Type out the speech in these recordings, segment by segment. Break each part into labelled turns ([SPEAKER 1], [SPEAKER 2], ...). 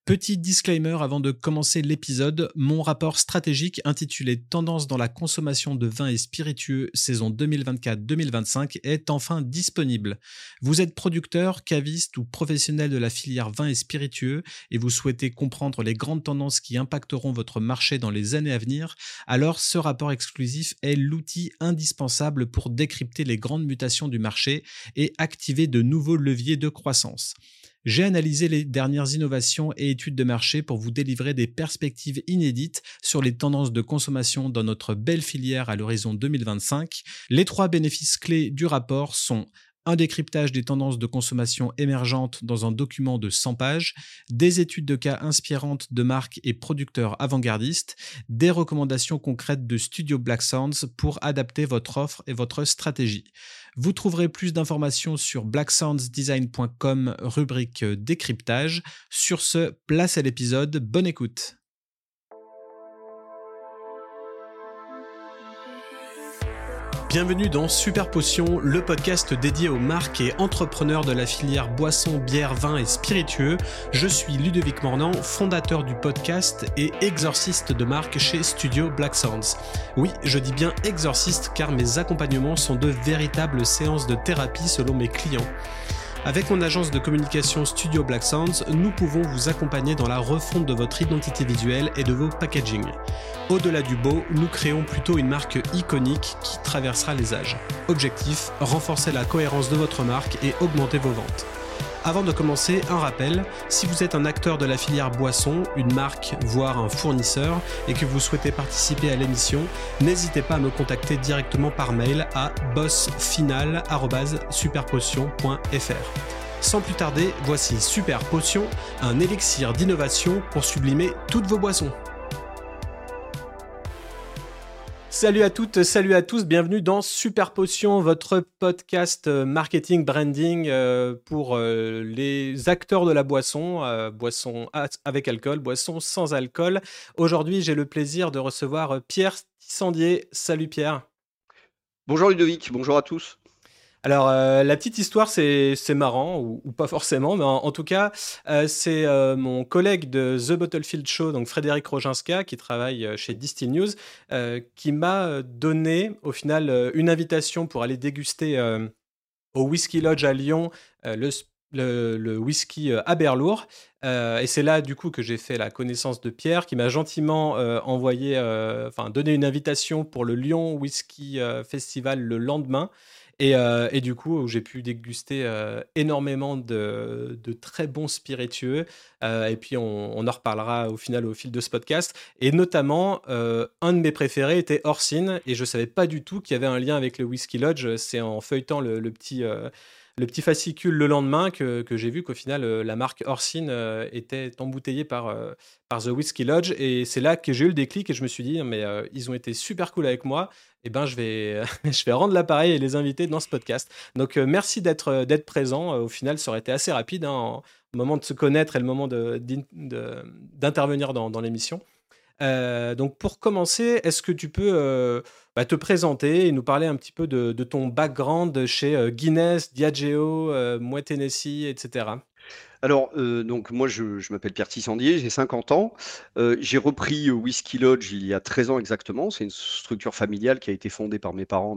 [SPEAKER 1] Petit disclaimer avant de commencer l'épisode, mon rapport stratégique intitulé Tendance dans la consommation de vins et spiritueux saison 2024-2025 est enfin disponible. Vous êtes producteur, caviste ou professionnel de la filière vins et spiritueux et vous souhaitez comprendre les grandes tendances qui impacteront votre marché dans les années à venir, alors ce rapport exclusif est l'outil indispensable pour décrypter les grandes mutations du marché et activer de nouveaux leviers de croissance. J'ai analysé les dernières innovations et études de marché pour vous délivrer des perspectives inédites sur les tendances de consommation dans notre belle filière à l'horizon 2025. Les 3 bénéfices clés du rapport sont un décryptage des tendances de consommation émergentes dans un document de 100 pages, des études de cas inspirantes de marques et producteurs avant-gardistes, des recommandations concrètes de Studio Black Sounds pour adapter votre offre et votre stratégie. Vous trouverez plus d'informations sur blacksoundsdesign.com rubrique décryptage. Sur ce, place à l'épisode, bonne écoute. Bienvenue dans Super Potion, le podcast dédié aux marques et entrepreneurs de la filière boissons, bières, vins et spiritueux. Je suis Ludovic Mornan, fondateur du podcast et exorciste de marque chez Studio Black Sounds. Oui, je dis bien exorciste car mes accompagnements sont de véritables séances de thérapie selon mes clients. Avec mon agence de communication Studio Black Sounds, nous pouvons vous accompagner dans la refonte de votre identité visuelle et de vos packaging. Au-delà du beau, nous créons plutôt une marque iconique qui traversera les âges. Objectif, renforcer la cohérence de votre marque et augmenter vos ventes. Avant de commencer, un rappel, si vous êtes un acteur de la filière boisson, une marque, voire un fournisseur, et que vous souhaitez participer à l'émission, n'hésitez pas à me contacter directement par mail à bossfinal@superpotion.fr. Sans plus tarder, voici Super Potion, un élixir d'innovation pour sublimer toutes vos boissons. Salut à toutes, salut à tous, bienvenue dans Super Potion, votre podcast marketing branding pour les acteurs de la boisson, boisson avec alcool, boisson sans alcool. Aujourd'hui, j'ai le plaisir de recevoir Pierre Tissandier. Salut Pierre.
[SPEAKER 2] Bonjour Ludovic, bonjour à tous.
[SPEAKER 1] Alors, la petite histoire, c'est marrant, ou pas forcément, mais en tout cas, c'est mon collègue de The Bottlefield Show, donc Frédéric Roginska, qui travaille chez Distill News, qui m'a donné, au final, une invitation pour aller déguster au Whisky Lodge à Lyon le whisky Aberlour. Et c'est là, du coup, que j'ai fait la connaissance de Pierre, qui m'a gentiment donné une invitation pour le Lyon Whisky Festival le lendemain. Et du coup, j'ai pu déguster énormément de très bons spiritueux. Et puis, on en reparlera au final au fil de ce podcast. Et notamment, un de mes préférés était Orsine. Et je ne savais pas du tout qu'il y avait un lien avec le Whisky Lodge. C'est en feuilletant le petit fascicule le lendemain que j'ai vu qu'au final, la marque Orsine était embouteillée par The Whisky Lodge. Et c'est là que j'ai eu le déclic et je me suis dit, mais ils ont été super cool avec moi. Eh ben, je vais rendre l'appareil et les inviter dans ce podcast. Donc, merci d'être présent. Au final, ça aurait été assez rapide, au moment de se connaître et le moment d'intervenir dans l'émission. Donc, pour commencer, est-ce que tu peux te présenter et nous parler un petit peu de ton background chez Guinness, Diageo, Moët Hennessy, etc.
[SPEAKER 2] Alors, donc moi je m'appelle Pierre Tissandier, j'ai 50 ans. J'ai repris Whisky Lodge il y a 13 ans exactement. C'est une structure familiale qui a été fondée par mes parents en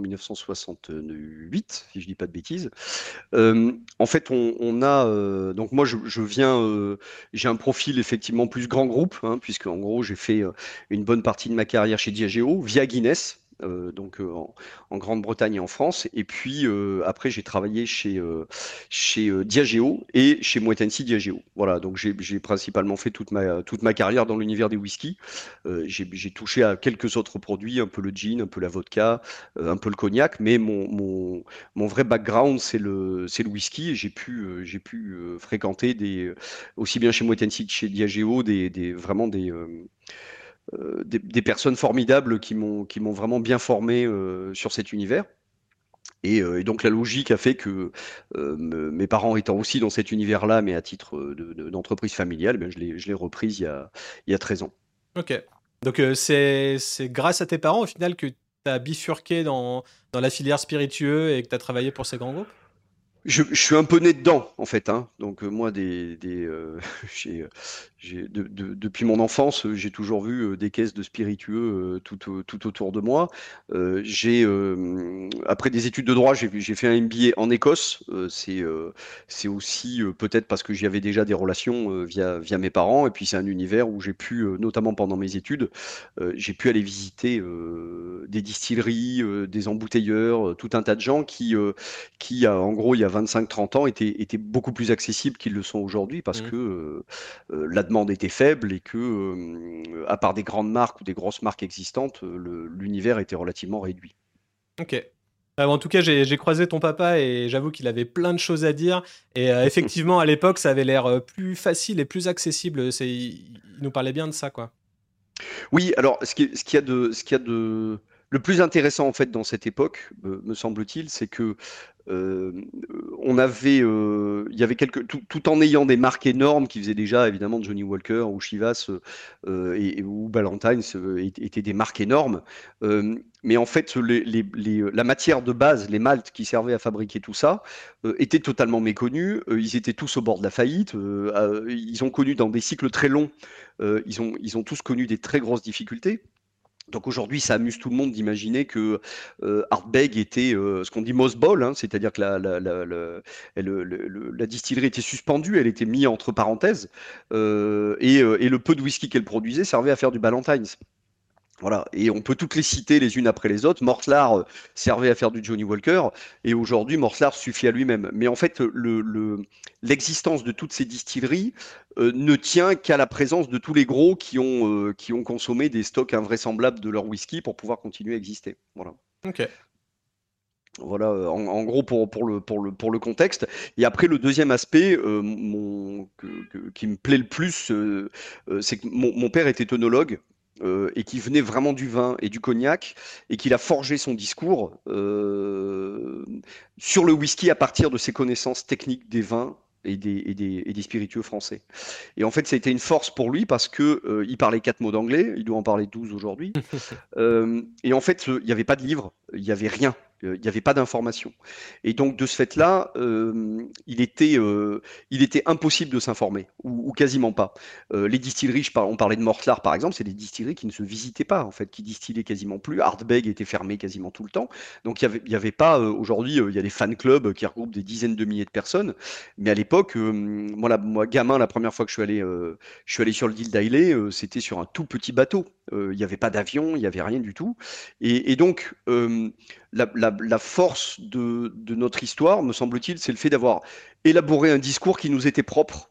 [SPEAKER 2] 1968, si je dis pas de bêtises. En fait, on a donc moi je viens, j'ai un profil effectivement plus grand groupe, puisque en gros j'ai fait une bonne partie de ma carrière chez Diageo via Guinness. En Grande-Bretagne et en France. Et puis après, j'ai travaillé chez Diageo et chez Moët Hennessy Diageo. Voilà, donc j'ai principalement fait toute ma carrière dans l'univers des whiskies. J'ai touché à quelques autres produits, un peu le gin, un peu la vodka, un peu le cognac, mais mon vrai background, c'est le whisky. Et j'ai pu fréquenter aussi bien chez Moët Hennessy que chez Diageo vraiment des personnes formidables qui m'ont vraiment bien formé sur cet univers. Et donc la logique a fait que mes parents étant aussi dans cet univers-là, mais à titre d'entreprise familiale, je l'ai reprise il y a 13 ans.
[SPEAKER 1] Ok. Donc c'est grâce à tes parents au final que tu as bifurqué dans la filière spiritueux et que tu as travaillé pour ces grands groupes?
[SPEAKER 2] Je suis un peu né dedans, en fait. Donc moi, j'ai Depuis mon enfance, j'ai toujours vu des caisses de spiritueux tout autour de moi. Après des études de droit, j'ai fait un MBA en Écosse. C'est aussi peut-être parce que j'y avais déjà des relations via mes parents. Et puis c'est un univers où j'ai pu, notamment pendant mes études, j'ai pu aller visiter des distilleries, des embouteilleurs, tout un tas de gens qui en gros, il y a 25-30 ans, étaient beaucoup plus accessibles qu'ils le sont aujourd'hui parce
[SPEAKER 1] Mhm.
[SPEAKER 2] que la demande était faible et que, à part des grandes marques ou des grosses marques existantes, l'univers était relativement réduit.
[SPEAKER 1] Ok. En tout cas, j'ai croisé ton papa et j'avoue qu'il avait plein de choses à dire. Et effectivement, à l'époque, ça avait l'air plus facile et plus accessible. Il nous parlait bien de ça, quoi.
[SPEAKER 2] Oui, alors ce qu'il y a de le plus intéressant en fait dans cette époque, me semble-t-il, c'est que euh, il y avait tout en ayant des marques énormes qui faisaient déjà évidemment Johnny Walker ou Chivas ou Ballantines étaient des marques énormes. Mais en fait, la matière de base, les maltes qui servaient à fabriquer tout ça, étaient totalement méconnus. Ils étaient tous au bord de la faillite. Ils ont connu dans des cycles très longs, ils ont tous connu des très grosses difficultés. Donc aujourd'hui, ça amuse tout le monde d'imaginer que Ardbeg était ce qu'on dit mothball, hein, c'est-à-dire que la distillerie était suspendue, elle était mise entre parenthèses, et le peu de whisky qu'elle produisait servait à faire du Ballantines. Voilà, et on peut toutes les citer les unes après les autres. Mortlard servait à faire du Johnny Walker, et aujourd'hui Mortlard suffit à lui-même. Mais en fait, l'existence de toutes ces distilleries ne tient qu'à la présence de tous les gros qui ont consommé des stocks invraisemblables de leur whisky pour pouvoir continuer à exister. Voilà.
[SPEAKER 1] Ok.
[SPEAKER 2] Voilà, en gros pour le contexte. Et après, le deuxième aspect qui me plaît le plus, c'est que mon père était œnologue et qui venait vraiment du vin et du cognac et qu'il a forgé son discours sur le whisky à partir de ses connaissances techniques des vins et des spiritueux français. Et en fait, ça a été une force pour lui parce que il parlait 4 mots d'anglais, il doit en parler 12 aujourd'hui. Et en fait, il n'y avait pas de livre, il n'y avait rien. Il n'y avait pas d'information. Et donc, de ce fait-là, il était impossible de s'informer, ou quasiment pas. Les distilleries, on parlait de Mortlard par exemple, c'est des distilleries qui ne se visitaient pas, en fait, qui distillaient quasiment plus. Ardbeg était fermé quasiment tout le temps. Donc, il y avait pas, aujourd'hui, il y a des fan clubs qui regroupent des dizaines de milliers de personnes. Mais à l'époque, moi, gamin, la première fois que je suis allé sur le Deal d'Ailey, c'était sur un tout petit bateau. Il n'y avait pas d'avion, il n'y avait rien du tout. Et donc, la force de notre histoire, me semble-t-il, c'est le fait d'avoir élaboré un discours qui nous était propre.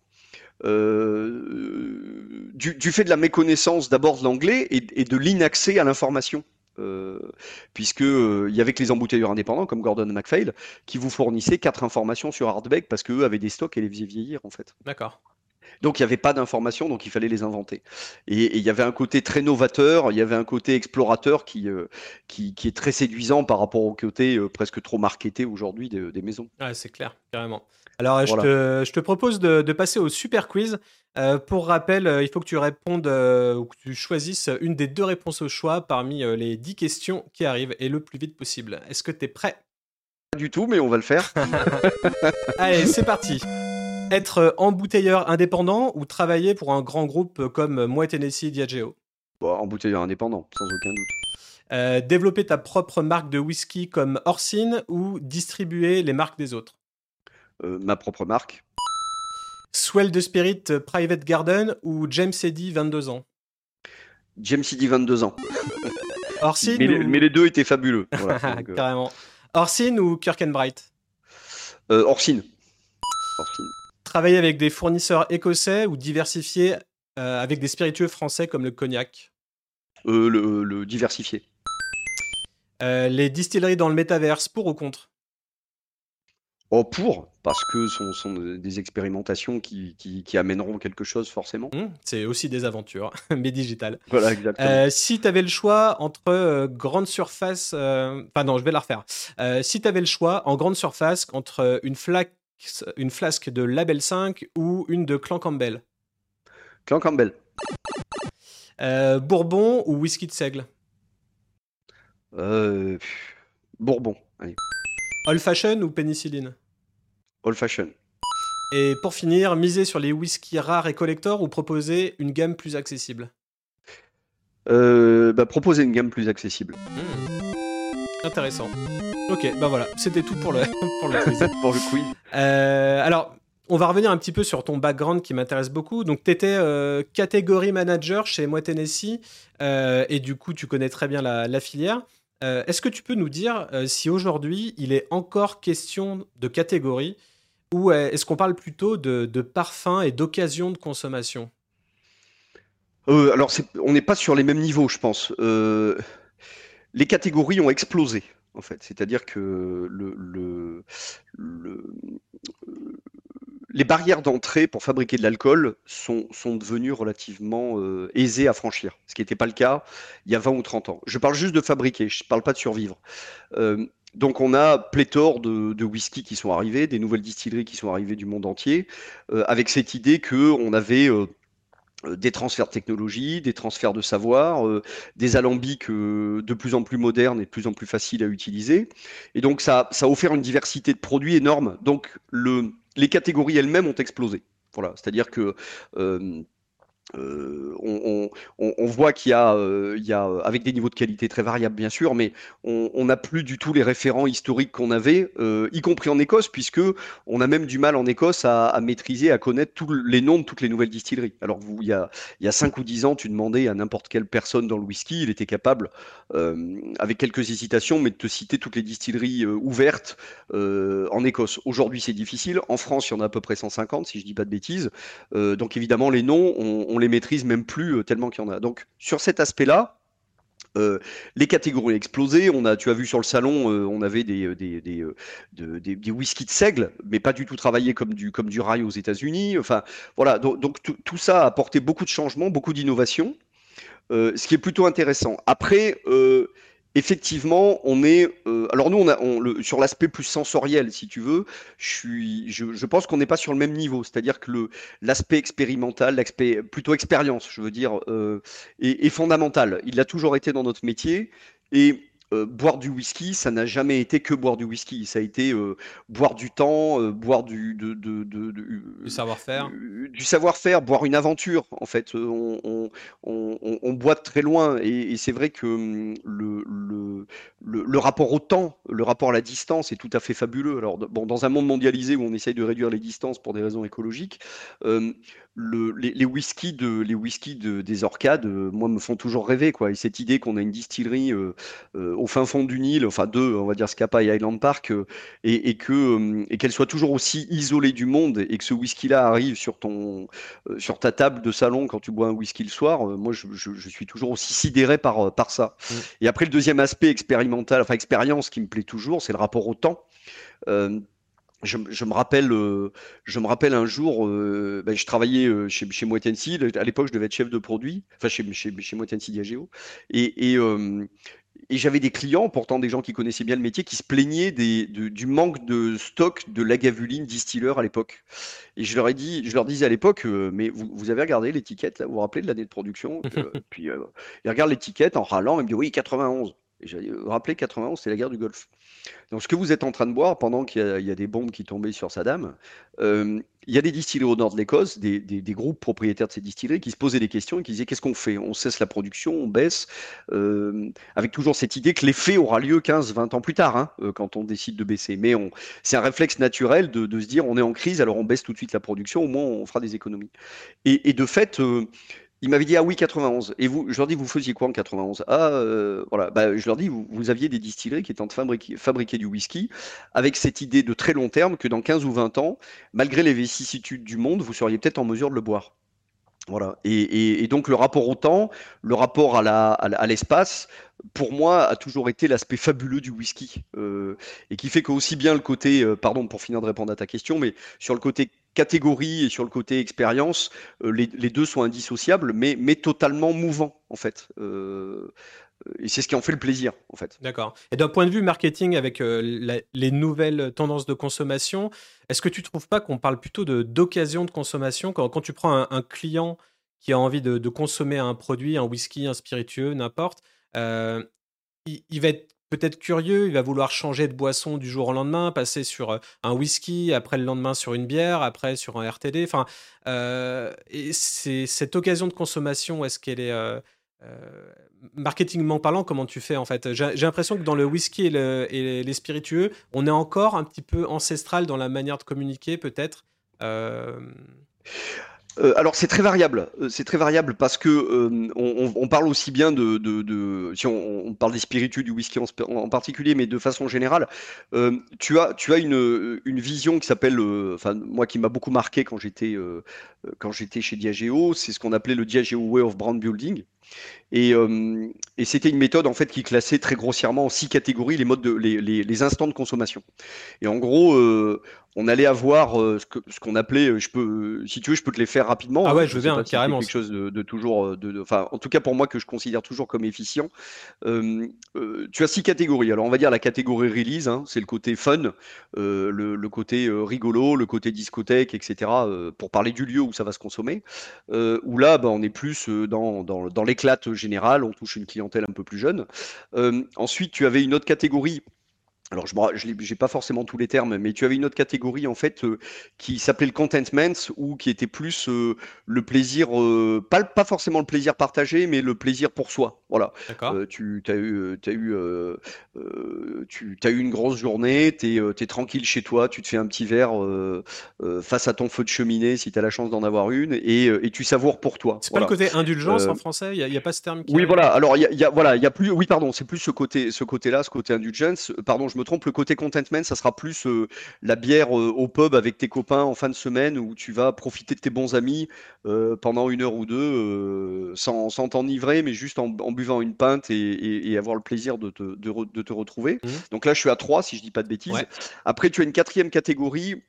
[SPEAKER 2] Du fait de la méconnaissance d'abord de l'anglais et de l'inaccès à l'information. Puisque il y avait que les embouteilleurs indépendants comme Gordon MacPhail qui vous fournissaient 4 informations sur Ardbeg parce qu'eux avaient des stocks et les faisaient vieillir en fait.
[SPEAKER 1] D'accord.
[SPEAKER 2] Donc il n'y avait pas d'informations, donc il fallait les inventer. Et il y avait un côté très novateur, il y avait un côté explorateur qui est très séduisant par rapport au côté presque trop marketé aujourd'hui des maisons.
[SPEAKER 1] Ouais, c'est clair, carrément. Alors,
[SPEAKER 2] Voilà.
[SPEAKER 1] je te propose de passer au super quiz. Pour rappel, il faut que tu répondes ou que tu choisisses une des deux réponses au choix parmi les 10 questions qui arrivent et le plus vite possible. Est-ce que tu es prêt?
[SPEAKER 2] Pas du tout, mais on va le faire.
[SPEAKER 1] Allez, c'est parti. Être embouteilleur indépendant ou travailler pour un grand groupe comme Moët Hennessy Diageo?
[SPEAKER 2] Bon, embouteilleur indépendant, sans aucun doute.
[SPEAKER 1] Développer ta propre marque de whisky comme Orsine ou distribuer les marques des autres?
[SPEAKER 2] Ma propre marque.
[SPEAKER 1] Swell de Spirit Private Garden ou James Eddy 22 ans?
[SPEAKER 2] James CD 22 ans.
[SPEAKER 1] Orsine
[SPEAKER 2] Mais
[SPEAKER 1] ou...
[SPEAKER 2] les deux étaient fabuleux. Voilà. Donc,
[SPEAKER 1] Carrément. Orsine ou Kirkenbright?
[SPEAKER 2] Orsine. Orsine.
[SPEAKER 1] Travailler avec des fournisseurs écossais ou diversifier avec des spiritueux français comme le cognac?
[SPEAKER 2] Le diversifié.
[SPEAKER 1] Les distilleries dans le métaverse, pour ou contre?
[SPEAKER 2] Oh, parce que ce sont des expérimentations qui amèneront quelque chose forcément.
[SPEAKER 1] C'est aussi des aventures, mais digitales.
[SPEAKER 2] Voilà, exactement.
[SPEAKER 1] Si tu avais le choix entre grande surface... Enfin non, je vais la refaire. Si tu avais le choix en grande surface entre une flasque de Label 5 ou une de Clan Campbell?
[SPEAKER 2] Clan Campbell.
[SPEAKER 1] Bourbon ou whisky de seigle?
[SPEAKER 2] Bourbon. Allez.
[SPEAKER 1] Old Fashion ou pénicilline?
[SPEAKER 2] Old fashion.
[SPEAKER 1] Et pour finir, miser sur les whiskies rares et collector ou proposer une gamme plus accessible?
[SPEAKER 2] Proposer une gamme plus accessible.
[SPEAKER 1] Intéressant. Ok, bah voilà, c'était tout pour le, pour le quiz.
[SPEAKER 2] Pour le quiz.
[SPEAKER 1] Alors, on va revenir un petit peu sur ton background qui m'intéresse beaucoup. Donc, tu étais catégorie manager chez Moi Tennessee et du coup, tu connais très bien la filière. Est-ce que tu peux nous dire si aujourd'hui, il est encore question de catégorie ou est-ce qu'on parle plutôt de parfum et d'occasion de consommation?
[SPEAKER 2] Alors, on n'est pas sur les mêmes niveaux, je pense. Les catégories ont explosé, en fait. C'est-à-dire que le- les barrières d'entrée pour fabriquer de l'alcool sont devenues relativement aisées à franchir, ce qui n'était pas le cas il y a 20 ou 30 ans. Je parle juste de fabriquer, je ne parle pas de survivre. Donc on a pléthore de whisky qui sont arrivés, des nouvelles distilleries qui sont arrivées du monde entier, avec cette idée qu'on avait des transferts de technologie, des transferts de savoir, des alambics de plus en plus modernes et de plus en plus faciles à utiliser. Et donc ça a offert une diversité de produits énorme. Donc les catégories elles-mêmes ont explosé. Voilà, c'est-à-dire que on voit qu'il y a, avec des niveaux de qualité très variables bien sûr, mais on n'a plus du tout les référents historiques qu'on avait, y compris en Écosse, puisque on a même du mal en Écosse à maîtriser, à connaître tous les noms de toutes les nouvelles distilleries. Alors il y a 5 ou 10 ans, tu demandais à n'importe quelle personne dans le whisky, il était capable, avec quelques hésitations, mais de te citer toutes les distilleries ouvertes en Écosse. Aujourd'hui, c'est difficile. En France, il y en a à peu près 150, si je dis pas de bêtises. Donc évidemment, les noms, on les maîtrise même plus tellement qu'il y en a. Donc sur cet aspect-là, les catégories ont explosé. Tu as vu sur le salon, on avait des whisky de seigle, mais pas du tout travaillés comme du rail aux États-Unis. Enfin, voilà. Donc tout ça a apporté beaucoup de changements, beaucoup d'innovations, ce qui est plutôt intéressant. Après, effectivement, alors nous, sur l'aspect plus sensoriel, si tu veux, je pense qu'on n'est pas sur le même niveau. C'est-à-dire que l'aspect expérimental, l'aspect plutôt expérience, je veux dire, est fondamental. Il a toujours été dans notre métier. Et boire du whisky, ça n'a jamais été que boire du whisky. Ça a été boire du temps, boire
[SPEAKER 1] Du savoir-faire?
[SPEAKER 2] du savoir-faire, boire une aventure. En fait, on boit de très loin. Et c'est vrai que le rapport au temps, le rapport à la distance est tout à fait fabuleux. Alors, bon, dans un monde mondialisé où on essaye de réduire les distances pour des raisons écologiques, euh, les whiskies des Orcades, moi, me font toujours rêver, quoi. Et cette idée qu'on a une distillerie au fin fond du Nil, enfin deux, on va dire Scapa et Highland Park, et qu'elle soit toujours aussi isolée du monde, et que ce whisky-là arrive sur ta table de salon quand tu bois un whisky le soir, moi je suis toujours aussi sidéré par ça.
[SPEAKER 1] Mm.
[SPEAKER 2] Et après le deuxième aspect expérimental, enfin expérience qui me plaît toujours, c'est le rapport au temps. Euh, je me rappelle un jour, je travaillais chez Moët Hennessy. À l'époque, je devais être chef de produit, enfin chez Moët Hennessy Diageo, et, et, euh, et j'avais des clients, pourtant des gens qui connaissaient bien le métier, qui se plaignaient du manque de stock de lagavulin distilleur à l'époque. Et je leur disais à l'époque, mais vous avez regardé l'étiquette, là, vous vous rappelez de l'année de production? Puis ils regardent l'étiquette en râlant, ils me disent oui, 91. Et j'ai dit, vous vous rappelez, 91, c'est la guerre du Golfe. Donc, ce que vous êtes en train de boire, pendant qu'il y a des bombes qui tombaient sur Saddam, il y a des distilleries au nord de l'Écosse, des groupes propriétaires de ces distilleries qui se posaient des questions et qui disaient qu'est-ce qu'on fait? On cesse la production, on baisse, avec toujours cette idée que l'effet aura lieu 15, 20 ans plus tard, hein, quand on décide de baisser. Mais c'est un réflexe naturel de se dire on est en crise, alors on baisse tout de suite la production, au moins on fera des économies. Et de fait, il m'avait dit, ah oui, 91. Et vous, je leur dis, vous faisiez quoi en 91? Ah, voilà. Bah, je leur dis, vous aviez des distilleries qui étaient en train de fabriquer du whisky avec cette idée de très long terme que dans 15 ou 20 ans, malgré les vicissitudes du monde, vous seriez peut-être en mesure de le boire. Voilà. Et donc le rapport au temps, le rapport à l'espace, pour moi, a toujours été l'aspect fabuleux du whisky. Et qui fait qu'aussi bien le côté, pardon pour finir de répondre à ta question, mais sur le côté catégorie et sur le côté expérience, les deux sont indissociables, mais totalement mouvants, en fait. Et c'est ce qui en fait le plaisir, en fait.
[SPEAKER 1] D'accord. Et d'un point de vue marketing, avec les nouvelles tendances de consommation, est-ce que tu trouves pas qu'on parle plutôt d'occasion de consommation quand tu prends un client qui a envie de consommer un produit, un whisky, un spiritueux, n'importe, il va être peut-être curieux, il va vouloir changer de boisson du jour au lendemain, passer sur un whisky, après le lendemain sur une bière, après sur un RTD. Enfin, et c'est cette occasion de consommation, est-ce qu'elle est marketingment parlant, comment tu fais en fait? J'ai l'impression que dans le whisky et les spiritueux, on est encore un petit peu ancestral dans la manière de communiquer, peut-être. Euh,
[SPEAKER 2] Alors c'est très variable parce que on parle aussi bien si on parle des spiritueux du whisky en particulier, mais de façon générale, tu as une vision qui s'appelle, enfin moi qui m'a beaucoup marqué quand j'étais chez Diageo, c'est ce qu'on appelait le Diageo Way of Brand Building. Et c'était une méthode en fait qui classait très grossièrement en 6 catégories les instants de consommation. Et en gros, on allait avoir ce qu'on appelait, si tu veux, je peux te les faire rapidement.
[SPEAKER 1] Ah
[SPEAKER 2] Hein,
[SPEAKER 1] ouais, je
[SPEAKER 2] je
[SPEAKER 1] veux
[SPEAKER 2] sais
[SPEAKER 1] bien,
[SPEAKER 2] pas si c'est
[SPEAKER 1] carrément.
[SPEAKER 2] quelque chose de toujours, enfin, en tout cas pour moi que je considère toujours comme efficient. Tu as 6 catégories. Alors on va dire la catégorie release, hein, c'est le côté fun, le côté rigolo, le côté discothèque, etc. Pour parler du lieu où ça va se consommer. Où là, bah, on est plus dans l'éclate générale, on touche une clientèle un peu plus jeune. Ensuite, tu avais une autre catégorie. Alors, j'ai pas forcément tous les termes, mais tu avais une autre catégorie en fait qui s'appelait le contentment ou qui était plus le plaisir, pas forcément le plaisir partagé, mais le plaisir pour soi. Voilà.
[SPEAKER 1] D'accord.
[SPEAKER 2] T'as eu une grosse journée, t'es tranquille chez toi, tu te fais un petit verre face à ton feu de cheminée si tu as la chance d'en avoir une, et tu savoures pour toi.
[SPEAKER 1] C'est pas le
[SPEAKER 2] Voilà.
[SPEAKER 1] côté indulgence
[SPEAKER 2] Euh,
[SPEAKER 1] en français? Il y a pas ce terme qui
[SPEAKER 2] oui,
[SPEAKER 1] arrive?
[SPEAKER 2] voilà. Alors, voilà, il y a plus. Oui, pardon, c'est plus ce côté-là, ce côté indulgence. Pardon, je me trompe. Le côté contentment, ça sera plus la bière au pub avec tes copains en fin de semaine où tu vas profiter de tes bons amis pendant 1 heure ou 2 sans t'enivrer, mais juste en buvant une pinte et avoir le plaisir de te retrouver.
[SPEAKER 1] Hmm.
[SPEAKER 2] Donc là, je suis à 3, si je dis pas de bêtises.
[SPEAKER 1] Ouais.
[SPEAKER 2] Après, tu as une quatrième catégorie.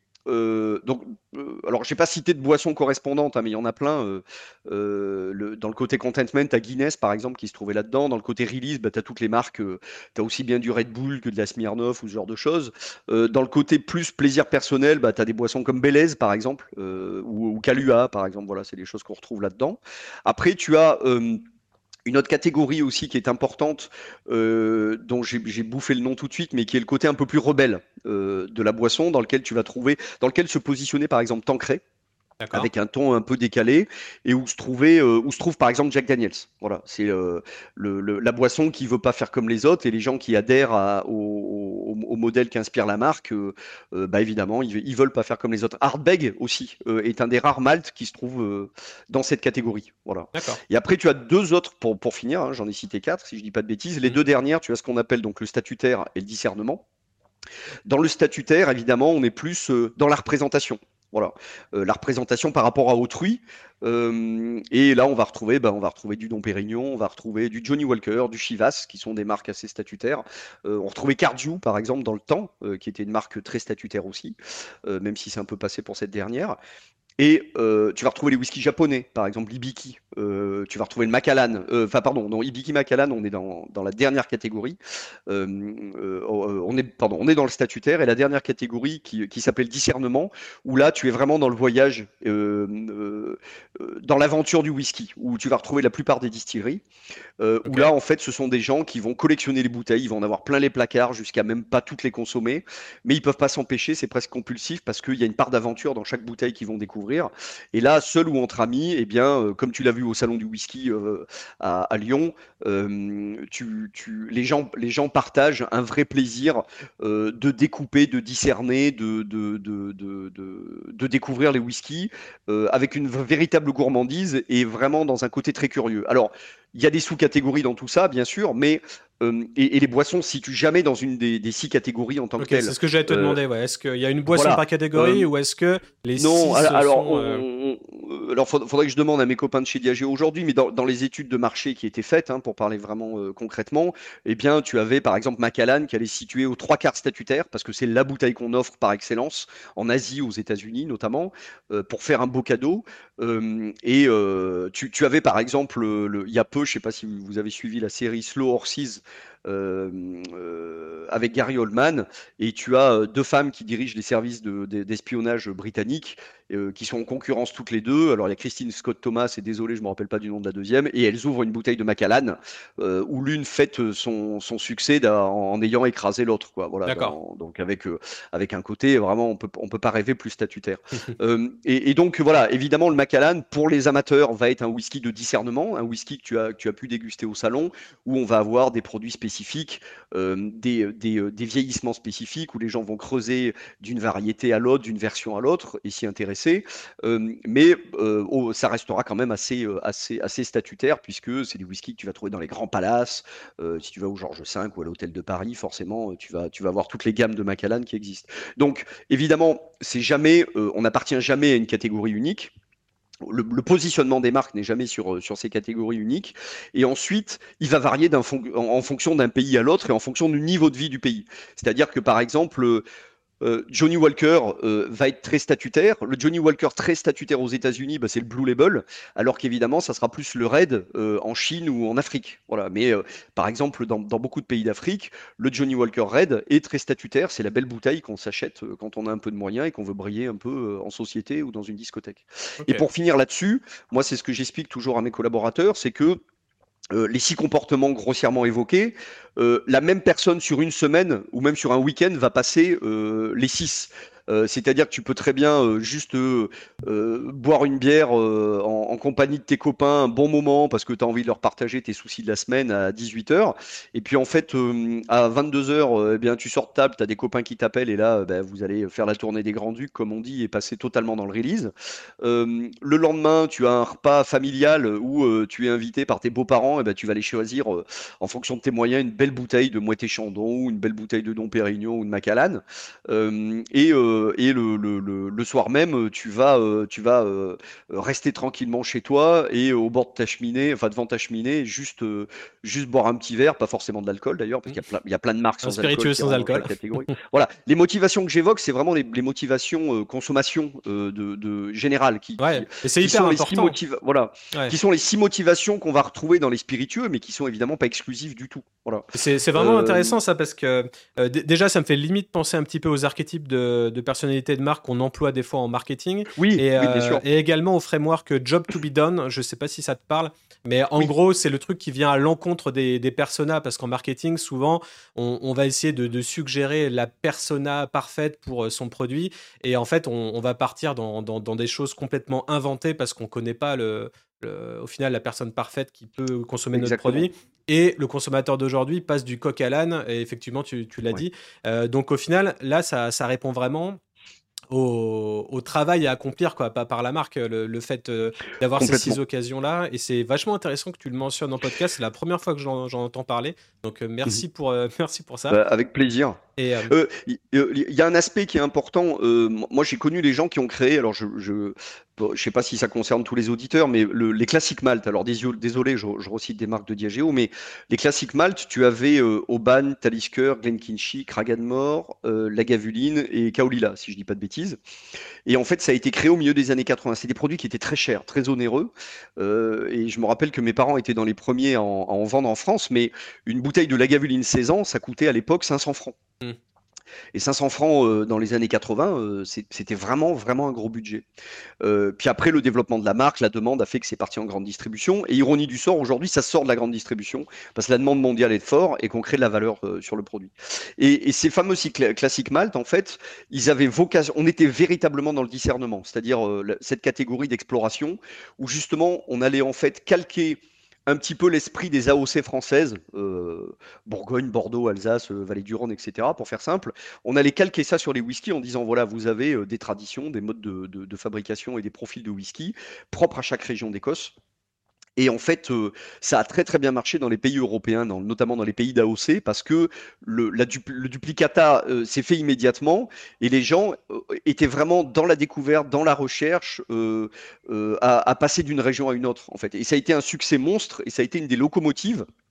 [SPEAKER 2] Alors, j'ai pas cité de boissons correspondantes, hein, mais il y en a plein. Dans le côté contentment, tu as Guinness par exemple qui se trouvait là-dedans. Dans le côté release, bah, tu as toutes les marques. Tu as aussi bien du Red Bull que de la Smirnoff ou ce genre de choses. Dans le côté plus plaisir personnel, bah, tu as des boissons comme Belaise par exemple ou Kahlua par exemple. Voilà, c'est des choses qu'on retrouve là-dedans. Après, tu as une autre catégorie aussi qui est importante, dont j'ai bouffé le nom tout de suite, mais qui est le côté un peu plus rebelle de la boisson, dans lequel se positionnait par exemple Tanqueray,
[SPEAKER 1] D'accord.
[SPEAKER 2] avec un ton un peu décalé, et où se trouve par exemple Jack Daniels. Voilà, c'est la boisson qui veut pas faire comme les autres, et les gens qui adhèrent au modèle qu'inspire la marque, bah évidemment, ils veulent pas faire comme les autres. Ardbeg aussi est un des rares maltes qui se trouve dans cette catégorie. Voilà.
[SPEAKER 1] D'accord.
[SPEAKER 2] Et après, tu as deux autres pour finir. Hein, j'en ai cité 4, si je dis pas de bêtises. Les
[SPEAKER 1] Hmm.
[SPEAKER 2] deux dernières, tu as ce qu'on appelle donc le statutaire et le discernement. Dans le statutaire, évidemment, on est plus dans la représentation. Voilà, la représentation par rapport à autrui. Et là, on va retrouver du Dom Pérignon, on va retrouver du Johnny Walker, du Chivas, qui sont des marques assez statutaires. On retrouvait Cardiou, par exemple, dans le temps, qui était une marque très statutaire aussi, même si c'est un peu passé pour cette dernière. Et tu vas retrouver les whiskies japonais, par exemple l'Ibiki. Tu vas retrouver le Macallan. Enfin, pardon, non, Ibiki Macallan, on est dans la dernière catégorie. On est dans le statutaire. Et la dernière catégorie qui s'appelle discernement, où là, tu es vraiment dans le voyage, dans l'aventure du whisky, où tu vas retrouver la plupart des distilleries. Où
[SPEAKER 1] Ok.
[SPEAKER 2] là, en fait, ce sont des gens qui vont collectionner les bouteilles, ils vont en avoir plein les placards jusqu'à même pas toutes les consommer, mais ils peuvent pas s'empêcher, c'est presque compulsif parce qu'il y a une part d'aventure dans chaque bouteille qu'ils vont découvrir. Et là, seul ou entre amis, eh bien, comme tu l'as vu au salon du whisky à Lyon, les gens partagent un vrai plaisir de découper, de discerner, de découvrir les whiskies avec une véritable gourmandise et vraiment dans un côté très curieux. Alors, il y a des sous-catégories dans tout ça, bien sûr, mais et les boissons se situent jamais dans une des 6 catégories en tant que
[SPEAKER 1] Ok, c'est
[SPEAKER 2] telles.
[SPEAKER 1] ce que j'allais te
[SPEAKER 2] Euh,
[SPEAKER 1] demander. Ouais. Est-ce qu'il y a une boisson
[SPEAKER 2] voilà.
[SPEAKER 1] par catégorie
[SPEAKER 2] Euh,
[SPEAKER 1] ou est-ce que les
[SPEAKER 2] non,
[SPEAKER 1] six
[SPEAKER 2] alors,
[SPEAKER 1] sont
[SPEAKER 2] alors faudrait que je demande à mes copains de chez Diageo aujourd'hui, mais dans les études de marché qui étaient faites, hein, pour parler vraiment concrètement, eh bien, tu avais par exemple Macallan qui allait se situer aux 3 quarts statutaires, parce que c'est la bouteille qu'on offre par excellence, en Asie, aux États-Unis notamment, pour faire un beau cadeau. Tu avais par exemple, il y a peu, je sais pas si vous avez suivi la série Slow Horses avec Gary Oldman, et tu as deux femmes qui dirigent les services d'espionnage britanniques, qui sont en concurrence toutes les deux. Alors il y a Christine Scott Thomas, et désolé, je me rappelle pas du nom de la deuxième, et elles ouvrent une bouteille de Macallan, où l'une fête son succès en ayant écrasé l'autre, quoi. Voilà, donc avec un côté vraiment, on peut pas rêver plus statutaire. Et donc voilà, évidemment le Macallan pour les amateurs va être un whisky de discernement, un whisky que tu as pu déguster au salon, où on va avoir des produits spécifiques, des vieillissements spécifiques, où les gens vont creuser d'une variété à l'autre, d'une version à l'autre, et s'y intéresser. Mais ça restera quand même assez statutaire, puisque c'est des whiskies que tu vas trouver dans les grands palaces. Si tu vas au Georges V ou à l'Hôtel de Paris, forcément, tu vas avoir toutes les gammes de Macallan qui existent. Donc, évidemment, on n'appartient jamais à une catégorie unique. Le positionnement des marques n'est jamais sur ces catégories uniques. Et ensuite, il va varier en fonction d'un pays à l'autre et en fonction du niveau de vie du pays. C'est-à-dire que, par exemple, Johnny Walker va être très statutaire. Le Johnny Walker très statutaire aux États-Unis, c'est le Blue Label, alors qu'évidemment, ça sera plus le Red en Chine ou en Afrique. Voilà. Mais par exemple, dans beaucoup de pays d'Afrique, le Johnny Walker Red est très statutaire. C'est la belle bouteille qu'on s'achète quand on a un peu de moyens et qu'on veut briller un peu en société ou dans une discothèque. Et pour finir là-dessus, moi, c'est ce que j'explique toujours à mes collaborateurs, c'est que les 6 comportements grossièrement évoqués, la même personne sur une semaine ou même sur un week-end va passer les 6. C'est-à-dire que tu peux très bien juste boire une bière en compagnie de tes copains un bon moment parce que tu as envie de leur partager tes soucis de la semaine à 18h. Et puis en fait, à 22h, eh bien, tu sors de table, tu as des copains qui t'appellent et là, vous allez faire la tournée des Grands-Ducs, comme on dit, et passer totalement dans le release. Le lendemain, tu as un repas familial où tu es invité par tes beaux-parents, et tu vas aller choisir en fonction de tes moyens une belle bouteille de Moët et Chandon ou une belle bouteille de Dom Pérignon ou de Macallan. Et le soir même, tu vas rester tranquillement chez toi et au bord de ta cheminée, enfin devant ta cheminée, juste boire un petit verre, pas forcément de l'alcool d'ailleurs, parce qu'il y a plein de marques sans alcool
[SPEAKER 1] sans alcool.
[SPEAKER 2] Catégorie. Voilà, les motivations que j'évoque, c'est vraiment les motivations consommation de générale
[SPEAKER 1] c'est hyper important.
[SPEAKER 2] Qui sont les 6 motivations qu'on va retrouver dans les spiritueux, mais qui sont évidemment pas exclusives du tout. Voilà.
[SPEAKER 1] C'est vraiment intéressant ça, parce que déjà ça me fait limite penser un petit peu aux archétypes de personnalités de marque qu'on emploie des fois en marketing.
[SPEAKER 2] Oui, bien sûr.
[SPEAKER 1] Et également au framework Job to be done. Je sais pas si ça te parle, mais en gros c'est le truc qui vient à l'encontre des personas, parce qu'en marketing souvent on va essayer de suggérer la persona parfaite pour son produit, et en fait on va partir dans des choses complètement inventées parce qu'on connaît pas au final la personne parfaite qui peut consommer notre produit. Et le consommateur d'aujourd'hui passe du coq à l'âne, et effectivement tu l'as dit. Donc au final là ça répond vraiment au travail à accomplir, quoi, par la marque, le fait d'avoir ces 6 occasions-là. Et c'est vachement intéressant que tu le mentionnes en podcast. C'est la première fois que j'en entends parler. Donc merci pour ça.
[SPEAKER 2] Avec plaisir. Il y a un aspect qui est important. Moi, j'ai connu des gens qui ont créé. Alors, je sais pas si ça concerne tous les auditeurs, mais les classiques malt. Alors, désolé, je recite des marques de Diageo, mais les classiques malt, tu avais Oban, Talisker, Glenkinchie, Kraganmore, Lagavulin et Kaolila, si je dis pas de bêtises. Et en fait, ça a été créé au milieu des années 80. C'est des produits qui étaient très chers, très onéreux. Et je me rappelle que mes parents étaient dans les premiers à en vendre en France, mais une bouteille de Lagavulin 16 ans, ça coûtait à l'époque 500 francs. Et 500 francs dans les années 80, c'était vraiment, vraiment un gros budget. Puis après, le développement de la marque, la demande a fait que c'est parti en grande distribution. Et ironie du sort, aujourd'hui, ça sort de la grande distribution parce que la demande mondiale est forte et qu'on crée de la valeur sur le produit. Et ces fameux classiques malt, en fait, ils avaient vocation. On était véritablement dans le discernement, c'est-à-dire cette catégorie d'exploration où justement, on allait en fait calquer un petit peu l'esprit des AOC françaises, Bourgogne, Bordeaux, Alsace, Vallée du Rhône, etc. Pour faire simple, on allait calquer ça sur les whiskies en disant voilà, vous avez des traditions, des modes de fabrication et des profils de whisky propres à chaque région d'Écosse. Et en fait, ça a très très bien marché dans les pays européens, notamment dans les pays d'AOC, parce que le duplicata s'est fait immédiatement et les gens étaient vraiment dans la découverte, dans la recherche, à passer d'une région à une autre, en fait. Et ça a été un succès monstre et ça a été une des locomotives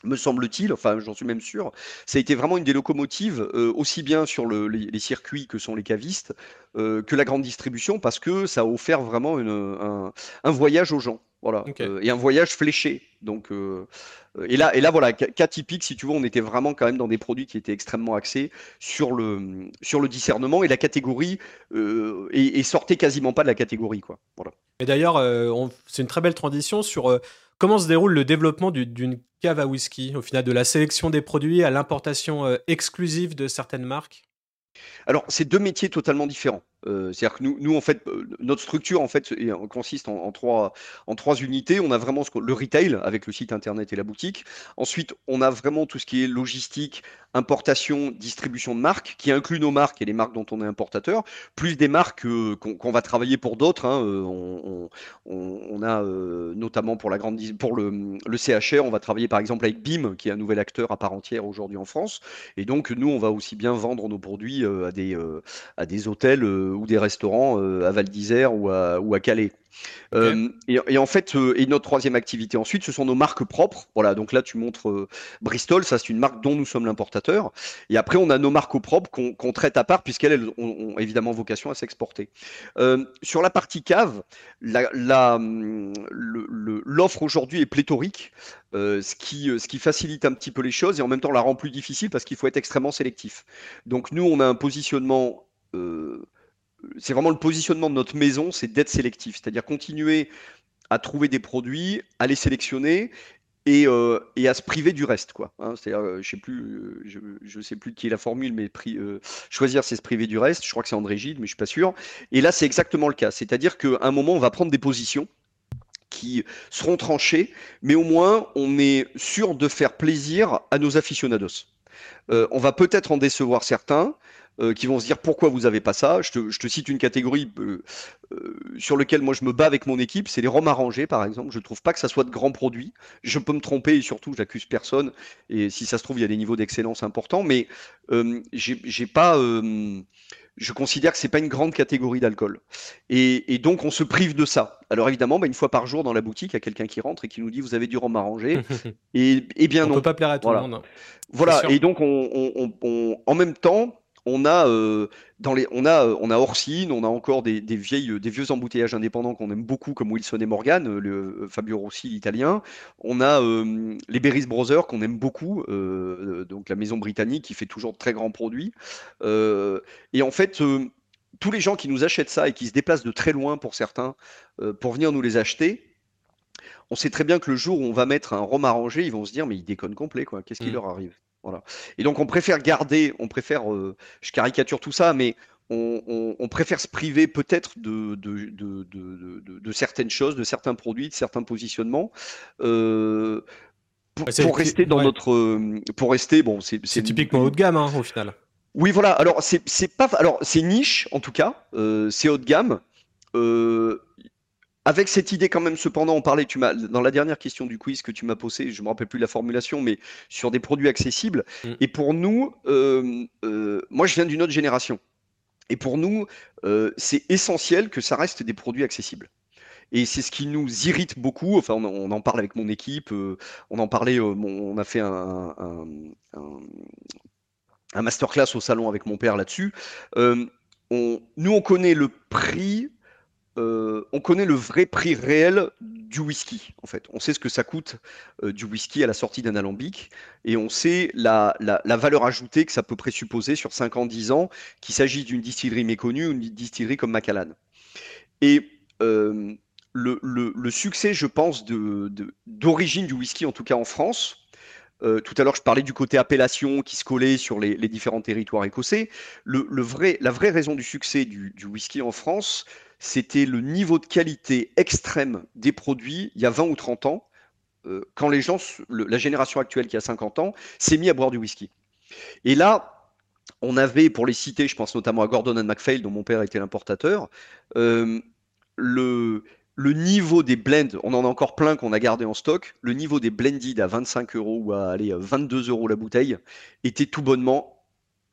[SPEAKER 2] me semble-t-il, enfin j'en suis même sûr, ça a été vraiment une des locomotives, aussi bien sur les circuits que sont les cavistes, que la grande distribution, parce que ça a offert vraiment un voyage aux gens. Voilà,
[SPEAKER 1] Ok.
[SPEAKER 2] et un voyage fléché. Donc, et là, voilà, cas typique, si tu veux, on était vraiment quand même dans des produits qui étaient extrêmement axés sur le discernement et la catégorie, et sortait quasiment pas de la catégorie, quoi. Voilà.
[SPEAKER 1] Et d'ailleurs, c'est une très belle transition sur comment se déroule le développement d'une cave à whisky, au final, de la sélection des produits à l'importation exclusive de certaines marques.
[SPEAKER 2] Alors, c'est deux métiers totalement différents. C'est-à-dire que nous, en fait, notre structure en fait consiste en trois unités. On a vraiment le retail avec le site internet et la boutique. Ensuite, on a vraiment tout ce qui est logistique, importation, distribution de marques, qui inclut nos marques et les marques dont on est importateur, plus des marques qu'on va travailler pour d'autres, hein. On a notamment pour le CHR, on va travailler par exemple avec BIM, qui est un nouvel acteur à part entière aujourd'hui en France. Et donc, nous, on va aussi bien vendre nos produits à des hôtels ou des restaurants à Val d'Isère ou à Calais.
[SPEAKER 1] Ok.
[SPEAKER 2] Et en fait, et notre troisième activité ensuite, ce sont nos marques propres. Voilà, donc là, tu montres Bristol, ça c'est une marque dont nous sommes l'importateur. Et après, on a nos marques propres qu'on traite à part, puisqu'elles ont évidemment vocation à s'exporter. Sur la partie cave, l'offre aujourd'hui est pléthorique, ce qui facilite un petit peu les choses et en même temps la rend plus difficile parce qu'il faut être extrêmement sélectif. Donc nous, on a un positionnement. C'est vraiment le positionnement de notre maison, c'est d'être sélectif, c'est-à-dire continuer à trouver des produits, à les sélectionner et à se priver du reste, quoi. Hein. C'est-à-dire, je sais plus, je sais plus de qui est la formule, mais choisir, c'est se priver du reste. Je crois que c'est André Gide, mais je suis pas sûr. Et là, c'est exactement le cas. C'est-à-dire qu'à un moment, on va prendre des positions qui seront tranchées, mais au moins, on est sûr de faire plaisir à nos aficionados.
[SPEAKER 1] Mm.
[SPEAKER 2] On va peut-être en décevoir certains qui vont se dire pourquoi vous avez pas ça. Je te cite une catégorie sur laquelle moi je me bats avec mon équipe, c'est les rhums arrangés par exemple. Je trouve pas que ça soit de grands produits. Je peux me tromper et surtout j'accuse personne. Et si ça se trouve il y a des niveaux d'excellence importants, mais j'ai pas. Je considère que c'est pas une grande catégorie d'alcool. Et donc on se prive de ça. Alors évidemment, bah, une fois par jour dans la boutique, il y a quelqu'un qui rentre et qui nous dit vous avez du rhum arrangé. Et bien
[SPEAKER 1] On peut
[SPEAKER 2] non.
[SPEAKER 1] pas plaire à tout le
[SPEAKER 2] Voilà.
[SPEAKER 1] monde, hein. C'est
[SPEAKER 2] Voilà,
[SPEAKER 1] sûr.
[SPEAKER 2] et donc en même temps, on a Orsine, on a encore des vieux embouteillages indépendants qu'on aime beaucoup, comme Wilson et Morgan, Fabio Rossi, l'italien. On a les Berries Brothers qu'on aime beaucoup, donc la maison britannique qui fait toujours de très grands produits. Et en fait, tous les gens qui nous achètent ça et qui se déplacent de très loin pour certains pour venir nous les acheter, on sait très bien que le jour où on va mettre un rhum arrangé, ils vont se dire mais ils déconnent complet quoi. Qu'est-ce qui
[SPEAKER 1] Mm.
[SPEAKER 2] leur arrive? Voilà. Et donc on préfère garder, je caricature tout ça, mais on préfère se priver peut-être de certaines choses, de certains produits, de certains positionnements, euh, pour,
[SPEAKER 1] Ouais,
[SPEAKER 2] pour rester dans
[SPEAKER 1] ouais.
[SPEAKER 2] pour rester, bon,
[SPEAKER 1] C'est typiquement haut de gamme, hein, au final.
[SPEAKER 2] oui, voilà. Alors c'est pas, alors c'est niche en tout cas, c'est haut de gamme. Euh, Avec cette idée quand même, cependant, on parlait, dans la dernière question du quiz que tu m'as posée, je ne me rappelle plus de la formulation, mais sur des produits accessibles.
[SPEAKER 1] Mm.
[SPEAKER 2] Et pour nous, moi je viens d'une autre génération. Et pour nous, c'est essentiel que ça reste des produits accessibles. Et c'est ce qui nous irrite beaucoup. Enfin, on en parle avec mon équipe. On en parlait. On a fait un masterclass au salon avec mon père là-dessus. Euh, Nous, on connaît le prix, on connaît le vrai prix réel du whisky, en fait. On sait ce que ça coûte du whisky à la sortie d'un alambic et on sait la valeur ajoutée que ça peut présupposer sur 5 ans, 10 ans, qu'il s'agisse d'une distillerie méconnue ou d'une distillerie comme Macallan. Et le succès, je pense, d'origine du whisky, en tout cas en France, tout à l'heure, je parlais du côté appellation qui se collait sur les différents territoires écossais. La vraie raison du succès du whisky en France, c'était le niveau de qualité extrême des produits il y a 20 ou 30 ans, quand les gens, la génération actuelle qui a 50 ans, s'est mis à boire du whisky. Et là, on avait, pour les citer, je pense notamment à Gordon and MacPhail, dont mon père était l'importateur, euh, le, le niveau des blends, on en a encore plein qu'on a gardé en stock, le niveau des blended à 25 € ou à aller, 22 € la bouteille était tout bonnement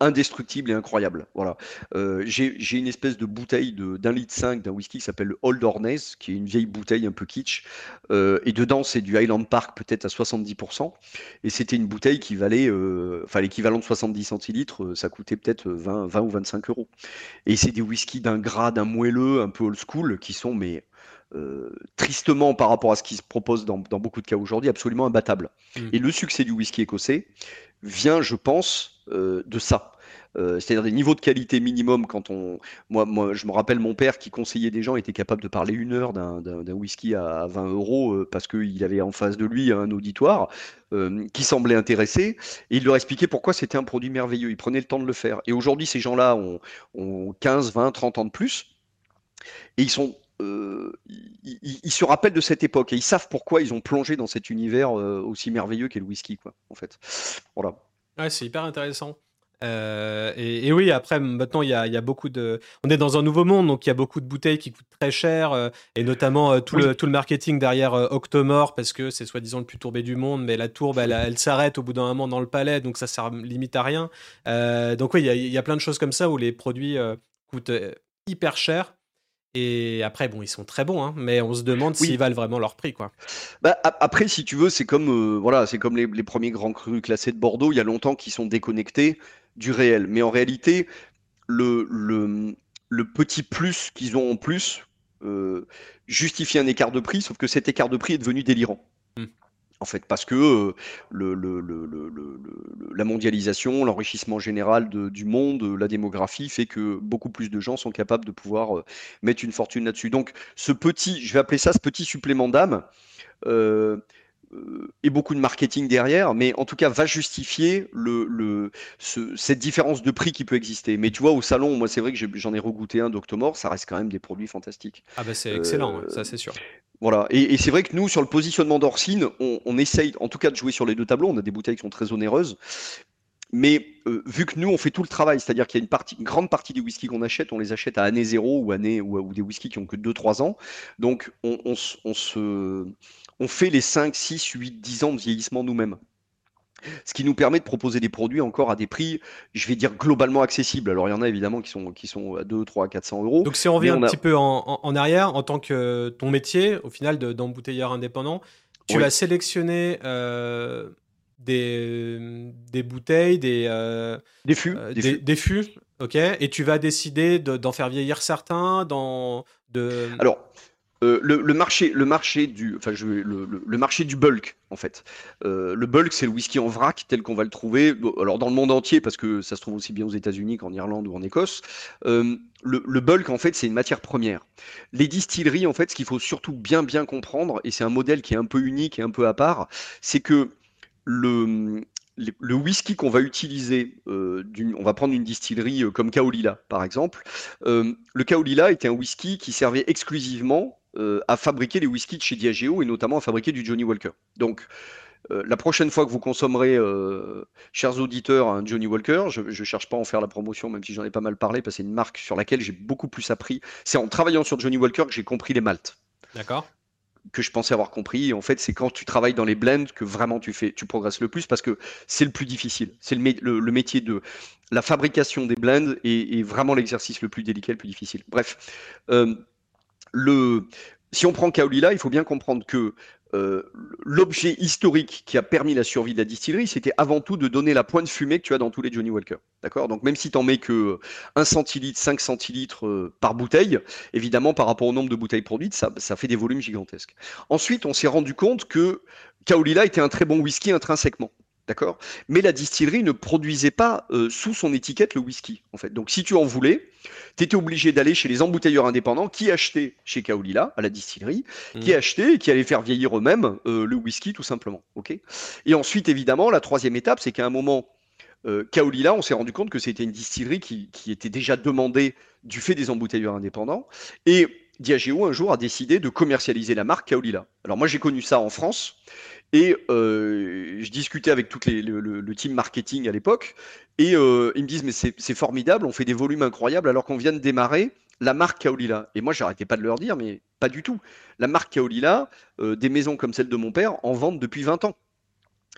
[SPEAKER 2] indestructible et incroyable. Voilà. J'ai une espèce de bouteille d'un litre 5 d'un whisky qui s'appelle le Old Hornets, qui est une vieille bouteille un peu kitsch. Et dedans, c'est du Highland Park peut-être à 70%. Et c'était une bouteille qui valait, enfin l'équivalent de 70 centilitres, ça coûtait peut-être 20 ou 25 euros. Et c'est des whiskies d'un gras, d'un moelleux, un peu old school, qui sont, mais tristement par rapport à ce qui se propose dans beaucoup de cas aujourd'hui, absolument imbattables.
[SPEAKER 1] Mm.
[SPEAKER 2] Et le succès du whisky écossais vient, je pense, de ça. C'est-à-dire des niveaux de qualité minimum quand on. Moi, je me rappelle mon père qui conseillait des gens, était capable de parler 1 heure d'un whisky à 20 euros parce qu'il avait en face de lui un auditoire qui semblait intéressé et il leur expliquait pourquoi c'était un produit merveilleux. Il prenait le temps de le faire. Et aujourd'hui, ces gens-là ont 15, 20, 30 ans de plus et ils sont. Ils se rappellent de cette époque et ils savent pourquoi ils ont plongé dans cet univers aussi merveilleux qu'est le whisky, quoi, en fait. Voilà.
[SPEAKER 1] Ouais, c'est hyper intéressant. Et oui, après, maintenant, il y a beaucoup de. On est dans un nouveau monde, donc il y a beaucoup de bouteilles qui coûtent très cher, et notamment
[SPEAKER 2] Oui,
[SPEAKER 1] tout le marketing derrière Octomore, parce que c'est soi-disant le plus tourbé du monde, mais la tourbe, elle s'arrête au bout d'un moment dans le palais, donc ça sert limite à rien. Donc oui, il y a plein de choses comme ça où les produits coûtent hyper cher. Et après, bon, ils sont très bons, hein, mais on se demande s'ils
[SPEAKER 2] oui.
[SPEAKER 1] valent vraiment leur prix, quoi.
[SPEAKER 2] Bah, après, si tu veux, c'est comme, voilà, c'est comme les premiers grands crus classés de Bordeaux, il y a longtemps qui sont déconnectés du réel. Mais en réalité, le, le, le petit plus qu'ils ont en plus justifie un écart de prix, sauf que cet écart de prix est devenu délirant.
[SPEAKER 1] Hmm.
[SPEAKER 2] En fait, parce que la mondialisation, l'enrichissement général du monde, la démographie fait que beaucoup plus de gens sont capables de pouvoir mettre une fortune là-dessus. Donc, je vais appeler ça ce petit supplément d'âme, euh, et beaucoup de marketing derrière, mais en tout cas va justifier cette différence de prix qui peut exister. Mais tu vois, au salon, moi c'est vrai que j'en ai regoûté un d'Octomore, ça reste quand même des produits fantastiques.
[SPEAKER 1] Ah bah c'est excellent, ouais,
[SPEAKER 2] Euh,
[SPEAKER 1] ça c'est sûr.
[SPEAKER 2] voilà, et c'est vrai que nous, sur le positionnement d'Orsine, on essaye en tout cas de jouer sur les deux tableaux, on a des bouteilles qui sont très onéreuses, mais vu que nous, on fait tout le travail, c'est-à-dire qu'il y a une grande partie des whiskies qu'on achète, on les achète à année zéro ou des whiskies qui ont que 2 3 ans. Donc, on fait les 5 6 8 10 ans de vieillissement nous-mêmes. Ce qui nous permet de proposer des produits encore à des prix, je vais dire, globalement accessibles. Alors, il y en a évidemment qui sont à 2 3 400 euros,
[SPEAKER 1] Donc si on revient
[SPEAKER 2] mais
[SPEAKER 1] un
[SPEAKER 2] on a.
[SPEAKER 1] petit peu en arrière, en tant que ton métier, au final, d'embouteilleur indépendant, tu vas
[SPEAKER 2] Oui,
[SPEAKER 1] sélectionner des bouteilles,
[SPEAKER 2] des fûts, des fûts.
[SPEAKER 1] des fûts, ok, et tu vas décider d'en faire vieillir certains,
[SPEAKER 2] Alors, enfin, le marché du bulk, en fait. Le bulk, c'est le whisky en vrac tel qu'on va le trouver. Bon, alors, dans le monde entier, parce que ça se trouve aussi bien aux États-Unis qu'en Irlande ou en Écosse. Le bulk, en fait, c'est une matière première. Les distilleries, en fait, ce qu'il faut surtout bien, bien comprendre, et c'est un modèle qui est un peu unique et un peu à part, c'est que le, le whisky qu'on va utiliser, on va prendre une distillerie comme Kaolila, par exemple. Le Kaolila était un whisky qui servait exclusivement à fabriquer les whiskies de chez Diageo et notamment à fabriquer du Johnny Walker. Donc, la prochaine fois que vous consommerez, chers auditeurs, un Johnny Walker, je ne cherche pas à en faire la promotion, même si j'en ai pas mal parlé, parce que c'est une marque sur laquelle j'ai beaucoup plus appris. C'est en travaillant sur Johnny Walker que j'ai compris les maltes
[SPEAKER 1] d'accord?
[SPEAKER 2] que je pensais avoir compris. Et en fait, c'est quand tu travailles dans les blends que vraiment tu progresses le plus parce que c'est le plus difficile. C'est le métier de la fabrication des blends et vraiment l'exercice le plus délicat, le plus difficile. Bref, euh, le, si on prend Kaolila, il faut bien comprendre que euh, l'objet historique qui a permis la survie de la distillerie, c'était avant tout de donner la pointe fumée que tu as dans tous les Johnny Walker. D'accord. Donc même si tu n'en mets que 1 centilitre, 5 centilitres par bouteille, évidemment par rapport au nombre de bouteilles produites, ça fait des volumes gigantesques. Ensuite, on s'est rendu compte que Kaolila était un très bon whisky intrinsèquement. D'accord. Mais la distillerie ne produisait pas sous son étiquette le whisky, en fait. Donc si tu en voulais, tu étais obligé d'aller chez les embouteilleurs indépendants qui achetaient chez Kaolila, à la distillerie, qui
[SPEAKER 1] Mhm.
[SPEAKER 2] achetaient et qui allaient faire vieillir eux-mêmes le whisky, tout simplement. Okay. Et ensuite, évidemment, la troisième étape, c'est qu'à un moment, Kaolila, on s'est rendu compte que c'était une distillerie qui était déjà demandée du fait des embouteilleurs indépendants. Et Diageo, un jour, a décidé de commercialiser la marque Kaolila. Alors moi, j'ai connu ça en France. Et je discutais avec tout le team marketing à l'époque, et ils me disent, mais c'est formidable, on fait des volumes incroyables alors qu'on vient de démarrer la marque Kaolila. Et moi, j'arrêtais pas de leur dire, mais pas du tout. La marque Kaolila, des maisons comme celle de mon père en vendent depuis 20 ans.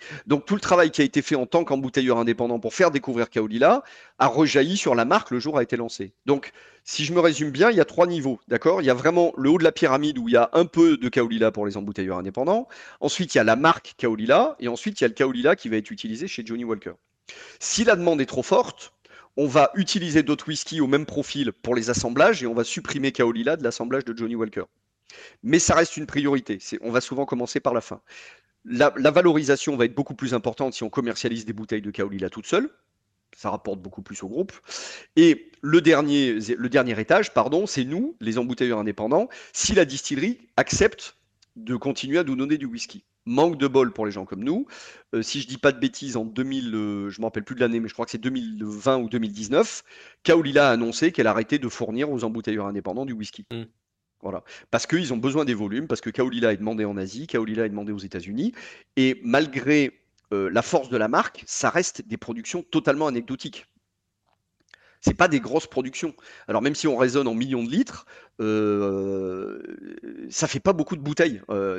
[SPEAKER 2] Donc tout le travail qui a été fait en tant qu'embouteilleur indépendant pour faire découvrir Kaolila a rejailli sur la marque le jour où a été lancé. Donc si je me résume bien, il y a 3 niveaux, d'accord? Il y a vraiment le haut de la pyramide où il y a un peu de Kaolila pour les embouteilleurs indépendants. Ensuite, il y a la marque Kaolila et ensuite il y a le Kaolila qui va être utilisé chez Johnny Walker. Si la demande est trop forte, on va utiliser d'autres whiskies au même profil pour les assemblages et on va supprimer Kaolila de l'assemblage de Johnny Walker. Mais ça reste une priorité. On va souvent commencer par la fin. La valorisation va être beaucoup plus importante si on commercialise des bouteilles de Kaolila toutes seules. Ça rapporte beaucoup plus au groupe. Et le dernier étage, c'est nous, les embouteilleurs indépendants, si la distillerie accepte de continuer à nous donner du whisky. Manque de bol pour les gens comme nous. Si je dis pas de bêtises, en 2000, je me rappelle plus de l'année, mais je crois que c'est 2020 ou 2019, Kaolila a annoncé qu'elle arrêtait de fournir aux embouteilleurs indépendants du whisky. Voilà. Parce qu'ils ont besoin des volumes, parce que Kaolila est demandé en Asie, Kaolila est demandé aux États-Unis, et malgré la force de la marque, ça reste des productions totalement anecdotiques. C'est pas des grosses productions. Alors même si on raisonne en millions de litres, ça fait pas beaucoup de bouteilles.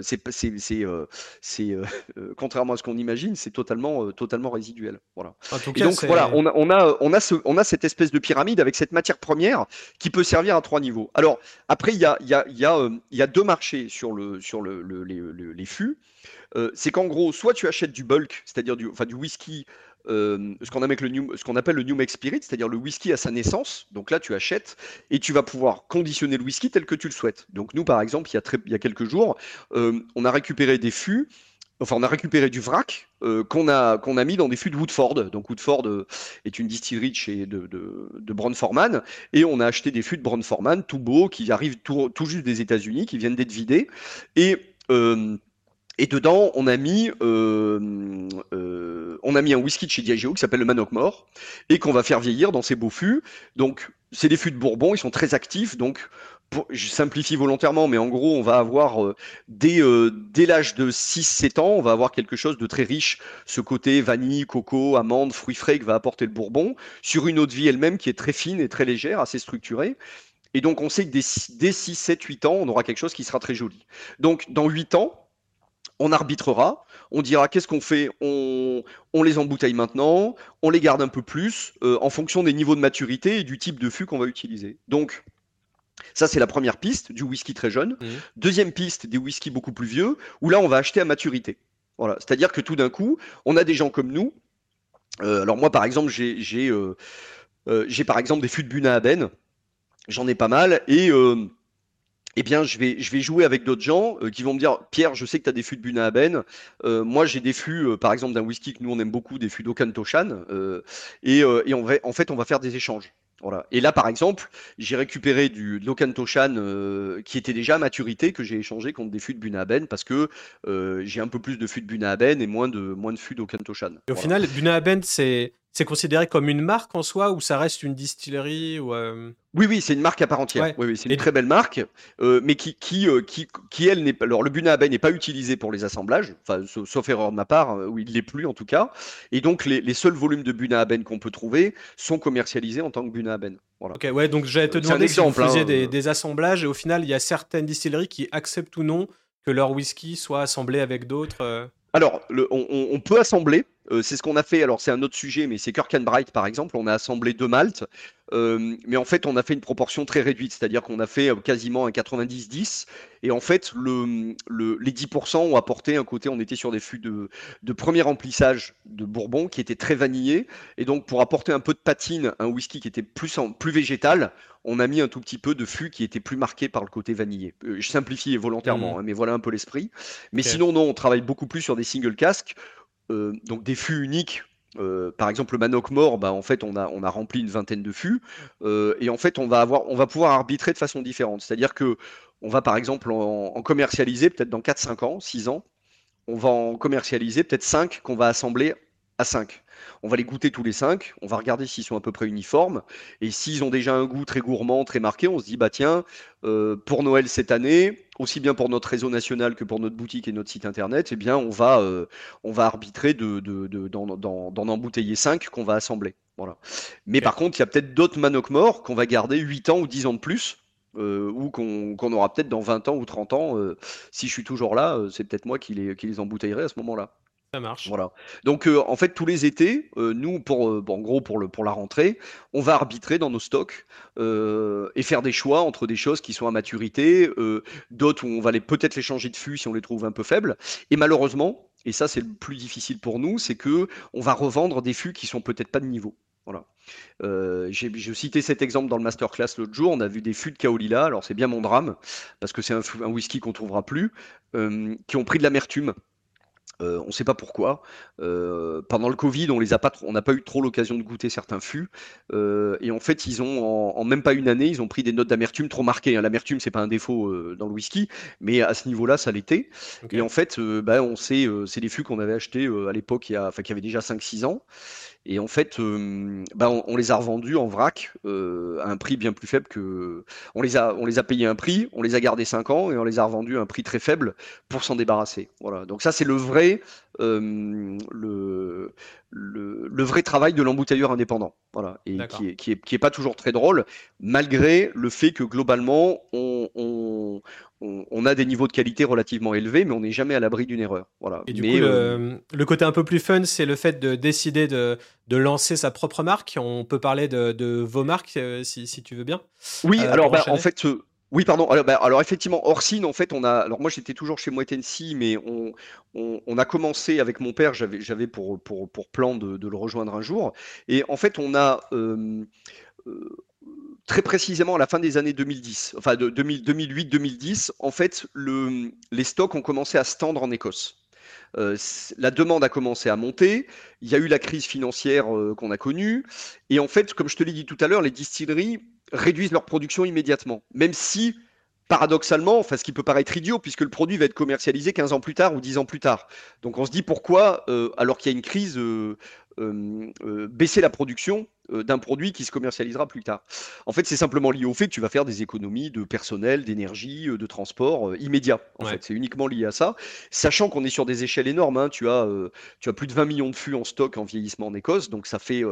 [SPEAKER 2] Contrairement à ce qu'on imagine, c'est totalement résiduel. Voilà.
[SPEAKER 1] En tout
[SPEAKER 2] Et
[SPEAKER 1] cas,
[SPEAKER 2] donc voilà, on a cette espèce de pyramide avec cette matière première qui peut servir à 3 niveaux. Alors après, il y a 2 marchés sur les fûts. C'est qu'en gros, soit tu achètes du bulk, c'est-à-dire du whisky, ce qu'on appelle le New Make Spirit, c'est-à-dire le whisky à sa naissance. Donc là, tu achètes et tu vas pouvoir conditionner le whisky tel que tu le souhaites. Donc nous, par exemple, il y a quelques jours, on a récupéré des fûts. Enfin, on a récupéré du vrac qu'on a mis dans des fûts de Woodford. Donc Woodford est une distillerie de Brown-Forman, et on a acheté des fûts de Brown-Forman tout beaux qui arrivent tout juste des États-Unis, qui viennent d'être vidés. Et dedans, on a mis un whisky de chez Diageo qui s'appelle le Mannockmore et qu'on va faire vieillir dans ces beaux fûts. Donc, c'est des fûts de Bourbon, ils sont très actifs. Donc, je simplifie volontairement, mais en gros, on va avoir dès l'âge de 6-7 ans, on va avoir quelque chose de très riche. Ce côté vanille, coco, amande, fruits frais que va apporter le Bourbon sur une eau de vie elle-même qui est très fine et très légère, assez structurée. Et donc, on sait que dès 6, 7, 8 ans, on aura quelque chose qui sera très joli. Donc, dans 8 ans, on arbitrera, on dira qu'est-ce qu'on fait, on les embouteille maintenant, on les garde un peu plus en fonction des niveaux de maturité et du type de fût qu'on va utiliser. Donc, ça, c'est la première piste, du whisky très jeune. Deuxième piste, des whiskies beaucoup plus vieux, où là, on va acheter à maturité. Voilà. C'est-à-dire que tout d'un coup, on a des gens comme nous. Alors moi, par exemple, j'ai par exemple des fûts de Bunnahabhain. J'en ai pas mal. Et eh bien, je vais jouer avec d'autres gens qui vont me dire, Pierre, je sais que tu as des fûts de Bunnahabhain. Moi, j'ai des fûts, par exemple, d'un whisky que nous, on aime beaucoup, des fûts d'Okantoshan. Et en fait, on va faire des échanges. Voilà. Et là, par exemple, j'ai récupéré de l'Okantoshan qui était déjà à maturité, que j'ai échangé contre des fûts de Bunnahabhain parce que j'ai un peu plus de fûts de Bunnahabhain et moins de fûts d'Okantoshan.
[SPEAKER 1] Et au final, Bunnahabhain, c'est considéré comme une marque en soi ou ça reste une distillerie ou
[SPEAKER 2] Oui, c'est une marque à part entière.
[SPEAKER 1] Ouais.
[SPEAKER 2] Oui, c'est une très belle marque, mais qui elle n'est pas. Alors, le Bunnahabhain n'est pas utilisé pour les assemblages, enfin, sauf erreur de ma part, où il l'est plus en tout cas. Et donc, les seuls volumes de Bunnahabhain qu'on peut trouver sont commercialisés en tant que Bunnahabhain. Voilà.
[SPEAKER 1] Ok, ouais, donc j'allais te
[SPEAKER 2] C'est un
[SPEAKER 1] demander si vous
[SPEAKER 2] exemple.
[SPEAKER 1] faisiez des assemblages et au final, il y a certaines distilleries qui acceptent ou non que leur whisky soit assemblé avec d'autres.
[SPEAKER 2] Alors, on peut assembler. C'est ce qu'on a fait. Alors, c'est un autre sujet, mais c'est Kirk and Bright, par exemple. On a assemblé 2 maltes. Mais en fait, on a fait une proportion très réduite. C'est-à-dire qu'on a fait quasiment un 90-10. Et en fait, les 10% ont apporté un côté. On était sur des fûts de premier remplissage de Bourbon qui étaient très vanillés. Et donc, pour apporter un peu de patine, un whisky qui était plus végétal, on a mis un tout petit peu de fût qui était plus marqué par le côté vanillé. Je simplifie volontairement, mais voilà un peu l'esprit. Mais sinon, non, on travaille beaucoup plus sur des single casques, donc des fûts uniques. Par exemple, le Mannockmore, en fait, on a rempli une vingtaine de fûts, et en fait, on va pouvoir arbitrer de façon différente. C'est-à-dire que on va, par exemple, en commercialiser peut-être dans 4-5 ans, 6 ans, on va en commercialiser peut-être 5 qu'on va assembler à 5. On va les goûter tous les 5, on va regarder s'ils sont à peu près uniformes, et s'ils ont déjà un goût très gourmand, très marqué, on se dit, bah tiens, pour Noël cette année, aussi bien pour notre réseau national que pour notre boutique et notre site internet, eh bien, on va arbitrer d'en embouteiller 5 qu'on va assembler. Voilà. Mais par contre, il y a peut-être d'autres Mannockmore qu'on va garder 8 ans ou 10 ans de plus, ou qu'on aura peut-être dans 20 ans ou 30 ans. Si je suis toujours là, c'est peut-être moi qui les embouteillerai à ce moment-là.
[SPEAKER 1] Ça marche.
[SPEAKER 2] Voilà. Donc, en fait, tous les étés, nous, en gros, pour la rentrée, on va arbitrer dans nos stocks et faire des choix entre des choses qui sont à maturité, d'autres où on va peut-être les changer de fût si on les trouve un peu faibles. Et malheureusement, et ça, c'est le plus difficile pour nous, c'est que on va revendre des fûts qui sont peut-être pas de niveau. Voilà. Je citais cet exemple dans le masterclass l'autre jour. On a vu des fûts de Kaolila. Alors, c'est bien mon drame, parce que c'est un whisky qu'on trouvera plus, qui ont pris de l'amertume. On ne sait pas pourquoi. Pendant le Covid, on n'a pas eu trop l'occasion de goûter certains fûts. Et en fait, ils ont en même pas une année, ils ont pris des notes d'amertume trop marquées, hein. L'amertume, c'est pas un défaut dans le whisky, mais à ce niveau-là, ça l'était. Et
[SPEAKER 1] Ok.
[SPEAKER 2] en fait, bah, on sait, c'est des fûts qu'on avait achetés à l'époque, enfin, qui avait déjà 5-6 ans. Et en fait, bah, on les a revendus en vrac à un prix bien plus faible que. On les a payés un prix, on les a gardés 5 ans et on les a revendus à un prix très faible pour s'en débarrasser. Voilà. Donc ça, c'est le vrai travail de l'embouteilleur indépendant. Voilà. Et
[SPEAKER 1] D'accord.
[SPEAKER 2] qui est pas toujours très drôle, malgré le fait que globalement, on a des niveaux de qualité relativement élevés, mais on n'est jamais à l'abri d'une erreur. Voilà.
[SPEAKER 1] Et du coup,
[SPEAKER 2] Mais
[SPEAKER 1] le côté un peu plus fun, c'est le fait de décider de lancer sa propre marque. On peut parler de vos marques, si tu veux bien,
[SPEAKER 2] Oui, alors
[SPEAKER 1] pour
[SPEAKER 2] bah, en
[SPEAKER 1] enchaîner.
[SPEAKER 2] fait, oui, pardon. Alors, effectivement, Orsine, en fait, alors moi j'étais toujours chez Moët Hennessy, mais on a commencé avec mon père. J'avais pour plan de le rejoindre un jour, et en fait, on a euh, très précisément à la fin des années 2010, enfin de 2008-2010, en fait, les stocks ont commencé à se tendre en Écosse. La demande a commencé à monter, il y a eu la crise financière qu'on a connue, et en fait, comme je te l'ai dit tout à l'heure, les distilleries réduisent leur production immédiatement, même si, paradoxalement, enfin, ce qui peut paraître idiot, puisque le produit va être commercialisé 15 ans plus tard ou 10 ans plus tard. Donc on se dit pourquoi, alors qu'il y a une crise, baisser la production d'un produit qui se commercialisera plus tard. En fait, c'est simplement lié au fait que tu vas faire des économies de personnel, d'énergie, de transport immédiat. En
[SPEAKER 1] Ouais.
[SPEAKER 2] fait, c'est uniquement lié à ça, sachant qu'on est sur des échelles énormes, hein. Tu as plus de 20 millions de fûts en stock en vieillissement en Écosse, donc ça fait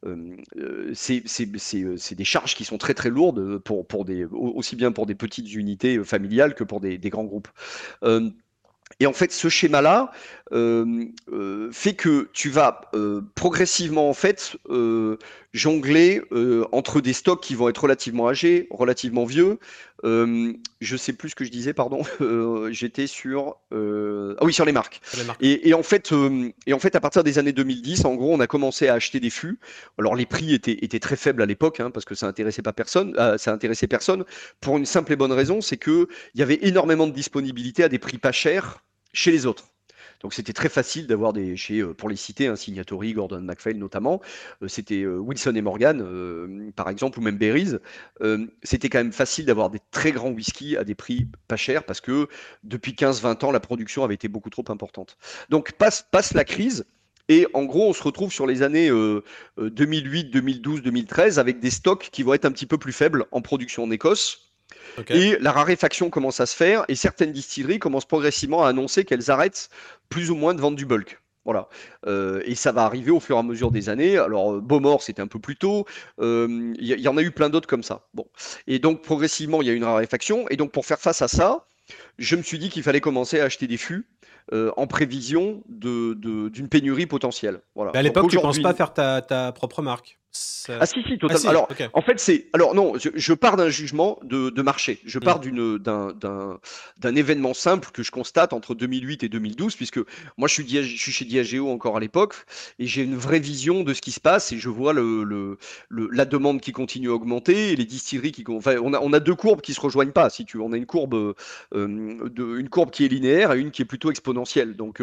[SPEAKER 2] c'est des charges qui sont très très lourdes aussi bien pour des petites unités familiales que pour des grands groupes. Euh, et en fait, ce schéma-là fait que tu vas progressivement en fait jongler entre des stocks qui vont être relativement âgés, relativement vieux. Je sais plus ce que je disais, pardon. J'étais sur ah oui, sur les marques.
[SPEAKER 1] Sur les marques.
[SPEAKER 2] Et en fait, à partir des années 2010, en gros, on a commencé à acheter des fûts. Alors les prix étaient très faibles à l'époque, hein, parce que ça intéressait pas personne. Ça intéressait personne pour une simple et bonne raison, c'est que il y avait énormément de disponibilité à des prix pas chers chez les autres. Donc c'était très facile d'avoir pour les citer, hein, Signatory, Gordon MacPhail notamment, c'était Wilson et Morgan par exemple, ou même Berries, c'était quand même facile d'avoir des très grands whiskies à des prix pas chers parce que depuis 15-20 ans, la production avait été beaucoup trop importante. Donc passe la crise. Et en gros, on se retrouve sur les années 2008, 2012, 2013 avec des stocks qui vont être un petit peu plus faibles en production en Écosse,
[SPEAKER 1] Ok.
[SPEAKER 2] et la raréfaction commence à se faire et certaines distilleries commencent progressivement à annoncer qu'elles arrêtent plus ou moins de vendre du bulk. Voilà. Et ça va arriver au fur et à mesure des années. Alors, Beaumort, c'était un peu plus tôt. Il y en a eu plein d'autres comme ça. Bon. Et donc, progressivement, il y a une raréfaction. Et donc, pour faire face à ça, je me suis dit qu'il fallait commencer à acheter des fûts en prévision d'une pénurie potentielle. Voilà.
[SPEAKER 1] Mais à
[SPEAKER 2] Donc,
[SPEAKER 1] l'époque, tu penses pas
[SPEAKER 2] aujourd'hui,
[SPEAKER 1] faire ta propre marque.
[SPEAKER 2] ah si, si,
[SPEAKER 1] Ah
[SPEAKER 2] totalement.
[SPEAKER 1] si,
[SPEAKER 2] Alors,
[SPEAKER 1] ok.
[SPEAKER 2] en fait, Alors non, je pars d'un jugement de marché. Je
[SPEAKER 1] Hmm.
[SPEAKER 2] pars d'un événement simple que je constate entre 2008 et 2012, puisque moi, je suis chez Diageo encore à l'époque, et j'ai une vraie vision de ce qui se passe, et je vois la demande qui continue à augmenter, et les distilleries Enfin, on a deux courbes qui se rejoignent pas, si tu veux. On a une courbe, une courbe qui est linéaire et une qui est plutôt exponentielle. Donc,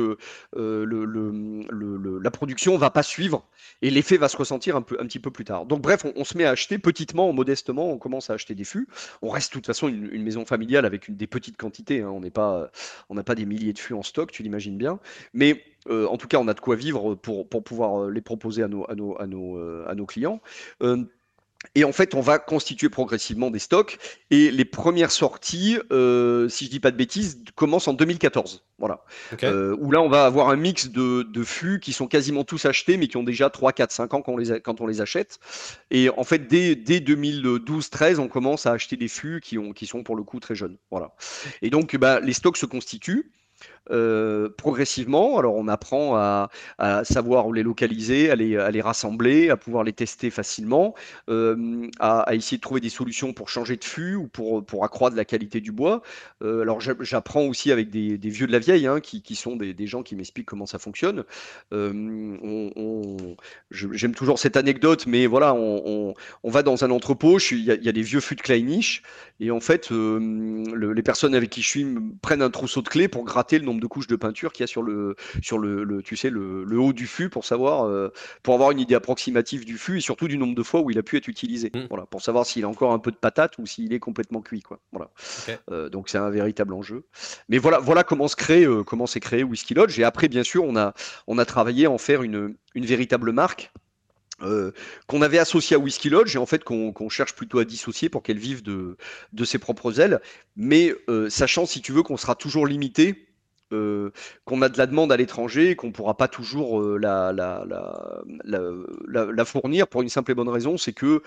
[SPEAKER 2] la production va pas suivre et l'effet va se ressentir un petit peu plus tard. Donc bref, on se met à acheter petitement, modestement, on commence à acheter des fûts. On reste de toute façon une maison familiale avec des petites quantités, hein. On n'a pas des milliers de fûts en stock, tu l'imagines bien. Mais en tout cas, on a de quoi vivre pour pouvoir les proposer à nos clients. Euh, et en fait, on va constituer progressivement des stocks. Et les premières sorties, si je dis pas de bêtises, commencent en 2014. Voilà.
[SPEAKER 1] Ok.
[SPEAKER 2] Où là, on va avoir un mix de fûts qui sont quasiment tous achetés, mais qui ont déjà 3, 4, 5 ans quand on les achète. Et en fait, dès 2012-13, on commence à acheter des fûts qui sont pour le coup très jeunes. Voilà. Et donc, bah, les stocks se constituent. progressivement. Alors on apprend à savoir où les localiser, à les rassembler, à pouvoir les tester facilement, à essayer de trouver des solutions pour changer de fût ou pour accroître la qualité du bois. Alors j'apprends aussi avec des vieux de la vieille, hein, qui sont des gens qui m'expliquent comment ça fonctionne. Euh, J'aime toujours cette anecdote, mais voilà, on va dans un entrepôt, il y a des vieux fûts de Kleinisch, et en fait, les personnes avec qui je suis prennent un trousseau de clés pour gratter le nombre de couches de peinture qu'il y a tu sais, le haut du fût pour avoir une idée approximative du fût et surtout du nombre de fois où il a pu être utilisé.
[SPEAKER 1] Mm.
[SPEAKER 2] Voilà, pour savoir s'il a encore un peu de patate ou s'il est complètement cuit, quoi. Voilà.
[SPEAKER 1] Ok.
[SPEAKER 2] Donc c'est un véritable enjeu. Mais voilà comment s'est créé Whisky Lodge. Et après, bien sûr, on a travaillé à en faire une véritable marque. Qu'on avait associée à Whisky Lodge et en fait qu'on cherche plutôt à dissocier pour qu'elle vive de ses propres ailes, mais sachant, si tu veux, qu'on sera toujours limité, qu'on a de la demande à l'étranger et qu'on ne pourra pas toujours la fournir pour une simple et bonne raison, c'est que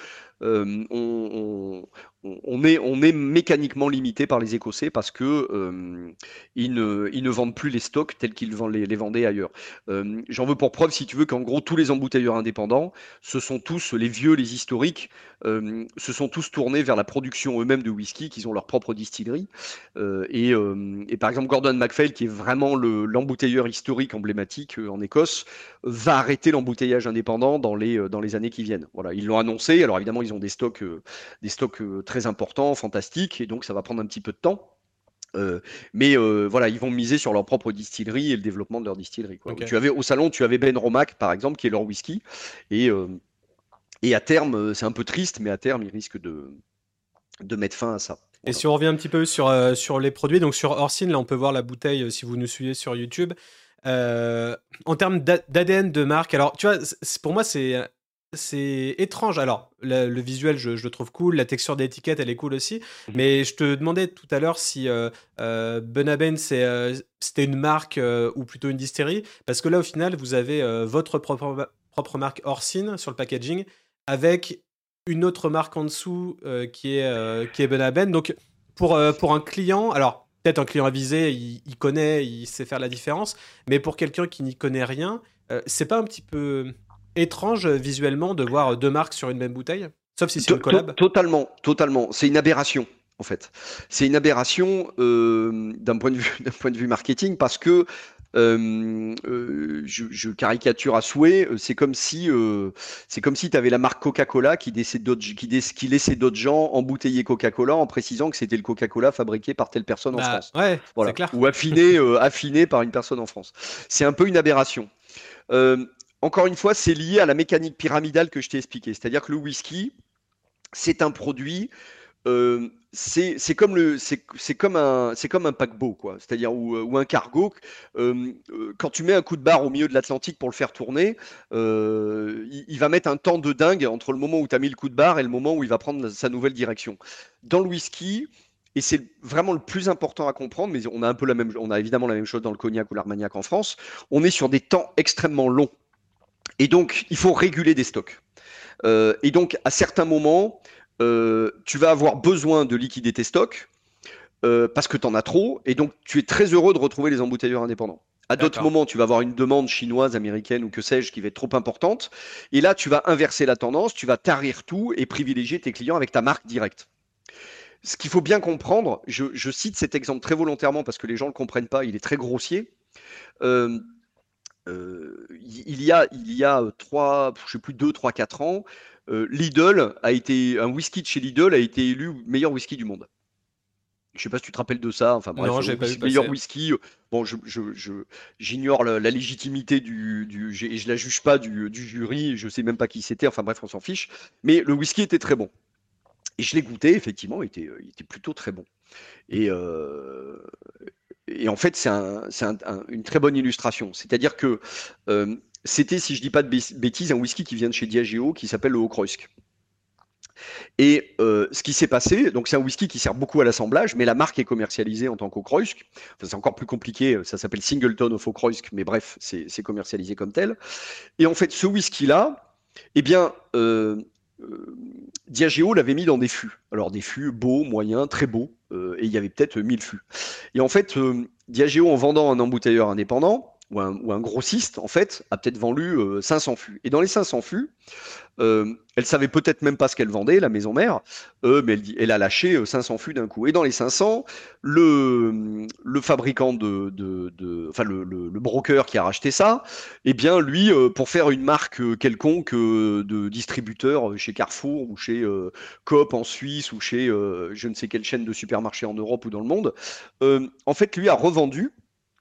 [SPEAKER 2] on est mécaniquement limité par les Écossais parce que ils ne vendent plus les stocks tels qu'ils les vendaient ailleurs. J'en veux pour preuve, si tu veux, qu'en gros tous les embouteilleurs indépendants, ce sont tous les vieux, les historiques, se sont tous tournés vers la production eux-mêmes de whisky, qu'ils ont leur propre distillerie. Et par exemple, Gordon MacPhail, qui est vraiment l'embouteilleur historique emblématique en Écosse, va arrêter l'embouteillage indépendant dans les années qui viennent. Voilà, ils l'ont annoncé. Alors évidemment, ils ont des stocks très importants, fantastiques, et donc ça va prendre un petit peu de temps. Mais voilà, ils vont miser sur leur propre distillerie et le développement de leur distillerie, quoi.
[SPEAKER 1] Ok.
[SPEAKER 2] Au salon, tu avais Ben Romack, par exemple, qui est leur whisky. Et, euh, et à terme, c'est un peu triste, mais à terme, ils risquent de mettre fin à ça.
[SPEAKER 1] Et
[SPEAKER 2] Voilà.
[SPEAKER 1] si on revient un petit peu sur les produits, donc sur Orsine, là on peut voir la bouteille si vous nous suivez sur YouTube. En termes d'ADN de marque, alors tu vois, pour moi c'est étrange. Alors le visuel, je le trouve cool, la texture d'étiquette elle est cool aussi.
[SPEAKER 2] Mhm.
[SPEAKER 1] Mais je te demandais tout à l'heure si Bunnaben c'était une marque ou plutôt une distillerie, parce que là au final vous avez votre propre marque Orsine sur le packaging avec une autre marque en dessous qui est Bunnaben. Donc pour un client, alors peut-être un client avisé, il connaît, il sait faire la différence, mais pour quelqu'un qui n'y connaît rien, c'est pas un petit peu étrange visuellement de voir deux marques sur une même bouteille? Sauf si c'est une collab.
[SPEAKER 2] Totalement, totalement. C'est une aberration, en fait. C'est une aberration d'un point de vue marketing parce que je caricature à souhait. C'est comme si tu avais la marque Coca-Cola qui laissait d'autres gens embouteiller Coca-Cola en précisant que c'était le Coca-Cola fabriqué par telle personne en
[SPEAKER 1] Bah
[SPEAKER 2] France.
[SPEAKER 1] ouais, c'est
[SPEAKER 2] Voilà.
[SPEAKER 1] clair.
[SPEAKER 2] Ou affiné par une personne en France. C'est un peu une aberration. Euh, Encore une fois, c'est lié à la mécanique pyramidale que je t'ai expliqué. C'est-à-dire que le whisky, c'est un produit, c'est comme un paquebot, quoi. C'est-à-dire ou un cargo. Quand tu mets un coup de barre au milieu de l'Atlantique pour le faire tourner, il va mettre un temps de dingue entre le moment où tu as mis le coup de barre et le moment où il va prendre sa nouvelle direction. Dans le whisky, et c'est vraiment le plus important à comprendre, mais on a évidemment la même chose dans le cognac ou l'armagnac en France. On est sur des temps extrêmement longs. Et donc, il faut réguler des stocks. Et donc, à certains moments, tu vas avoir besoin de liquider tes stocks parce que tu en as trop. Et donc, tu es très heureux de retrouver les embouteilleurs indépendants. À d'autres
[SPEAKER 1] D'accord.
[SPEAKER 2] moments, tu vas avoir une demande chinoise, américaine ou que sais-je qui va être trop importante. Et là, tu vas inverser la tendance, tu vas tarir tout et privilégier tes clients avec ta marque directe. Ce qu'il faut bien comprendre, je cite cet exemple très volontairement parce que les gens ne le comprennent pas, il est très grossier. Euh, il y a je sais plus, 2, 3, 4 ans, un whisky de chez Lidl a été élu meilleur whisky du monde. Je sais pas si tu te rappelles de ça. Enfin
[SPEAKER 1] Non,
[SPEAKER 2] bref,
[SPEAKER 1] j'avais pas vu
[SPEAKER 2] meilleur
[SPEAKER 1] passer.
[SPEAKER 2] whisky. Bon, j'ignore la légitimité et je la juge pas du jury. Je sais même pas qui c'était. Enfin bref, on s'en fiche. Mais le whisky était très bon. Et je l'ai goûté, effectivement, il était plutôt très bon. Et, et en fait, une très bonne illustration. C'est-à-dire que c'était, si je dis pas de bêtises, un whisky qui vient de chez Diageo qui s'appelle le Haut-Kreusk. Et ce qui s'est passé, donc c'est un whisky qui sert beaucoup à l'assemblage, mais la marque est commercialisée en tant qu'Haut-Kreusk. Enfin, c'est encore plus compliqué, ça s'appelle Singleton of Haut-Kreusk, mais bref, c'est commercialisé comme tel. Et en fait, ce whisky-là, eh bien, Diageo l'avait mis dans des fûts. Alors des fûts beaux, moyens, très beaux, et il y avait peut-être 1000 fûts. Et en fait, Diageo, en vendant un embouteilleur indépendant, ou un grossiste, en fait, a peut-être vendu 500 fûts. Et dans les 500 fûts, elle savait peut-être même pas ce qu'elle vendait, la maison mère, mais elle a lâché 500 fûts d'un coup. Et dans les 500, le fabricant enfin le broker qui a racheté ça, eh bien lui, pour faire une marque quelconque de distributeur chez Carrefour ou chez Coop en Suisse ou chez je ne sais quelle chaîne de supermarchés en Europe ou dans le monde, en fait lui a revendu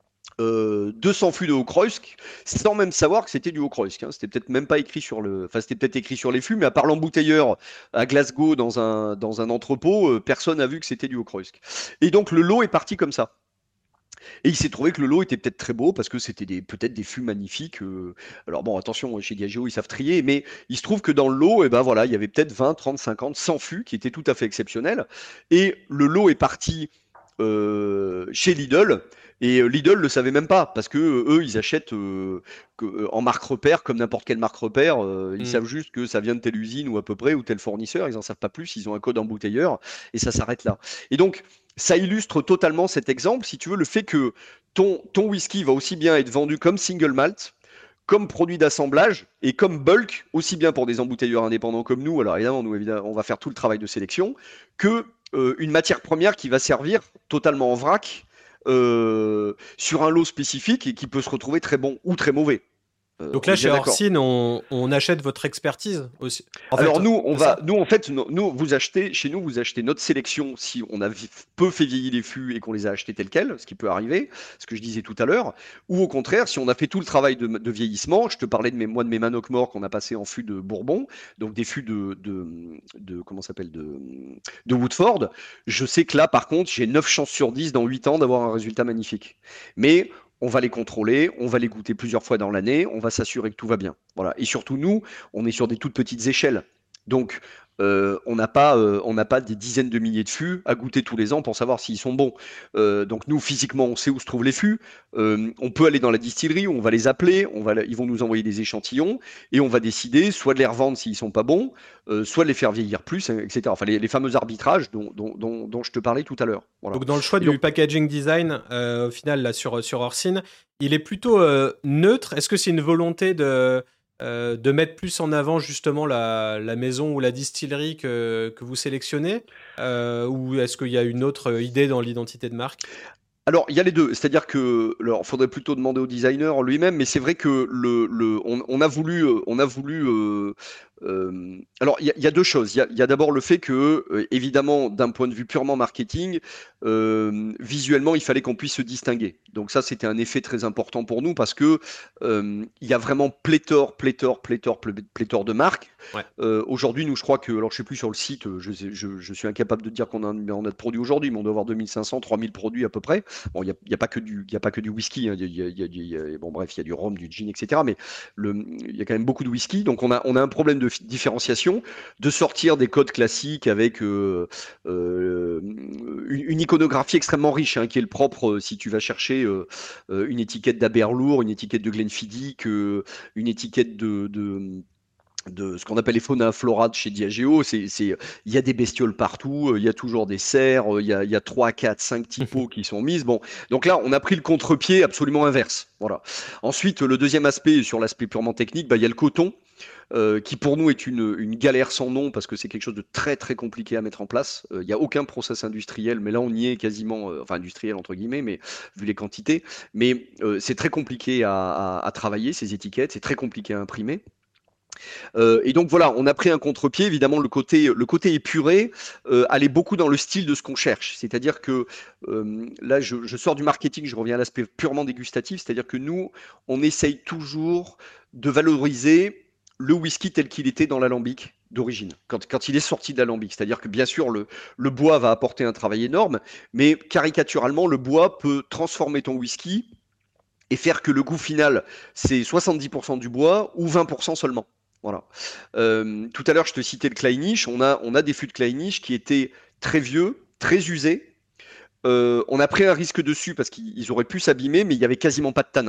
[SPEAKER 2] 200 fûts de Haut-Kreusk, sans même savoir que c'était du Haut-Kreusk. Hein. C'était peut-être même pas écrit sur enfin c'était peut-être écrit sur les fûts, mais à part l'embouteilleur à Glasgow dans un entrepôt, personne n'a vu que c'était du Haut-Kreusk. Et donc le lot est parti comme ça. Et il s'est trouvé que le lot était peut-être très beau parce que c'était peut-être des fûts magnifiques. Alors bon, attention, chez Diageo, ils savent trier, mais il se trouve que dans le lot, eh ben voilà, il y avait peut-être 20, 30, 50, 100 fûts qui étaient tout à fait exceptionnels. Et le lot est parti chez Lidl. Et Lidl le savait même pas parce que eux ils achètent en marque repère comme n'importe quelle marque repère. Ils savent juste que ça vient de telle usine ou à peu près ou tel fournisseur. Ils en savent pas plus. Ils ont un code embouteilleur et ça s'arrête là. Et donc ça illustre totalement cet exemple. Si tu veux, le fait que ton whisky va aussi bien être vendu comme single malt, comme produit d'assemblage et comme bulk, aussi bien pour des embouteilleurs indépendants comme nous, alors évidemment, on va faire tout le travail de sélection, que une matière première qui va servir totalement en vrac sur un lot spécifique et qui peut se retrouver très bon ou très mauvais.
[SPEAKER 1] Donc là, chez Orsine, on achète votre expertise aussi.
[SPEAKER 2] Alors nous, en fait, vous achetez, chez nous, vous achetez notre sélection si on a peu fait vieillir les fûts et qu'on les a achetés tels quels, ce qui peut arriver, ce que je disais tout à l'heure, ou au contraire, si on a fait tout le travail de vieillissement, je te parlais de mes Manoc morts qu'on a passé en fûts de Bourbon, donc des fûts comment s'appelle, de Woodford, je sais que là, par contre, j'ai 9 chances sur 10 dans 8 ans d'avoir un résultat magnifique. Mais on va les contrôler, on va les goûter plusieurs fois dans l'année, on va s'assurer que tout va bien. Voilà. Et surtout, nous, on est sur des toutes petites échelles. Donc, on n'a pas des dizaines de milliers de fûts à goûter tous les ans pour savoir s'ils sont bons. Donc, nous, physiquement, on sait où se trouvent les fûts. On peut aller dans la distillerie, on va les appeler, ils vont nous envoyer des échantillons et on va décider soit de les revendre s'ils sont pas bons, soit de les faire vieillir plus, etc. Enfin, les fameux arbitrages dont je te parlais tout à l'heure. Voilà.
[SPEAKER 1] Donc, dans le choix du packaging design, au final, là, sur Orsine, il est plutôt neutre. Est-ce que c'est une volonté de mettre plus en avant justement la maison ou la distillerie que vous sélectionnez, ou est-ce qu'il y a une autre idée dans l'identité de marque?
[SPEAKER 2] Alors, il y a les deux. C'est-à-dire que, alors, faudrait plutôt demander au designer lui-même, mais c'est vrai que on a voulu, alors, il y a deux choses. Il y a d'abord le fait que, évidemment, d'un point de vue purement marketing, visuellement, il fallait qu'on puisse se distinguer. Donc ça, c'était un effet très important pour nous parce que il y a vraiment pléthore de marques.
[SPEAKER 1] Ouais.
[SPEAKER 2] Aujourd'hui, nous, je crois que, alors je sais plus sur le site, je suis incapable de dire qu'on a de produits aujourd'hui, mais on doit avoir 2500, 3000 produits à peu près. Bon, il y a pas que du whisky. Hein. Bon, bref, il y a du rhum, du gin, etc. Mais il y a quand même beaucoup de whisky. Donc on a un problème de différenciation, de sortir des codes classiques avec une iconographie extrêmement riche, hein, qui est le propre si tu vas chercher une étiquette d'Aberlour, une étiquette de Glenfiddich, une étiquette de ce qu'on appelle les fauna flora de chez Diageo, il y a des bestioles partout, il y a toujours des cerfs, il y a 3, 4, 5 typos qui sont mises. Bon, donc là, on a pris le contre-pied absolument inverse. Voilà. Ensuite, le deuxième aspect, sur l'aspect purement technique, il y a le coton. Qui pour nous est une galère sans nom parce que c'est quelque chose de très très compliqué à mettre en place. Il n'y a aucun process industriel, mais là on y est quasiment, enfin industriel entre guillemets, mais vu les quantités. Mais c'est très compliqué à travailler ces étiquettes, c'est très compliqué à imprimer. Et donc voilà, on a pris un contre-pied. Évidemment, le côté épuré allait beaucoup dans le style de ce qu'on cherche. C'est-à-dire que là, je sors du marketing, je reviens à l'aspect purement dégustatif. C'est-à-dire que nous, on essaye toujours de valoriser le whisky tel qu'il était dans l'alambic d'origine, quand il est sorti de l'alambic. C'est-à-dire que bien sûr, le bois va apporter un travail énorme, mais caricaturalement, le bois peut transformer ton whisky et faire que le goût final, c'est 70% du bois ou 20% seulement. Voilà. Tout à l'heure, je te citais le Kleinisch. On a des fûts de Kleinisch qui étaient très vieux, très usés. On a pris un risque dessus parce qu'ils auraient pu s'abîmer, mais il n'y avait quasiment pas de tanin.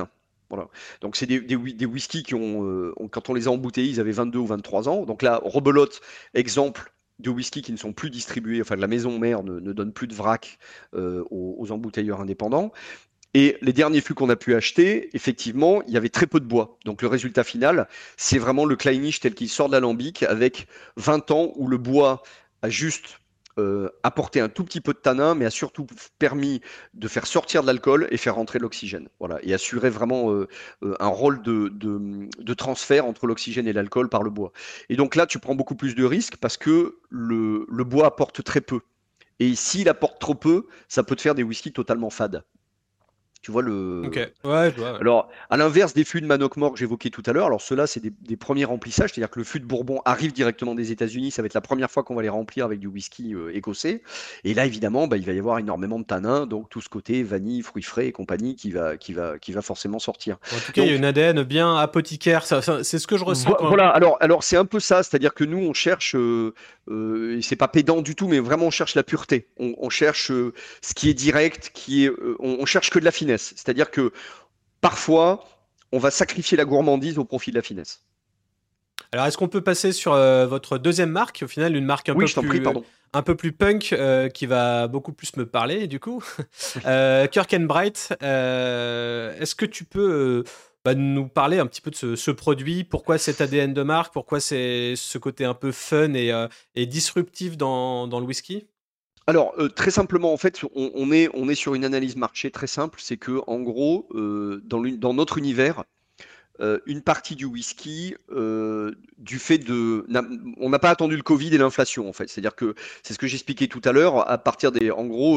[SPEAKER 2] Voilà. Donc c'est des whiskies quand on les a embouteillés, ils avaient 22 ou 23 ans. Donc là, Rebelote, exemple de whisky qui ne sont plus distribués, enfin la maison mère ne donne plus de vrac aux embouteilleurs indépendants. Et les derniers fûts qu'on a pu acheter, effectivement, il y avait très peu de bois. Donc le résultat final, c'est vraiment le Kleinisch tel qu'il sort de l'alambic avec 20 ans où le bois a juste apporté un tout petit peu de tanin, mais a surtout permis de faire sortir de l'alcool et faire rentrer de l'oxygène. Voilà, et assurer vraiment un rôle de transfert entre l'oxygène et l'alcool par le bois. Et donc là, tu prends beaucoup plus de risques parce que le bois apporte très peu. Et s'il apporte trop peu, ça peut te faire des whiskies totalement fades. Tu vois
[SPEAKER 1] Ok,
[SPEAKER 2] le.
[SPEAKER 1] ouais, je vois. Ouais.
[SPEAKER 2] Alors, à l'inverse des fûts de Manocmore que j'évoquais tout à l'heure, alors ceux-là, c'est des premiers remplissages, c'est-à-dire que le fût de Bourbon arrive directement des États-Unis, ça va être la première fois qu'on va les remplir avec du whisky écossais. Et là, évidemment, bah, il va y avoir énormément de tanins, donc tout ce côté vanille, fruits frais et compagnie qui va forcément sortir.
[SPEAKER 1] En tout cas, il y a
[SPEAKER 2] Donc,
[SPEAKER 1] une ADN bien apothicaire. C'est ce que je ressens quand.
[SPEAKER 2] Voilà, alors c'est un peu ça, c'est-à-dire que nous on cherche, et c'est pas pédant du tout, mais vraiment on cherche la pureté. On cherche ce qui est direct, on cherche que de la finesse. C'est-à-dire que parfois on va sacrifier la gourmandise au profit de la finesse.
[SPEAKER 1] Alors, est-ce qu'on peut passer sur votre deuxième marque, au final, une marque
[SPEAKER 2] Oui, je t'en prie, pardon.
[SPEAKER 1] un peu plus punk, qui va beaucoup plus me parler, du coup. Kirk and Bright, est-ce que tu peux nous parler un petit peu de ce produit? Pourquoi cet ADN de marque? Pourquoi c'est ce côté un peu fun et disruptif dans le whisky?
[SPEAKER 2] Alors, très simplement, en fait, on est sur une analyse marché très simple, c'est que en gros, dans notre univers, une partie du whisky, du fait on n'a pas attendu le Covid et l'inflation en fait. C'est-à-dire que c'est ce que j'expliquais tout à l'heure. En gros,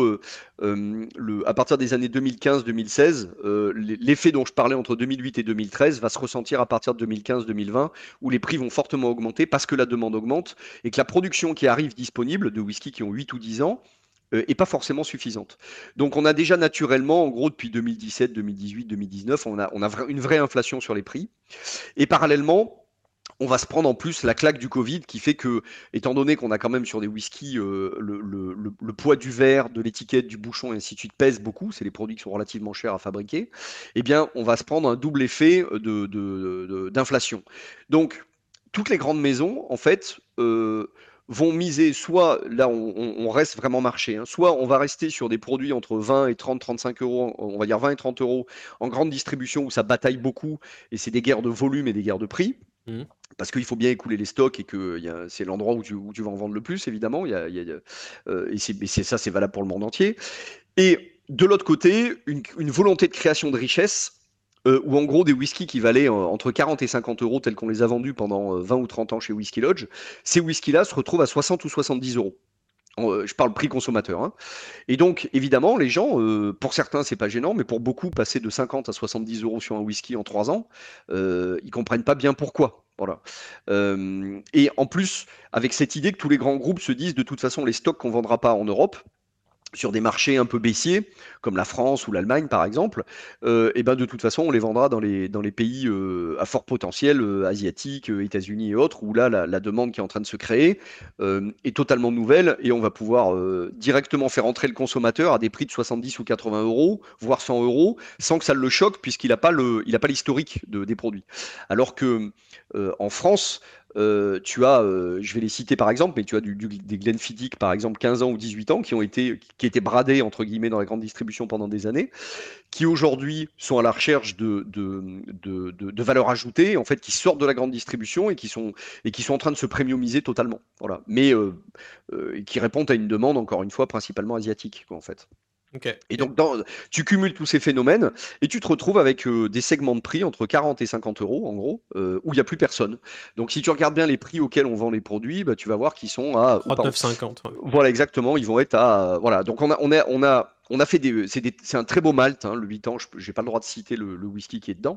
[SPEAKER 2] à partir des années 2015-2016, l'effet dont je parlais entre 2008 et 2013 va se ressentir à partir de 2015-2020, où les prix vont fortement augmenter parce que la demande augmente et que la production qui arrive disponible de whisky qui ont 8 ou 10 ans est pas forcément suffisante. Donc on a déjà naturellement, en gros depuis 2017, 2018, 2019, on a une vraie inflation sur les prix. Et parallèlement, on va se prendre en plus la claque du Covid qui fait que, étant donné qu'on a quand même sur des whiskies, le poids du verre, de l'étiquette, du bouchon et ainsi de suite pèse beaucoup, c'est des produits qui sont relativement chers à fabriquer, eh bien on va se prendre un double effet d'inflation. Donc toutes les grandes maisons, en fait, vont miser soit, là on reste vraiment marché, hein, soit on va rester sur des produits entre 20 et 30, 35 euros, on va dire 20 et 30 euros en grande distribution où ça bataille beaucoup et c'est des guerres de volume et des guerres de prix.
[SPEAKER 1] Mhm.
[SPEAKER 2] Parce qu'il faut bien écouler les stocks et que c'est l'endroit où tu vas en vendre le plus, évidemment. Ça, c'est valable pour le monde entier. Et de l'autre côté, une volonté de création de richesse, où en gros des whiskies qui valaient entre 40 et 50 euros, tels qu'on les a vendus pendant 20 ou 30 ans chez Whisky Lodge, ces whiskies-là se retrouvent à 60 ou 70 euros. Je parle prix consommateur, hein. Et donc, évidemment, les gens, pour certains, c'est pas gênant, mais pour beaucoup, passer de 50 à 70 euros sur un whisky en 3 ans, ils comprennent pas bien pourquoi. Voilà. Et en plus, avec cette idée que tous les grands groupes se disent, de toute façon, les stocks qu'on vendra pas en Europe, sur des marchés un peu baissiers, comme la France ou l'Allemagne par exemple, et ben de toute façon on les vendra dans les pays à fort potentiel, asiatiques, États-Unis et autres, où là la demande qui est en train de se créer est totalement nouvelle et on va pouvoir directement faire entrer le consommateur à des prix de 70 ou 80 euros, voire 100 euros, sans que ça le choque puisqu'il n'a pas l'historique des produits. Alors que en France, tu as, je vais les citer par exemple, mais tu as des Glenfiddich par exemple 15 ans ou 18 ans qui étaient bradés entre guillemets dans la grande distribution pendant des années, qui aujourd'hui sont à la recherche de valeur ajoutée, en fait, qui sortent de la grande distribution et qui sont en train de se premiumiser totalement. Voilà. Mais qui répondent à une demande, encore une fois, principalement asiatique, quoi, en fait.
[SPEAKER 1] Ok.
[SPEAKER 2] Et donc, tu cumules tous ces phénomènes et tu te retrouves avec des segments de prix entre 40 et 50 euros, en gros, où il n'y a plus personne. Donc, si tu regardes bien les prix auxquels on vend les produits, bah, tu vas voir qu'ils sont à. Oh, pardon.
[SPEAKER 1] 39,50. Ouais.
[SPEAKER 2] Voilà, exactement. Ils vont être à. Voilà. Donc, on a fait c'est un très beau malt, hein, le 8 ans. Je n'ai pas le droit de citer le whisky qui est dedans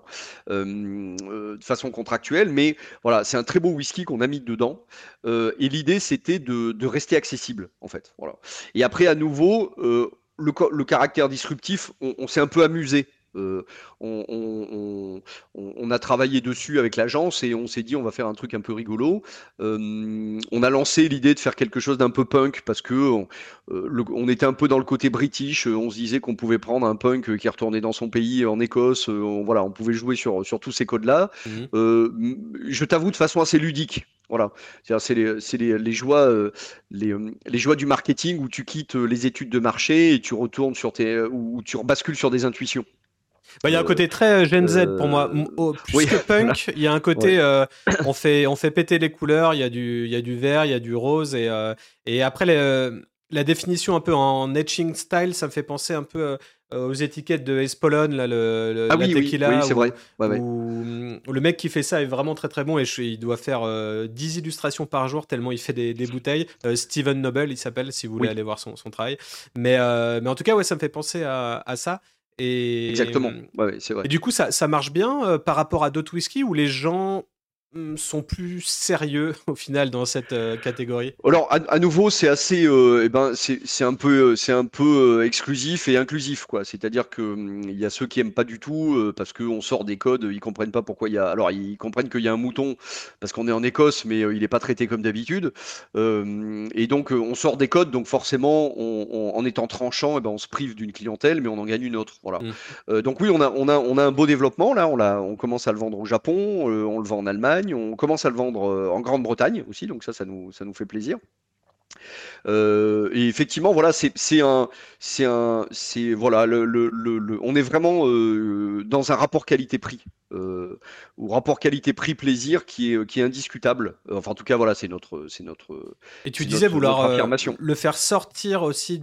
[SPEAKER 2] de façon contractuelle, mais voilà, c'est un très beau whisky qu'on a mis dedans. Et l'idée, c'était de rester accessible, en fait. Voilà. Et après, à nouveau, le caractère disruptif, on s'est un peu amusé. On on a travaillé dessus avec l'agence et on s'est dit on va faire un truc un peu rigolo. On a lancé l'idée de faire quelque chose d'un peu punk parce que on était un peu dans le côté british. On se disait qu'on pouvait prendre un punk qui est retourné dans son pays en Écosse. Voilà, on pouvait jouer sur tous ces codes-là.
[SPEAKER 1] Mhm.
[SPEAKER 2] Je t'avoue de façon assez ludique. Voilà, c'est les joies, les joies du marketing où tu quittes les études de marché et tu retournes sur où tu bascules sur des intuitions.
[SPEAKER 1] Bah, il y a un
[SPEAKER 2] Euh,
[SPEAKER 1] côté très Gen Z pour moi. Plus
[SPEAKER 2] oui,
[SPEAKER 1] que
[SPEAKER 2] voilà,
[SPEAKER 1] punk, il y a un
[SPEAKER 2] ouais,
[SPEAKER 1] côté on fait péter les couleurs, il y a du vert, il y a du rose et après la définition un peu en etching style, ça me fait penser un peu aux étiquettes de Espolòn, là,
[SPEAKER 2] ah
[SPEAKER 1] la
[SPEAKER 2] oui, oui, oui,
[SPEAKER 1] tequila
[SPEAKER 2] c'est vrai. Ouais, ouais.
[SPEAKER 1] où le mec qui fait ça est vraiment très très bon et il doit faire 10 illustrations par jour tellement il fait des bouteilles. Steven Noble, il s'appelle, si vous voulez
[SPEAKER 2] Oui,
[SPEAKER 1] aller voir son travail. Mais en tout cas, ouais, ça me fait penser à ça. Et,
[SPEAKER 2] exactement. Ouais, ouais, c'est vrai.
[SPEAKER 1] et du coup, ça marche bien par rapport à d'autres whisky où les gens sont plus sérieux au final dans cette catégorie.
[SPEAKER 2] Alors, à nouveau, c'est assez, eh ben, c'est un peu exclusif et inclusif, quoi. C'est-à-dire que il y a ceux qui aiment pas du tout parce qu'on sort des codes, ils comprennent pas pourquoi il y a. Alors, ils comprennent qu'il y a un mouton parce qu'on est en Écosse, mais il est pas traité comme d'habitude. Et donc, on sort des codes, donc forcément, en étant tranchant, eh ben, on se prive d'une clientèle, mais on en gagne une autre. Voilà.
[SPEAKER 1] Mm.
[SPEAKER 2] Donc oui, on a un beau développement là. On commence à le vendre au Japon, on le vend en Allemagne, on commence à le vendre en Grande-Bretagne aussi. Donc ça nous fait plaisir. Et effectivement, voilà, voilà, on est vraiment dans un rapport qualité-prix, ou rapport qualité-prix-plaisir qui est indiscutable. Enfin, en tout cas, voilà,
[SPEAKER 1] Et tu disais vouloir
[SPEAKER 2] notre affirmation.
[SPEAKER 1] le faire sortir aussi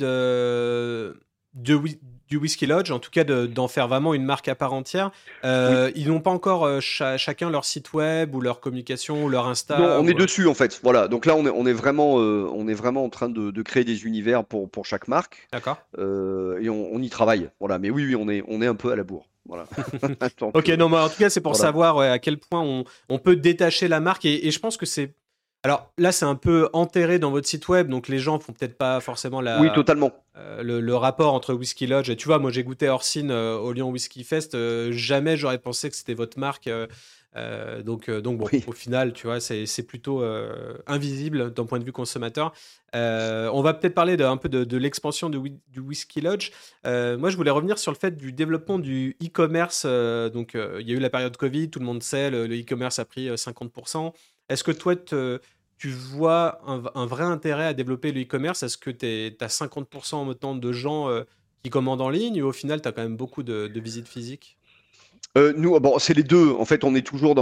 [SPEAKER 1] du Whisky Lodge, en tout cas d'en faire vraiment une marque à part entière.
[SPEAKER 2] Oui.
[SPEAKER 1] Ils n'ont pas encore chacun leur site web ou leur communication ou leur
[SPEAKER 2] Non,
[SPEAKER 1] Insta
[SPEAKER 2] on est
[SPEAKER 1] ou,
[SPEAKER 2] dessus en fait. Voilà. Donc là, on est vraiment en train de créer des univers pour chaque marque,
[SPEAKER 1] D'accord.
[SPEAKER 2] et on y travaille. Voilà. Mais oui, oui, on est un peu à la bourre. Voilà. Donc
[SPEAKER 1] Ok, non, mais en tout cas, c'est pour
[SPEAKER 2] voilà.
[SPEAKER 1] savoir ouais, à quel point on peut détacher la marque. Et je pense que c'est. Alors là, c'est un peu enterré dans votre site web, donc les gens font peut-être pas forcément
[SPEAKER 2] Oui, totalement.
[SPEAKER 1] le rapport entre Whisky Lodge. Et tu vois, moi, j'ai goûté Orsine au Lyon Whisky Fest. Jamais j'aurais pensé que c'était votre marque. Donc bon,
[SPEAKER 2] Oui.
[SPEAKER 1] au final, tu vois, c'est plutôt invisible d'un point de vue consommateur. On va peut-être parler un peu de l'expansion du Whisky Lodge. Moi, je voulais revenir sur le fait du développement du e-commerce. Il y a eu la période Covid, tout le monde sait, le e-commerce a pris 50%. Est-ce que toi, tu vois un vrai intérêt à développer le e-commerce? Est-ce que tu as 50% autant de gens qui commandent en ligne ou au final, tu as quand même beaucoup de visites physiques?
[SPEAKER 2] Nous, bon, c'est les deux. En fait, on est toujours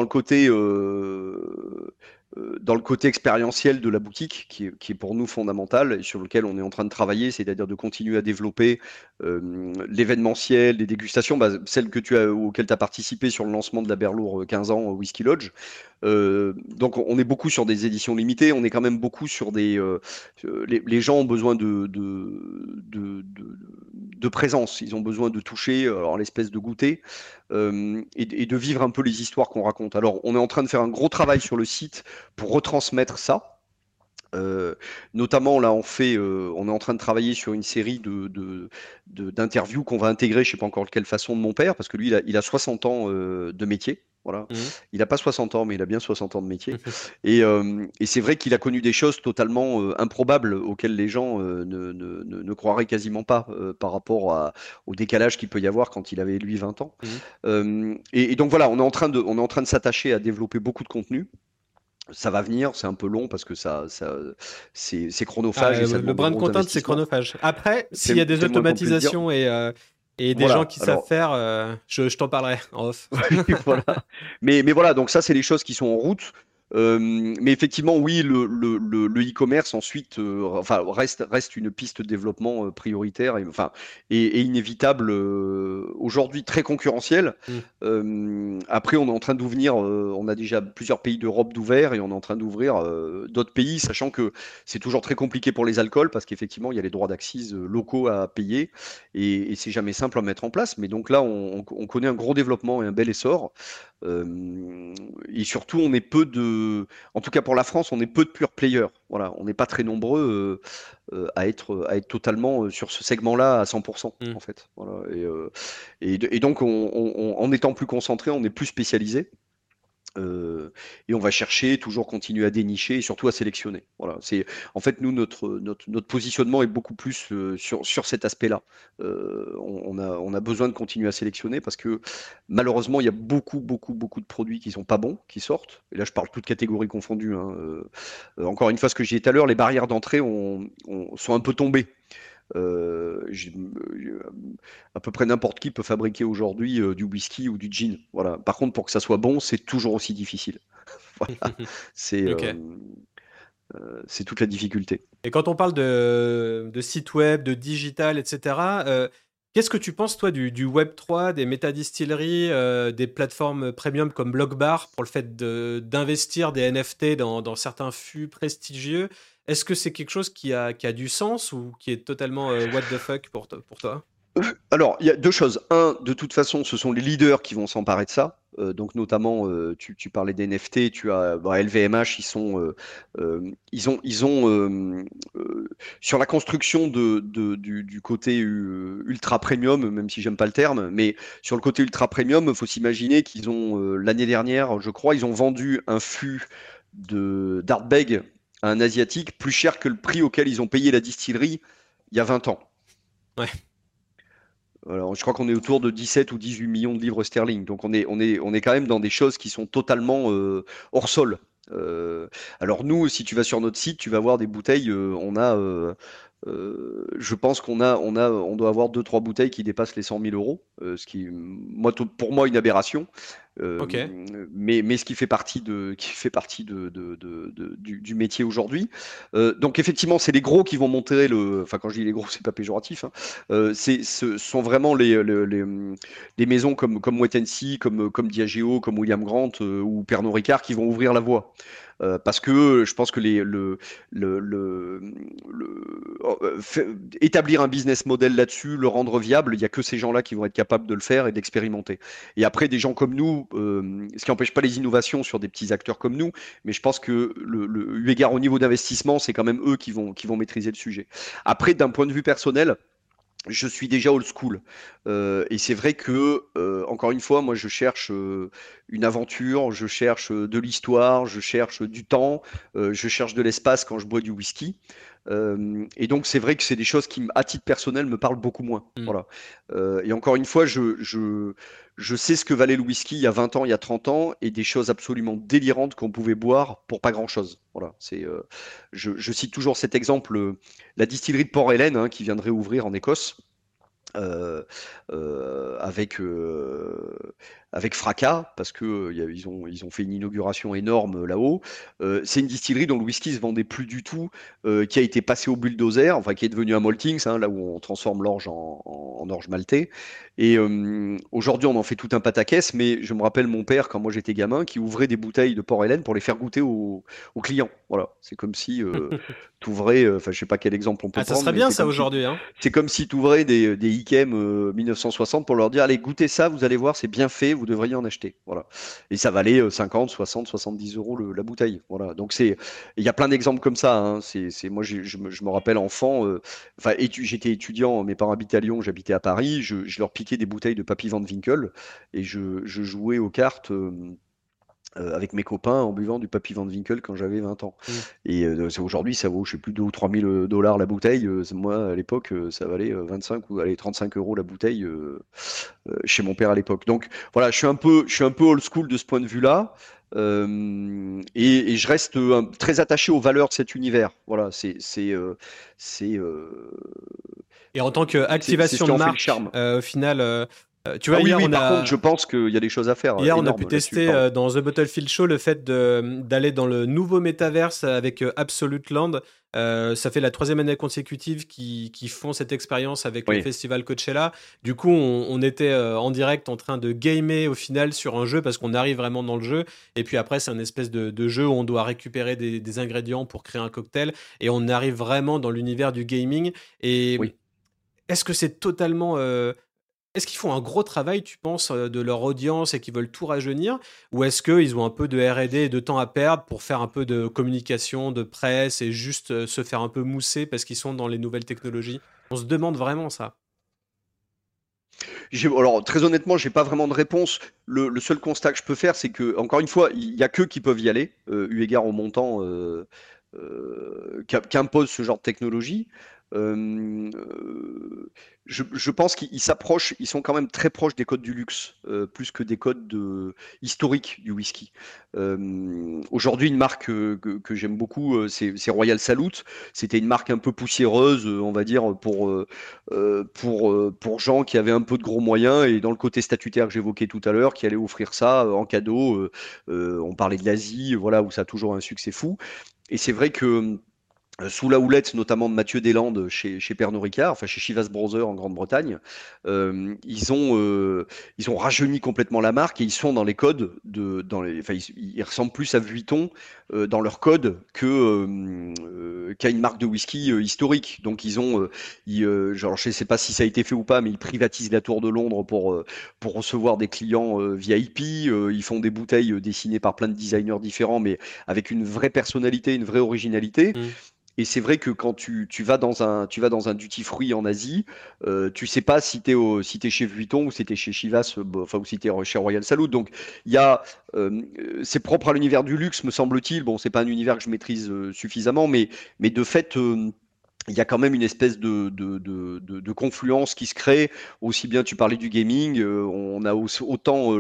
[SPEAKER 2] dans le côté expérientiel de la boutique, qui est pour nous fondamental et sur lequel on est en train de travailler, c'est-à-dire de continuer à développer l'événementiel, les dégustations, bah, celle auquel tu as participé sur le lancement de la Berlour 15 ans au Whisky Lodge. Donc, on est beaucoup sur des éditions limitées. On est quand même beaucoup sur les gens ont besoin de présence. Ils ont besoin de toucher, alors l'espèce de goûter, et de vivre un peu les histoires qu'on raconte. Alors, on est en train de faire un gros travail sur le site pour retransmettre ça. Notamment, là, on est en train de travailler sur une série d'interviews qu'on va intégrer, je sais pas encore de quelle façon, de mon père, parce que lui, il a 60 ans de métier. Voilà.
[SPEAKER 1] Mhm.
[SPEAKER 2] Il n'a pas 60 ans, mais il a bien 60 ans de métier. Et c'est vrai qu'il a connu des choses totalement improbables auxquelles les gens ne croiraient quasiment pas par rapport au décalage qu'il peut y avoir quand il avait, lui, 20 ans.
[SPEAKER 1] Mhm.
[SPEAKER 2] Et donc voilà, on est en train de s'attacher à développer beaucoup de contenu. Ça va venir, c'est un peu long parce que c'est chronophage et ça
[SPEAKER 1] Le
[SPEAKER 2] demande des
[SPEAKER 1] brin de
[SPEAKER 2] gros
[SPEAKER 1] content, c'est
[SPEAKER 2] investissements.
[SPEAKER 1] chronophage. Après, s'il y a des
[SPEAKER 2] C'est le moins qu'on puisse dire.
[SPEAKER 1] automatisations et des gens
[SPEAKER 2] Voilà,
[SPEAKER 1] qui savent
[SPEAKER 2] alors
[SPEAKER 1] faire, je t'en parlerai en off.
[SPEAKER 2] voilà. Mais voilà, donc ça, c'est les choses qui sont en route. Mais effectivement, oui, le e-commerce ensuite, enfin, reste une piste de développement prioritaire et inévitable, aujourd'hui très concurrentielle.
[SPEAKER 1] Mm.
[SPEAKER 2] Après, on est en train d'ouvrir, on a déjà plusieurs pays d'Europe d'ouvert et on est en train d'ouvrir d'autres pays, sachant que c'est toujours très compliqué pour les alcools parce qu'effectivement, il y a les droits d'accise locaux à payer et c'est jamais simple à mettre en place. Mais donc là, on connaît un gros développement et un bel essor. Et surtout, on est peu de, en tout cas pour la France, on est peu de pure players. Voilà, on n'est pas très nombreux à être totalement sur ce segment-là à 100%
[SPEAKER 1] Hmm.
[SPEAKER 2] en fait. Voilà. Et donc, en étant plus concentré, on est plus spécialisé. Et on va chercher, toujours continuer à dénicher et surtout à sélectionner. Voilà, c'est en fait nous notre positionnement est beaucoup plus sur cet aspect-là. On a besoin de continuer à sélectionner parce que malheureusement il y a beaucoup de produits qui sont pas bons qui sortent. Et là je parle toutes catégories confondues, hein. Encore une fois, ce que j'ai dit tout à l'heure, les barrières d'entrée sont un peu tombées. À peu près n'importe qui peut fabriquer aujourd'hui du whisky ou du gin. Voilà. Par contre, pour que ça soit bon, c'est toujours aussi difficile. Voilà. C'est
[SPEAKER 1] Ok.
[SPEAKER 2] c'est toute la difficulté.
[SPEAKER 1] Et quand on parle de site web, de digital, etc., qu'est-ce que tu penses, toi, du Web3, des métadistilleries, des plateformes premium comme Blockbar pour le fait d'investir des NFT dans certains fûts prestigieux? Est-ce que c'est quelque chose qui a du sens ou qui est totalement what the fuck pour toi?
[SPEAKER 2] Alors, il y a deux choses. Un, de toute façon, ce sont les leaders qui vont s'emparer de ça. Donc notamment, tu parlais des NFT, tu as LVMH, ils ont sur la construction du côté ultra premium, même si j'aime pas le terme, mais sur le côté ultra premium, il faut s'imaginer qu'ils ont l'année dernière, je crois, ils ont vendu un fût de d'Ardbeg à un asiatique plus cher que le prix auquel ils ont payé la distillerie il y a 20 ans.
[SPEAKER 1] Ouais.
[SPEAKER 2] Alors, je crois qu'on est autour de 17 ou 18 millions de livres sterling. Donc on est quand même dans des choses qui sont totalement hors sol. Euh, alors nous, si tu vas sur notre site, tu vas voir des bouteilles. Je pense on doit avoir deux, trois bouteilles qui dépassent les 100 000 euros, ce qui, moi, pour moi, une aberration. Euh,
[SPEAKER 1] Ok.
[SPEAKER 2] mais ce qui fait partie du métier aujourd'hui. Donc effectivement, c'est les gros qui vont monter enfin quand je dis les gros, c'est pas péjoratif, hein. Ce sont vraiment les maisons comme Wet See, comme Diageo, comme William Grant ou Pernod Ricard qui vont ouvrir la voie. Parce que je pense que établir un business model là-dessus, le rendre viable, il n'y a que ces gens-là qui vont être capables de le faire et d'expérimenter. Et après, des gens comme nous, ce qui n'empêche pas les innovations sur des petits acteurs comme nous, mais je pense que eu égard au niveau d'investissement, c'est quand même eux qui vont maîtriser le sujet. Après, d'un point de vue personnel, je suis déjà old school. Et c'est vrai que, encore une fois, moi, je cherche une aventure, je cherche de l'histoire, je cherche du temps, je cherche de l'espace quand je bois du whisky. Et donc, c'est vrai que c'est des choses qui, à titre personnel, me parlent beaucoup moins.
[SPEAKER 1] Hmm.
[SPEAKER 2] Voilà. Et encore une fois, je sais ce que valait le whisky il y a 20 ans, il y a 30 ans, et des choses absolument délirantes qu'on pouvait boire pour pas grand-chose. Voilà. Je cite toujours cet exemple, la distillerie de Port-Hélène, hein, qui viendrait ouvrir en Écosse euh, euh, avec, euh, avec fracas, parce que ils ont fait une inauguration énorme là-haut. C'est une distillerie dont le whisky se vendait plus du tout, qui a été passé au bulldozer, enfin qui est devenu un maltings, hein, là où on transforme l'orge en orge maltais. Et aujourd'hui, on en fait tout un pataquès, mais je me rappelle mon père, quand moi j'étais gamin, qui ouvrait des bouteilles de Port-Hélène pour les faire goûter aux clients. Voilà, c'est comme si tu ouvrais, enfin je sais pas quel exemple on peut
[SPEAKER 1] Ah, ça
[SPEAKER 2] prendre,
[SPEAKER 1] serait
[SPEAKER 2] mais
[SPEAKER 1] bien
[SPEAKER 2] c'est
[SPEAKER 1] ça
[SPEAKER 2] comme si
[SPEAKER 1] aujourd'hui, hein.
[SPEAKER 2] c'est comme si tu ouvrais des Ikem 1960 pour leur dire, allez, goûtez ça, vous allez voir, c'est bien fait, vous devriez en acheter. Voilà. Et ça valait 50, 60, 70 euros la bouteille. Voilà. Donc il y a plein d'exemples comme ça, hein. Moi, je me rappelle enfant, enfin, j'étais étudiant, mes parents habitaient à Lyon, j'habitais à Paris, je leur piquais des bouteilles de Papy Van Winkle et je jouais aux cartes. Avec mes copains en buvant du Papy Van Winkle quand j'avais 20 ans.
[SPEAKER 1] Hmm.
[SPEAKER 2] Et aujourd'hui, ça vaut, je sais plus, 2 ou 3 000 dollars la bouteille. Moi, à l'époque, ça valait 25 ou allez, 35 euros la bouteille chez mon père à l'époque. Donc voilà, je suis un peu old school de ce point de vue-là. Et je reste très attaché aux valeurs de cet univers. Voilà, c'est,
[SPEAKER 1] Et en tant
[SPEAKER 2] c'est ce
[SPEAKER 1] qu'activation
[SPEAKER 2] qui
[SPEAKER 1] de
[SPEAKER 2] en fait le
[SPEAKER 1] marque,
[SPEAKER 2] charme.
[SPEAKER 1] au final, tu
[SPEAKER 2] Ah
[SPEAKER 1] vois,
[SPEAKER 2] oui, oui, par contre, je pense qu'il y a des choses à faire
[SPEAKER 1] hier, on a pu
[SPEAKER 2] énormes là-dessus.
[SPEAKER 1] tester
[SPEAKER 2] Pardon.
[SPEAKER 1] dans The Bottlefield Show le fait d'aller dans le nouveau métaverse avec Absolute Land. Ça fait la troisième année consécutive qu'ils font cette expérience avec le
[SPEAKER 2] Oui,
[SPEAKER 1] festival Coachella. Du coup, on était en direct en train de gamer au final sur un jeu parce qu'on arrive vraiment dans le jeu. Et puis après, c'est un espèce de jeu où on doit récupérer des ingrédients pour créer un cocktail. Et on arrive vraiment dans l'univers du gaming. Et
[SPEAKER 2] oui.
[SPEAKER 1] est-ce que c'est totalement Est-ce qu'ils font un gros travail, tu penses, de leur audience et qu'ils veulent tout rajeunir? Ou est-ce qu'ils ont un peu de R&D et de temps à perdre pour faire un peu de communication, de presse et juste se faire un peu mousser parce qu'ils sont dans les nouvelles technologies? On se demande vraiment ça.
[SPEAKER 2] Alors, très honnêtement, j'ai pas vraiment de réponse. Le seul constat que je peux faire, c'est que, encore une fois, il y a qu'eux qui peuvent y aller, eu égard au montant qu'impose ce genre de technologie. Je pense qu'ils s'approchent, ils sont quand même très proches des codes du luxe, plus que des codes historiques du whisky. Aujourd'hui, une marque que j'aime beaucoup, c'est Royal Salute. C'était une marque un peu poussiéreuse, on va dire, pour gens qui avaient un peu de gros moyens et dans le côté statutaire que j'évoquais tout à l'heure, qui allaient offrir ça en cadeau. On parlait de l'Asie, voilà, où ça a toujours un succès fou. Et c'est vrai que sous la houlette notamment de Mathieu Deslandes chez Pernod Ricard, enfin chez Chivas Brothers en Grande-Bretagne, euh, ils ont euh, ils ont rajeuni complètement la marque et ils sont dans les codes enfin ils ressemblent plus à Vuitton dans leur code qu'à une marque de whisky historique. Donc genre je sais pas si ça a été fait ou pas, mais ils privatisent la Tour de Londres pour recevoir des clients VIP. Ils font des bouteilles dessinées par plein de designers différents, mais avec une vraie personnalité, une vraie originalité.
[SPEAKER 1] Mmh.
[SPEAKER 2] Et c'est vrai que quand tu vas dans un duty free en Asie, tu sais pas si t'es chez Vuitton ou si t'es chez Chivas, enfin ou si t'es chez Royal Salute. Donc il y a, c'est propre à l'univers du luxe, me semble-t-il. Bon, c'est pas un univers que je maîtrise suffisamment, mais de fait, il y a quand même une espèce de confluence qui se crée. Aussi bien, tu parlais du gaming, on a autant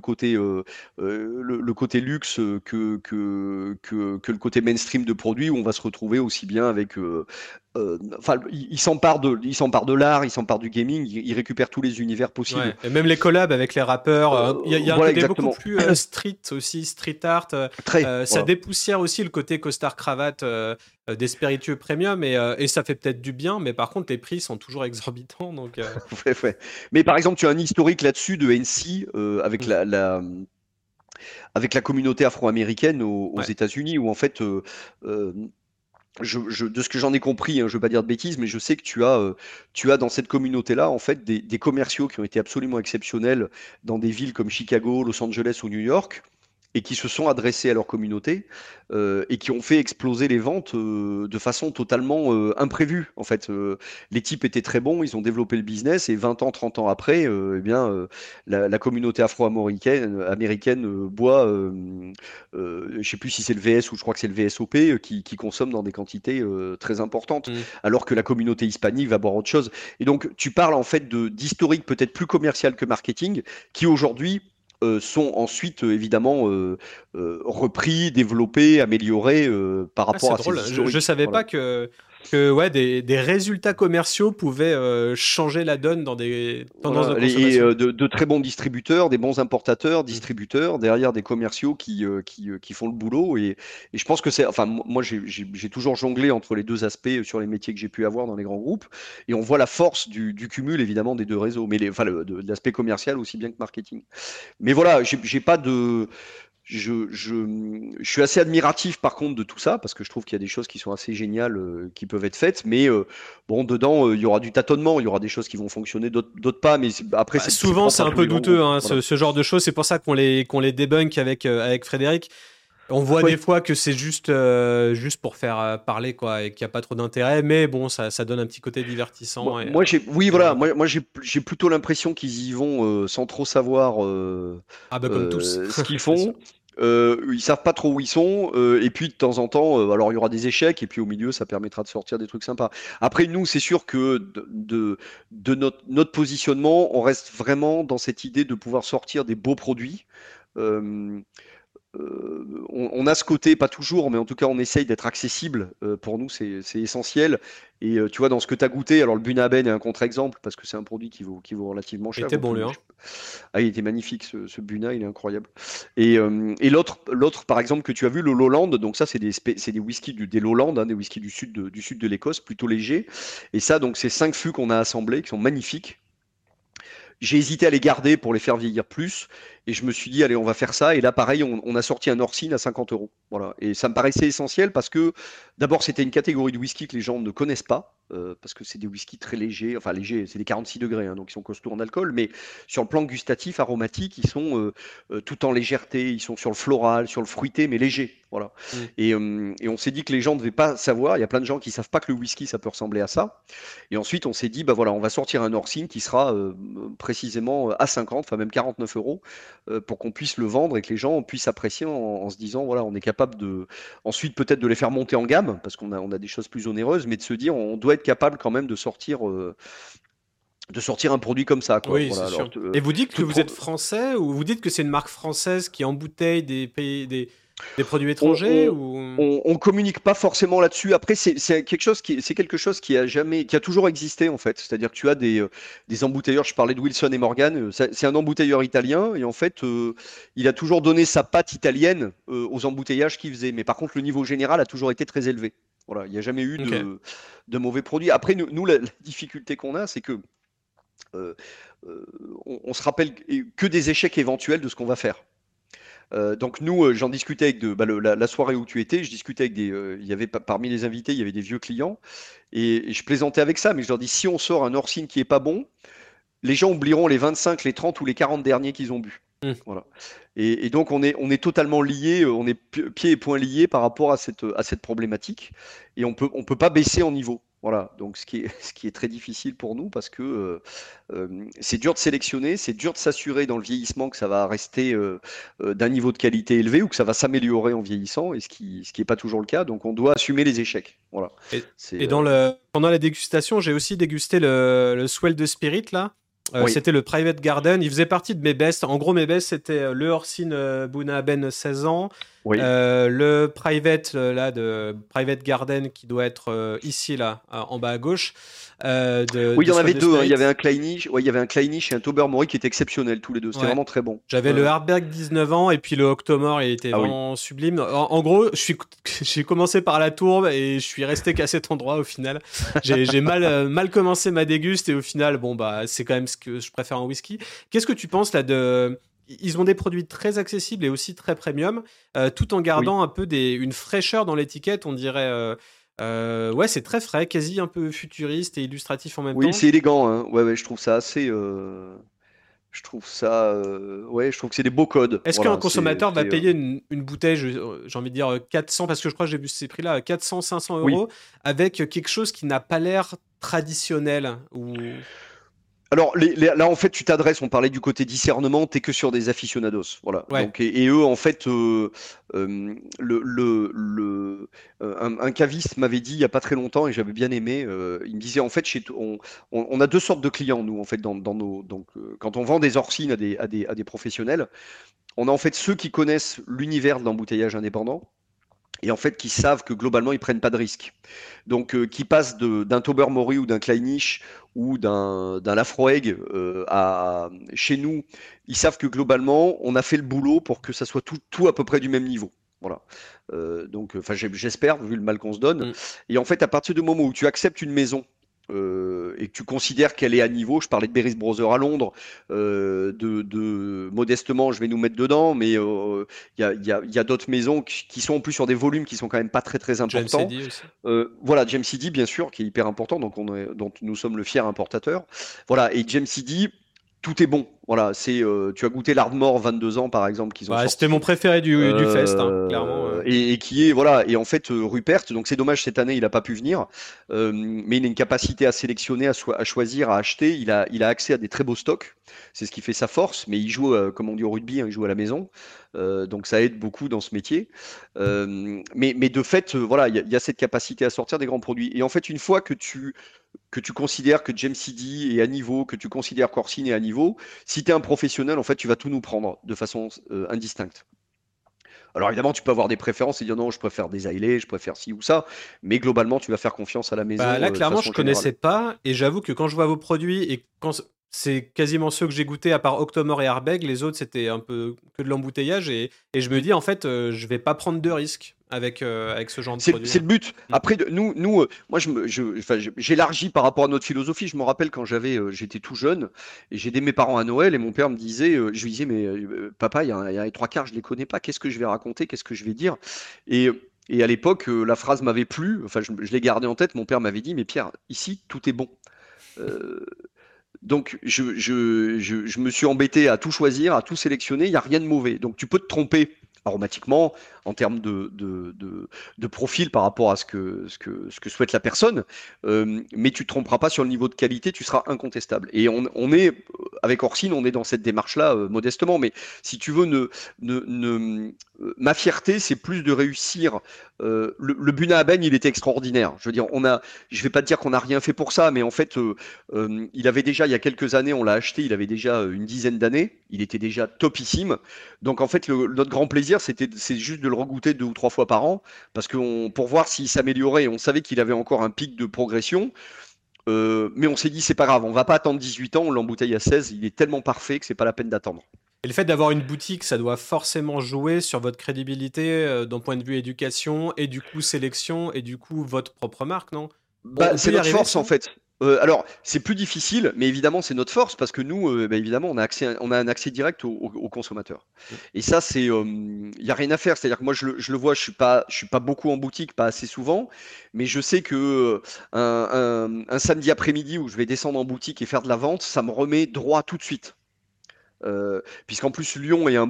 [SPEAKER 2] le côté luxe que le côté mainstream de produits où on va se retrouver aussi bien avec. Enfin, ils s'emparent de l'art, ils s'emparent du gaming, ils récupèrent tous les univers possibles.
[SPEAKER 1] Ouais, et même les collabs avec les rappeurs, il y a un
[SPEAKER 2] Voilà,
[SPEAKER 1] côté beaucoup
[SPEAKER 2] exactement.
[SPEAKER 1] plus street aussi, street art.
[SPEAKER 2] Très,
[SPEAKER 1] Ça
[SPEAKER 2] voilà.
[SPEAKER 1] dépoussière aussi le côté costard cravate des spiritueux premium et ça fait peut-être du bien, mais par contre les prix sont toujours exorbitants. Donc,
[SPEAKER 2] Ouais, ouais. Mais par exemple, tu as un historique là-dessus de NC avec
[SPEAKER 1] mm,
[SPEAKER 2] avec la communauté afro-américaine aux
[SPEAKER 1] ouais.
[SPEAKER 2] États-Unis, où en fait, euh, de ce que j'en ai compris, hein, je ne veux pas dire de bêtises, mais je sais que tu as dans cette communauté-là, en fait, des commerciaux qui ont été absolument exceptionnels dans des villes comme Chicago, Los Angeles ou New York, et qui se sont adressés à leur communauté et qui ont fait exploser les ventes de façon totalement imprévue. En fait, les types étaient très bons, ils ont développé le business et 20 ans, 30 ans après, eh bien, la communauté américaine boit je ne sais plus si c'est le VS ou je crois que c'est le VSOP qui consomme dans des quantités très importantes,
[SPEAKER 1] Mm.
[SPEAKER 2] alors que la communauté hispanique va boire autre chose. Et donc, tu parles en fait d'historique peut-être plus commercial que marketing, qui aujourd'hui sont ensuite évidemment repris, développés, améliorés par
[SPEAKER 1] Ah, c'est
[SPEAKER 2] rapport à
[SPEAKER 1] drôle.
[SPEAKER 2] ces
[SPEAKER 1] Je
[SPEAKER 2] historiques.
[SPEAKER 1] savais
[SPEAKER 2] Voilà.
[SPEAKER 1] pas que ouais, des résultats commerciaux pouvaient changer la donne dans des tendances de
[SPEAKER 2] Voilà,
[SPEAKER 1] consommation.
[SPEAKER 2] de très bons distributeurs, des bons importateurs,
[SPEAKER 1] Mm.
[SPEAKER 2] distributeurs, derrière des commerciaux qui font le boulot. Et je pense que c'est, enfin, moi, j'ai toujours jonglé entre les deux aspects sur les métiers que j'ai pu avoir dans les grands groupes. Et on voit la force du cumul, évidemment, des deux réseaux, mais enfin, de l'aspect commercial aussi bien que marketing. Mais voilà, j'ai pas de, je suis assez admiratif par contre de tout ça parce que je trouve qu'il y a des choses qui sont assez géniales qui peuvent être faites, mais bon, dedans, il y aura du tâtonnement, il y aura des choses qui vont fonctionner, d'autres pas, mais après,
[SPEAKER 1] Bah,
[SPEAKER 2] c'est
[SPEAKER 1] souvent,
[SPEAKER 2] propre
[SPEAKER 1] c'est
[SPEAKER 2] à
[SPEAKER 1] un
[SPEAKER 2] tous
[SPEAKER 1] peu
[SPEAKER 2] les grands
[SPEAKER 1] douteux,
[SPEAKER 2] groupes.
[SPEAKER 1] hein,
[SPEAKER 2] Voilà.
[SPEAKER 1] ce genre de choses. C'est pour ça qu'on les débunk avec Frédéric. On voit
[SPEAKER 2] Oui.
[SPEAKER 1] des fois que c'est juste pour faire parler, quoi, et qu'il n'y a pas trop d'intérêt, mais bon, ça donne un petit côté divertissant
[SPEAKER 2] Oui,
[SPEAKER 1] et
[SPEAKER 2] voilà,
[SPEAKER 1] vendeur.
[SPEAKER 2] j'ai plutôt l'impression qu'ils y vont sans trop savoir
[SPEAKER 1] Ah bah comme tous,
[SPEAKER 2] ce qu'ils
[SPEAKER 1] c'est sûr.
[SPEAKER 2] font. Ils savent pas trop où ils sont, et puis de temps en temps, alors il y aura des échecs, et puis au milieu, ça permettra de sortir des trucs sympas. Après, nous, c'est sûr que de notre positionnement, on reste vraiment dans cette idée de pouvoir sortir des beaux produits. Euh, on a ce côté, pas toujours, mais en tout cas, on essaye d'être accessible. Pour nous, c'est essentiel. Et tu vois, dans ce que tu as goûté, alors le Bunaben est un contre-exemple parce que c'est un produit qui vaut relativement
[SPEAKER 1] Il
[SPEAKER 2] cher.
[SPEAKER 1] était bon, lui, hein.
[SPEAKER 2] Ah, il était magnifique, ce Buna, il est incroyable. Et l'autre, par exemple, que tu as vu, le Lowland, donc ça, c'est des whiskies des Lowlands, hein, des whiskies du sud de l'Écosse, plutôt légers. Et ça, donc, c'est 5 fûts qu'on a assemblés, qui sont magnifiques. J'ai hésité à les garder pour les faire vieillir plus. Et je me suis dit, allez, on va faire ça. Et là, pareil, on a sorti un Orsine à 50 euros. Voilà. Et ça me paraissait essentiel parce que, d'abord, c'était une catégorie de whisky que les gens ne connaissent pas. Parce que c'est des whiskies très légers, enfin légers, c'est des 46 degrés, hein, donc ils sont costauds en alcool, mais sur le plan gustatif, aromatique, ils sont tout en légèreté, ils sont sur le floral, sur le fruité, mais léger. Voilà.
[SPEAKER 1] Mm.
[SPEAKER 2] Et on s'est dit que les gens ne devaient pas savoir, il y a plein de gens qui ne savent pas que le whisky, ça peut ressembler à ça. Et ensuite, on s'est dit, bah voilà, on va sortir un Orsine qui sera précisément à 50, enfin même 49 euros, pour qu'on puisse le vendre et que les gens puissent apprécier en se disant, voilà, on est capable de, ensuite peut-être de les faire monter en gamme, parce qu'on a des choses plus onéreuses, mais de se dire, on doit être capable quand même de sortir un produit comme ça, quoi.
[SPEAKER 1] Oui,
[SPEAKER 2] Voilà,
[SPEAKER 1] c'est
[SPEAKER 2] alors,
[SPEAKER 1] sûr. Et vous dites que
[SPEAKER 2] toute
[SPEAKER 1] vous
[SPEAKER 2] pro-
[SPEAKER 1] êtes français ou vous dites que c'est une marque française qui embouteille des pays, des produits
[SPEAKER 2] on,
[SPEAKER 1] étrangers
[SPEAKER 2] on,
[SPEAKER 1] ou...
[SPEAKER 2] on communique pas forcément là-dessus. Après, c'est quelque chose qui a jamais, qui a toujours existé en fait. C'est-à-dire que tu as des embouteilleurs. Je parlais de Wilson et Morgan. C'est un embouteilleur italien et en fait, il a toujours donné sa patte italienne aux embouteillages qu'il faisait. Mais par contre, le niveau général a toujours été très élevé. Voilà, il n'y a jamais eu
[SPEAKER 1] Ok.
[SPEAKER 2] de mauvais produits. Après, nous, la difficulté qu'on a, c'est que euh, on se rappelle que des échecs éventuels de ce qu'on va faire. Donc nous, j'en discutais avec la soirée où tu étais, je discutais avec il y avait parmi les invités, il y avait des vieux clients, et je plaisantais avec ça, mais je leur dis, si on sort un Orsine qui est pas bon, les gens oublieront les 25, les 30 ou les 40 derniers qu'ils ont bu.
[SPEAKER 1] Hmm.
[SPEAKER 2] Voilà. Et donc on est totalement liés, on est pieds et poings liés par rapport à cette problématique, et on peut pas baisser en niveau. Voilà, donc ce qui est très difficile pour nous parce que c'est dur de sélectionner, c'est dur de s'assurer dans le vieillissement que ça va rester d'un niveau de qualité élevé ou que ça va s'améliorer en vieillissant, et ce qui est pas toujours le cas. Donc on doit assumer les échecs. Voilà.
[SPEAKER 1] Et,
[SPEAKER 2] C'est
[SPEAKER 1] et pendant la dégustation, j'ai aussi dégusté le Swell de Spirit là.
[SPEAKER 2] Oui,
[SPEAKER 1] C'était le Private Garden. Il faisait partie de mes bests. En gros, mes bests, c'était le Orsine Boonaben 16 ans,
[SPEAKER 2] oui.
[SPEAKER 1] le Private là de Private Garden qui doit être ici là, en bas à gauche,
[SPEAKER 2] Oui, il y
[SPEAKER 1] de
[SPEAKER 2] en
[SPEAKER 1] Swell
[SPEAKER 2] avait
[SPEAKER 1] de
[SPEAKER 2] deux, hein. Il y
[SPEAKER 1] Spirit.
[SPEAKER 2] avait un Kleinisch, ouais, il y avait un Kleinisch et un Tobermory qui étaient exceptionnels tous les deux. C'était
[SPEAKER 1] Ouais.
[SPEAKER 2] vraiment très bon.
[SPEAKER 1] J'avais
[SPEAKER 2] Ouais,
[SPEAKER 1] le
[SPEAKER 2] ouais.
[SPEAKER 1] Hardberg 19 ans et puis le Octomore, il était
[SPEAKER 2] Ah oui.
[SPEAKER 1] vraiment sublime. En gros, j'ai commencé par la tourbe et je suis resté qu'à cet endroit au final. J'ai mal commencé ma déguste et au final, bon, bah, c'est quand même ce que je préfère en whisky. Qu'est-ce que tu penses là de. Ils ont des produits très accessibles et aussi très premium, tout en
[SPEAKER 2] Oui.
[SPEAKER 1] gardant un peu une fraîcheur dans l'étiquette, on dirait. Ouais, c'est très frais, quasi un peu futuriste et illustratif en même
[SPEAKER 2] Oui,
[SPEAKER 1] temps.
[SPEAKER 2] c'est élégant, hein. Ouais, ouais, je trouve ça assez. Je trouve ça. Ouais, je trouve que c'est des beaux codes.
[SPEAKER 1] Est-ce qu'un
[SPEAKER 2] Voilà,
[SPEAKER 1] consommateur va
[SPEAKER 2] c'est.
[SPEAKER 1] payer une bouteille, j'ai envie de dire 400, parce que je crois que j'ai vu ces prix-là, 400, 500
[SPEAKER 2] Oui.
[SPEAKER 1] euros, avec quelque chose qui n'a pas l'air traditionnel ou...
[SPEAKER 2] Alors là, en fait, tu t'adresses, on parlait du côté discernement, t'es que sur des aficionados. Voilà.
[SPEAKER 1] Ouais,
[SPEAKER 2] Donc, et eux, en fait, un caviste m'avait dit il n'y a pas très longtemps, et j'avais bien aimé, il me disait, en fait, on a deux sortes de clients, nous, en fait, dans nos. Donc, quand on vend des orsines à des professionnels, on a en fait ceux qui connaissent l'univers de l'embouteillage indépendant et en fait qui savent que globalement ils prennent pas de risques. Donc qui passent d'un Tobermory ou d'un Kleinisch ou d'un Lafroig chez nous, ils savent que globalement on a fait le boulot pour que ça soit tout à peu près du même niveau. Voilà. Donc, enfin, j'espère, vu le mal qu'on se donne.
[SPEAKER 1] mm,
[SPEAKER 2] Et en fait, à partir du moment où tu acceptes une maison et que tu considères qu'elle est à niveau, je parlais de Berries Brothers à Londres, modestement, je vais nous mettre dedans, mais il y a d'autres maisons qui sont en plus sur des volumes qui sont quand même pas très très
[SPEAKER 1] James
[SPEAKER 2] importants.
[SPEAKER 1] Eddy aussi.
[SPEAKER 2] Voilà, James CD, bien sûr, qui est hyper important, donc dont nous sommes le fier importateur. Voilà, et James CD, tout est bon. Voilà, tu as goûté l'Ardmore 22 ans, par exemple, qu'ils ont
[SPEAKER 1] Bah, c'était mon
[SPEAKER 2] sorti.
[SPEAKER 1] préféré du fest, hein, clairement.
[SPEAKER 2] Et qui est voilà, et en fait Rupert, donc c'est dommage cette année il n'a pas pu venir, mais il a une capacité à sélectionner, à choisir, à acheter. Il a accès à des très beaux stocks, c'est ce qui fait sa force, mais il joue comme on dit au rugby, hein, il joue à la maison. Donc ça aide beaucoup dans ce métier. Mais de fait, voilà, il y a cette capacité à sortir des grands produits. Et en fait, une fois que tu considères que James CD est à niveau, que tu considères qu'Orsine est à niveau, si tu es un professionnel, en fait, tu vas tout nous prendre de façon indistincte. Alors évidemment, tu peux avoir des préférences et dire non, je préfère des Islay, je préfère ci ou ça, mais globalement, tu vas faire confiance à la
[SPEAKER 1] Bah,
[SPEAKER 2] maison
[SPEAKER 1] là,
[SPEAKER 2] de
[SPEAKER 1] clairement, je
[SPEAKER 2] façon générale.
[SPEAKER 1] connaissais pas, et j'avoue que quand je vois vos produits, et quand c'est quasiment ceux que j'ai goûté à part Octomore et Ardbeg. Les autres, c'était un peu que de l'embouteillage. Et je me dis, en fait, je vais pas prendre de risques avec ce genre de produit.
[SPEAKER 2] C'est le but.
[SPEAKER 1] Mm.
[SPEAKER 2] Après, moi, enfin, j'élargis par rapport à notre philosophie. Je me rappelle quand j'étais tout jeune et j'ai aidé mes parents à Noël et mon père me disait, je lui disais, mais papa, il y a les trois quarts, je les connais pas. Qu'est-ce que je vais raconter? Qu'est-ce que je vais dire? Et, et à l'époque, la phrase m'avait plu. Enfin, je l'ai gardée en tête. Mon père m'avait dit, mais Pierre, ici, tout est bon. Euh, donc, je me suis embêté à tout choisir, à tout sélectionner. Il n'y a rien de mauvais. Donc, tu peux te tromper aromatiquement en termes de profil par rapport à ce que souhaite la personne, mais tu ne te tromperas pas sur le niveau de qualité, tu seras incontestable. Et on est, avec Orsine, on est dans cette démarche-là modestement, mais si tu veux, ma fierté, c'est plus de réussir. Le Buna Aben, il était extraordinaire. Je veux dire, je vais pas te dire qu'on n'a rien fait pour ça, mais en fait, il avait déjà, il y a quelques années, on l'a acheté, il avait déjà une dizaine d'années, il était déjà topissime. Donc en fait, notre grand plaisir, c'est juste de le regoûter 2 ou 3 fois par an, parce que pour voir s'il s'améliorait, on savait qu'il avait encore un pic de progression, mais on s'est dit, c'est pas grave, on va pas attendre 18 ans, on l'embouteille à 16, il est tellement parfait que c'est pas la peine d'attendre.
[SPEAKER 1] Et le fait d'avoir une boutique, ça doit forcément jouer sur votre crédibilité d'un point de vue éducation et du coup sélection et du coup votre propre marque, non?
[SPEAKER 2] Bah,
[SPEAKER 1] On peut
[SPEAKER 2] c'est
[SPEAKER 1] y
[SPEAKER 2] notre
[SPEAKER 1] arriver
[SPEAKER 2] force en
[SPEAKER 1] sans?
[SPEAKER 2] fait. Alors, c'est plus difficile, mais évidemment, c'est notre force parce que nous, bah, évidemment, on a un accès direct aux consommateurs.
[SPEAKER 1] Mm.
[SPEAKER 2] Et ça, il y a rien à faire. C'est-à-dire que moi, je le vois, je suis pas beaucoup en boutique, pas assez souvent, mais je sais que un samedi après-midi où je vais descendre en boutique et faire de la vente, ça me remet droit tout de suite. Puisqu'en plus Lyon est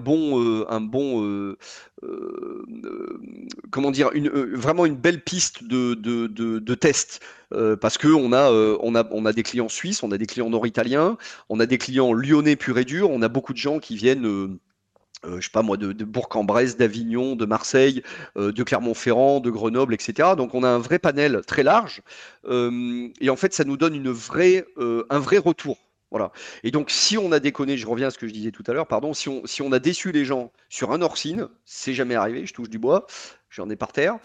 [SPEAKER 2] comment dire, vraiment une belle piste de test. Parce que on a des clients suisses, on a des clients nord-italiens, on a des clients lyonnais pur et dur, on a beaucoup de gens qui viennent je sais pas moi, de Bourg-en-Bresse, d'Avignon, de Marseille, de Clermont-Ferrand, de Grenoble, etc. Donc on a un vrai panel très large, et en fait ça nous donne un vrai retour. Voilà. Et donc si on a déconné, je reviens à ce que je disais tout à l'heure, pardon, si on a déçu les gens sur un Orsine, c'est jamais arrivé, je touche du bois, j'en ai par terre,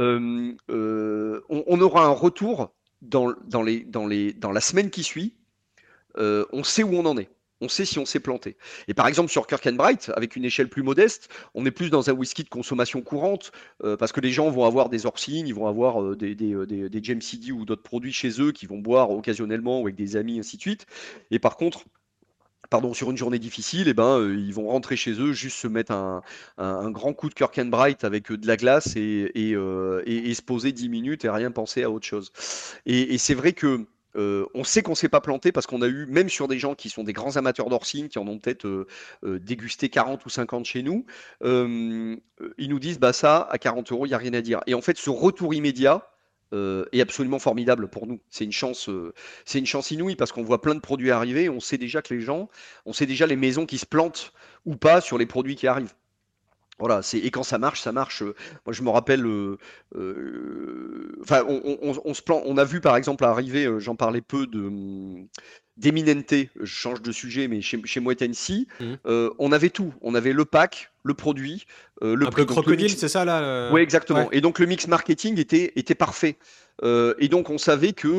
[SPEAKER 2] on aura un retour dans la semaine qui suit, on sait où on en est. On sait si on s'est planté. Et par exemple, sur Kirk and Bright, avec une échelle plus modeste, on est plus dans un whisky de consommation courante, parce que les gens vont avoir des Orsines, ils vont avoir des James CD ou d'autres produits chez eux qui vont boire occasionnellement ou avec des amis, ainsi de suite. Et par contre, pardon, sur une journée difficile, eh ben, ils vont rentrer chez eux, juste se mettre un grand coup de Kirk and Bright avec de la glace et se poser 10 minutes et rien penser à autre chose. Et c'est vrai que on sait qu'on s'est pas planté parce qu'on a eu, même sur des gens qui sont des grands amateurs d'Orsine, qui en ont peut-être dégusté 40 ou 50 chez nous, ils nous disent, bah ça, à 40 euros, il n'y a rien à dire. Et en fait, ce retour immédiat est absolument formidable pour nous. C'est une chance inouïe parce qu'on voit plein de produits arriver, on sait déjà les maisons qui se plantent ou pas sur les produits qui arrivent. Voilà, et quand ça marche, ça marche. Moi, je me rappelle, enfin, on a vu par exemple arriver, j'en parlais peu d'Eminente, je change de sujet, mais chez Moët Hennessy,
[SPEAKER 1] Mm.
[SPEAKER 2] on avait tout. On avait le pack, le produit, le
[SPEAKER 1] Un peu
[SPEAKER 2] prix. Donc le
[SPEAKER 1] crocodile,
[SPEAKER 2] mix,
[SPEAKER 1] c'est ça là
[SPEAKER 2] ouais,
[SPEAKER 1] Ouais.
[SPEAKER 2] exactement. Et donc le mix marketing était parfait. Et donc on savait que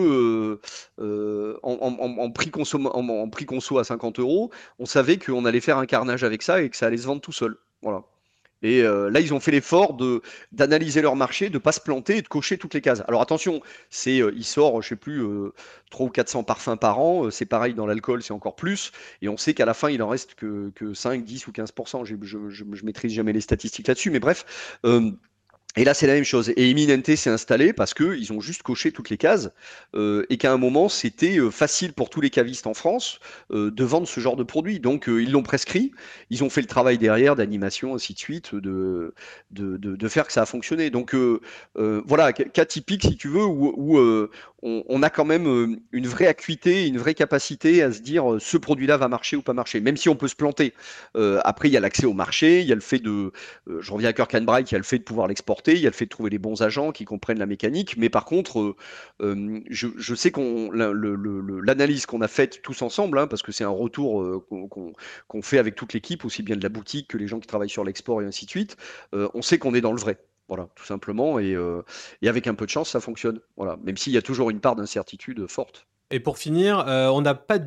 [SPEAKER 2] en prix conso à 50 euros, on savait qu'on allait faire un carnage avec ça et que ça allait se vendre tout seul. Voilà. Et là, ils ont fait l'effort d'analyser leur marché, de pas se planter et de cocher toutes les cases. Alors attention, il sort, je sais plus, 300 ou 400 parfums par an. C'est pareil dans l'alcool, c'est encore plus. Et on sait qu'à la fin, il en reste que 5, 10 ou 15%. Je maîtrise jamais les statistiques là-dessus, mais bref. Et là, c'est la même chose. Et Eminente s'est installé parce qu'ils ont juste coché toutes les cases et qu'à un moment, c'était facile pour tous les cavistes en France de vendre ce genre de produit. Donc, ils l'ont prescrit. Ils ont fait le travail derrière d'animation, ainsi de suite, de faire que ça a fonctionné. Donc, voilà, cas typique, si tu veux, où on a quand même une vraie acuité, une vraie capacité à se dire ce produit-là va marcher ou pas marcher, même si on peut se planter. Après, il y a l'accès au marché, il y a le fait je reviens à Kirk and Bright, il y a le fait de pouvoir l'exporter, il y a le fait de trouver les bons agents qui comprennent la mécanique, mais par contre, je sais l'analyse qu'on a faite tous ensemble, hein, parce que c'est un retour qu'on fait avec toute l'équipe, aussi bien de la boutique que les gens qui travaillent sur l'export et ainsi de suite, on sait qu'on est dans le vrai. Voilà, tout simplement, et avec un peu de chance, ça fonctionne. Voilà, même s'il y a toujours une part d'incertitude forte.
[SPEAKER 1] Et pour finir, on n'a pas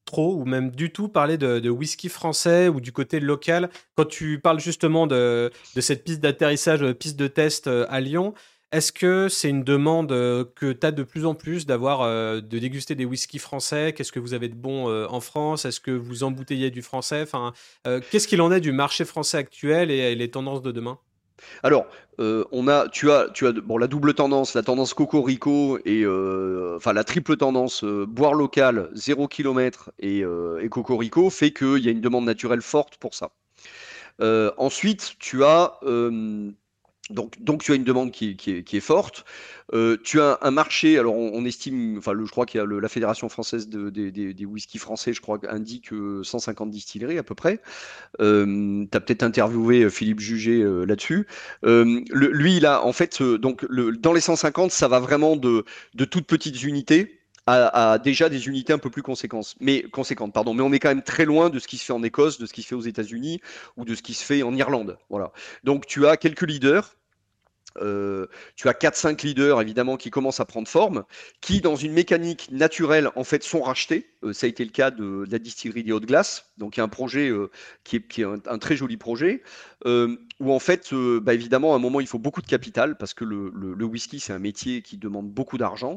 [SPEAKER 1] trop ou même du tout parler de whisky français ou du côté local. Quand tu parles justement de cette piste d'atterrissage, piste de test à Lyon, est-ce que c'est une demande que tu as de plus en plus d'avoir, de déguster des whiskies français? Qu'est-ce que vous avez de bon en France? Est-ce que vous embouteillez du français? Enfin, qu'est-ce qu'il en est du marché français actuel et les tendances de demain?
[SPEAKER 2] Alors, bon, la double tendance, la tendance Cocorico et enfin la triple tendance boire local, 0 km et Cocorico fait qu'il y a une demande naturelle forte pour ça. Ensuite, donc tu as une demande qui est forte. Tu as un marché, alors on estime, enfin je crois qu'il y a la Fédération française des whisky français, je crois, indique 150 distilleries à peu près. Tu as peut-être interviewé Philippe Jugé là-dessus. Lui, il a en fait, dans les 150, ça va vraiment de toutes petites unités à déjà des unités un peu plus conséquentes, pardon. Mais on est quand même très loin de ce qui se fait en Écosse, de ce qui se fait aux États-Unis ou de ce qui se fait en Irlande. Voilà. Donc tu as quelques leaders. Tu as 4-5 leaders évidemment qui commencent à prendre forme, qui dans une mécanique naturelle en fait sont rachetés. Ça a été le cas de la distillerie des Hautes-Glaces. Donc il y a un projet qui est un très joli projet où en fait bah, évidemment à un moment il faut beaucoup de capital parce que le whisky c'est un métier qui demande beaucoup d'argent.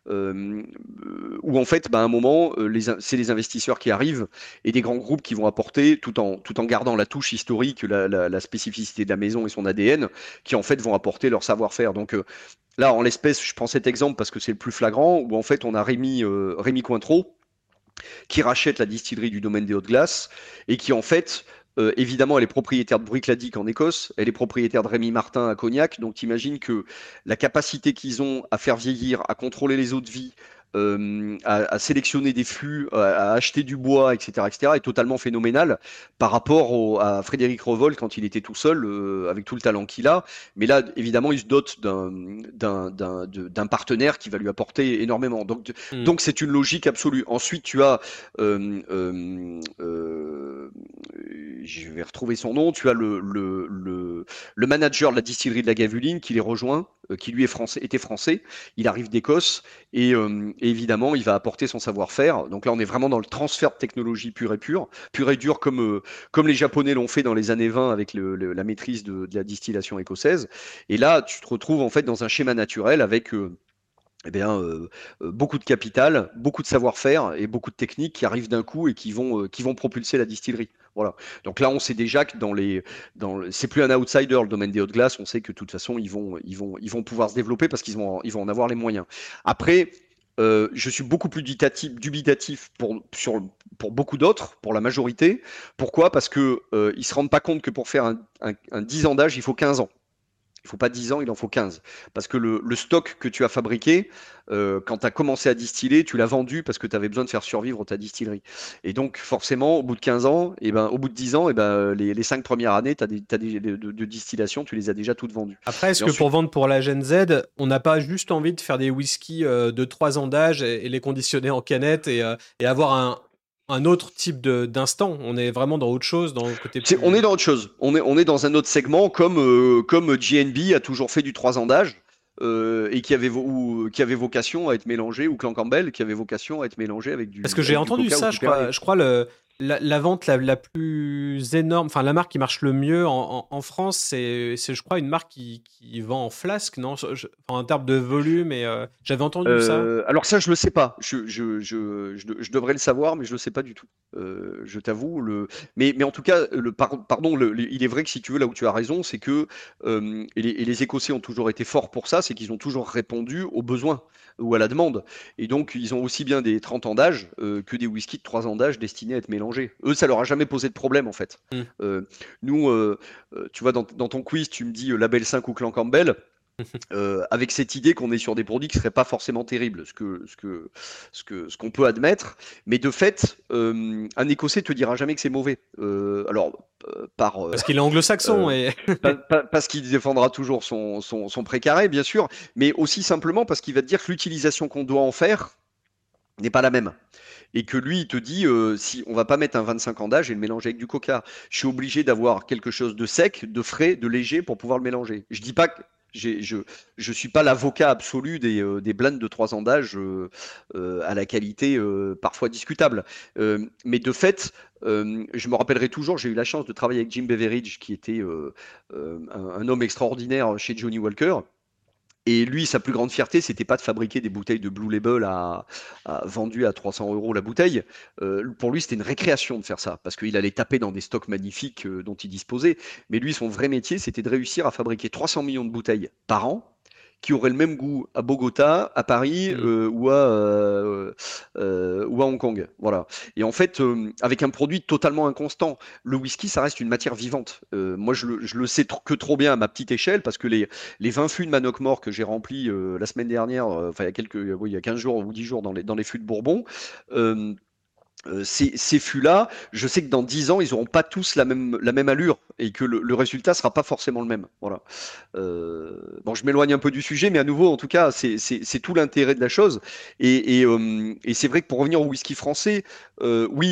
[SPEAKER 2] Où en fait bah, à un moment c'est les investisseurs qui arrivent et des grands groupes qui vont apporter tout en gardant la touche historique, la spécificité de la maison et son ADN qui en fait vont apporter leur savoir-faire. Donc là, en l'espèce, je prends cet exemple parce que c'est le plus flagrant, où en fait on a Rémi Cointreau qui rachète la distillerie du domaine des Hautes-Glaces et qui en fait évidemment, elle est propriétaire de Bruichladdich en Écosse, elle est propriétaire de Rémy Martin à Cognac, donc t'imagines que la capacité qu'ils ont à faire vieillir, à contrôler les eaux de vie, à sélectionner des fûts, à acheter du bois, etc., est totalement phénoménale par rapport à Frédéric Revol quand il était tout seul, avec tout le talent qu'il a. Mais là, évidemment, il se dote d'un partenaire qui va lui apporter énormément. Donc c'est une logique absolue. Ensuite, tu as je vais retrouver son nom, tu as le manager de la distillerie de la Gavuline qui les rejoint, qui lui était français, il arrive d'Écosse et évidemment il va apporter son savoir-faire. Donc là on est vraiment dans le transfert de technologie pur et dur comme les Japonais l'ont fait dans les années 20 avec la maîtrise de la distillation écossaise. Et là tu te retrouves en fait dans un schéma naturel avec eh bien, beaucoup de capital, beaucoup de savoir-faire et beaucoup de techniques qui arrivent d'un coup et qui vont propulser la distillerie. Voilà. Donc là, on sait déjà que c'est plus un outsider le domaine des hautes glaces. On sait que de toute façon, ils vont pouvoir se développer parce qu'ils vont en avoir les moyens. Après, je suis beaucoup plus dubitatif pour beaucoup d'autres, pour la majorité. Pourquoi? Parce que ils se rendent pas compte que pour faire un 10 ans d'âge, il faut 15 ans. Il ne faut pas 10 ans, il en faut 15. Parce que le stock que tu as fabriqué, quand tu as commencé à distiller, tu l'as vendu parce que tu avais besoin de faire survivre ta distillerie. Et donc, forcément, au bout de 15 ans, et ben, au bout de 10 ans, et ben, les 5 premières années de distillation, tu les as déjà toutes vendues.
[SPEAKER 1] Après, est-ce
[SPEAKER 2] Et
[SPEAKER 1] que
[SPEAKER 2] ensuite,
[SPEAKER 1] pour vendre pour la Gen Z, on n'a pas juste envie de faire des whiskies de 3 ans d'âge et les conditionner en canette et avoir un autre type d'instant? On est vraiment dans autre chose, dans le côté
[SPEAKER 2] on est
[SPEAKER 1] plus...
[SPEAKER 2] dans autre chose. On est dans un autre segment, comme GNB a toujours fait du 3 ans d'âge. Et qui avait vocation à être mélangé, ou Clan Campbell, qui avait vocation à être mélangé avec
[SPEAKER 1] Parce que
[SPEAKER 2] du,
[SPEAKER 1] j'ai
[SPEAKER 2] avec du
[SPEAKER 1] entendu
[SPEAKER 2] coca ou
[SPEAKER 1] ça,
[SPEAKER 2] du Perrier.
[SPEAKER 1] je crois la vente la plus énorme, enfin la marque qui marche le mieux en France, c'est je crois une marque qui vend en flasque, non? Enfin, en termes de volume, et j'avais entendu ça.
[SPEAKER 2] Alors ça, je le sais pas. Je devrais le savoir, mais je le sais pas du tout. Je t'avoue. Mais en tout cas, pardon, il est vrai que si tu veux, là où tu as raison, c'est que et les Écossais ont toujours été forts pour ça, c'est qu'ils ont toujours répondu aux besoins ou à la demande. Et donc, ils ont aussi bien des 30 ans d'âge que des whisky de 3 ans d'âge destinés à être mélangés. Eux, ça leur a jamais posé de problème, en fait.
[SPEAKER 1] Hmm.
[SPEAKER 2] Nous, tu vois, dans ton quiz, tu me dis Label 5 ou Clan Campbell. Avec cette idée qu'on est sur des produits qui seraient pas forcément terribles, ce qu'on peut admettre, mais de fait, un Écossais te dira jamais que c'est mauvais. Alors par
[SPEAKER 1] Parce qu'il est anglo-saxon
[SPEAKER 2] euh,
[SPEAKER 1] et
[SPEAKER 2] parce qu'il défendra toujours son précaré, bien sûr, mais aussi simplement parce qu'il va te dire que l'utilisation qu'on doit en faire n'est pas la même. Et que lui, il te dit, si on va pas mettre un 25 ans d'âge et le mélanger avec du coca, je suis obligé d'avoir quelque chose de sec, de frais, de léger pour pouvoir le mélanger. Je dis pas que Je suis pas l'avocat absolu des blindes de 3 ans d'âge à la qualité parfois discutable. Mais de fait, je me rappellerai toujours, j'ai eu la chance de travailler avec Jim Beveridge, qui était un homme extraordinaire chez Johnny Walker. Et lui, sa plus grande fierté, c'était pas de fabriquer des bouteilles de Blue Label vendues à 300 € la bouteille. Pour lui, c'était une récréation de faire ça, parce qu'il allait taper dans des stocks magnifiques dont il disposait. Mais lui, son vrai métier, c'était de réussir à fabriquer 300 millions de bouteilles par an, qui auraient le même goût à Bogota, à Paris ou à Hong Kong. Voilà. Et en fait, avec un produit totalement inconstant, le whisky, ça reste une matière vivante. Moi, je le sais que trop bien à ma petite échelle, parce que les 20 fûts de Manoc Mort que j'ai remplis la semaine dernière, enfin il y a 15 jours ou 10 jours dans les fûts de Bourbon, ces fûts-là, je sais que dans 10 ans, ils n'auront pas tous la même allure et que le résultat sera pas forcément le même. Voilà. Bon, je m'éloigne un peu du sujet, mais à nouveau, en tout cas, c'est tout l'intérêt de la chose. Et c'est vrai que pour revenir au whisky français, oui,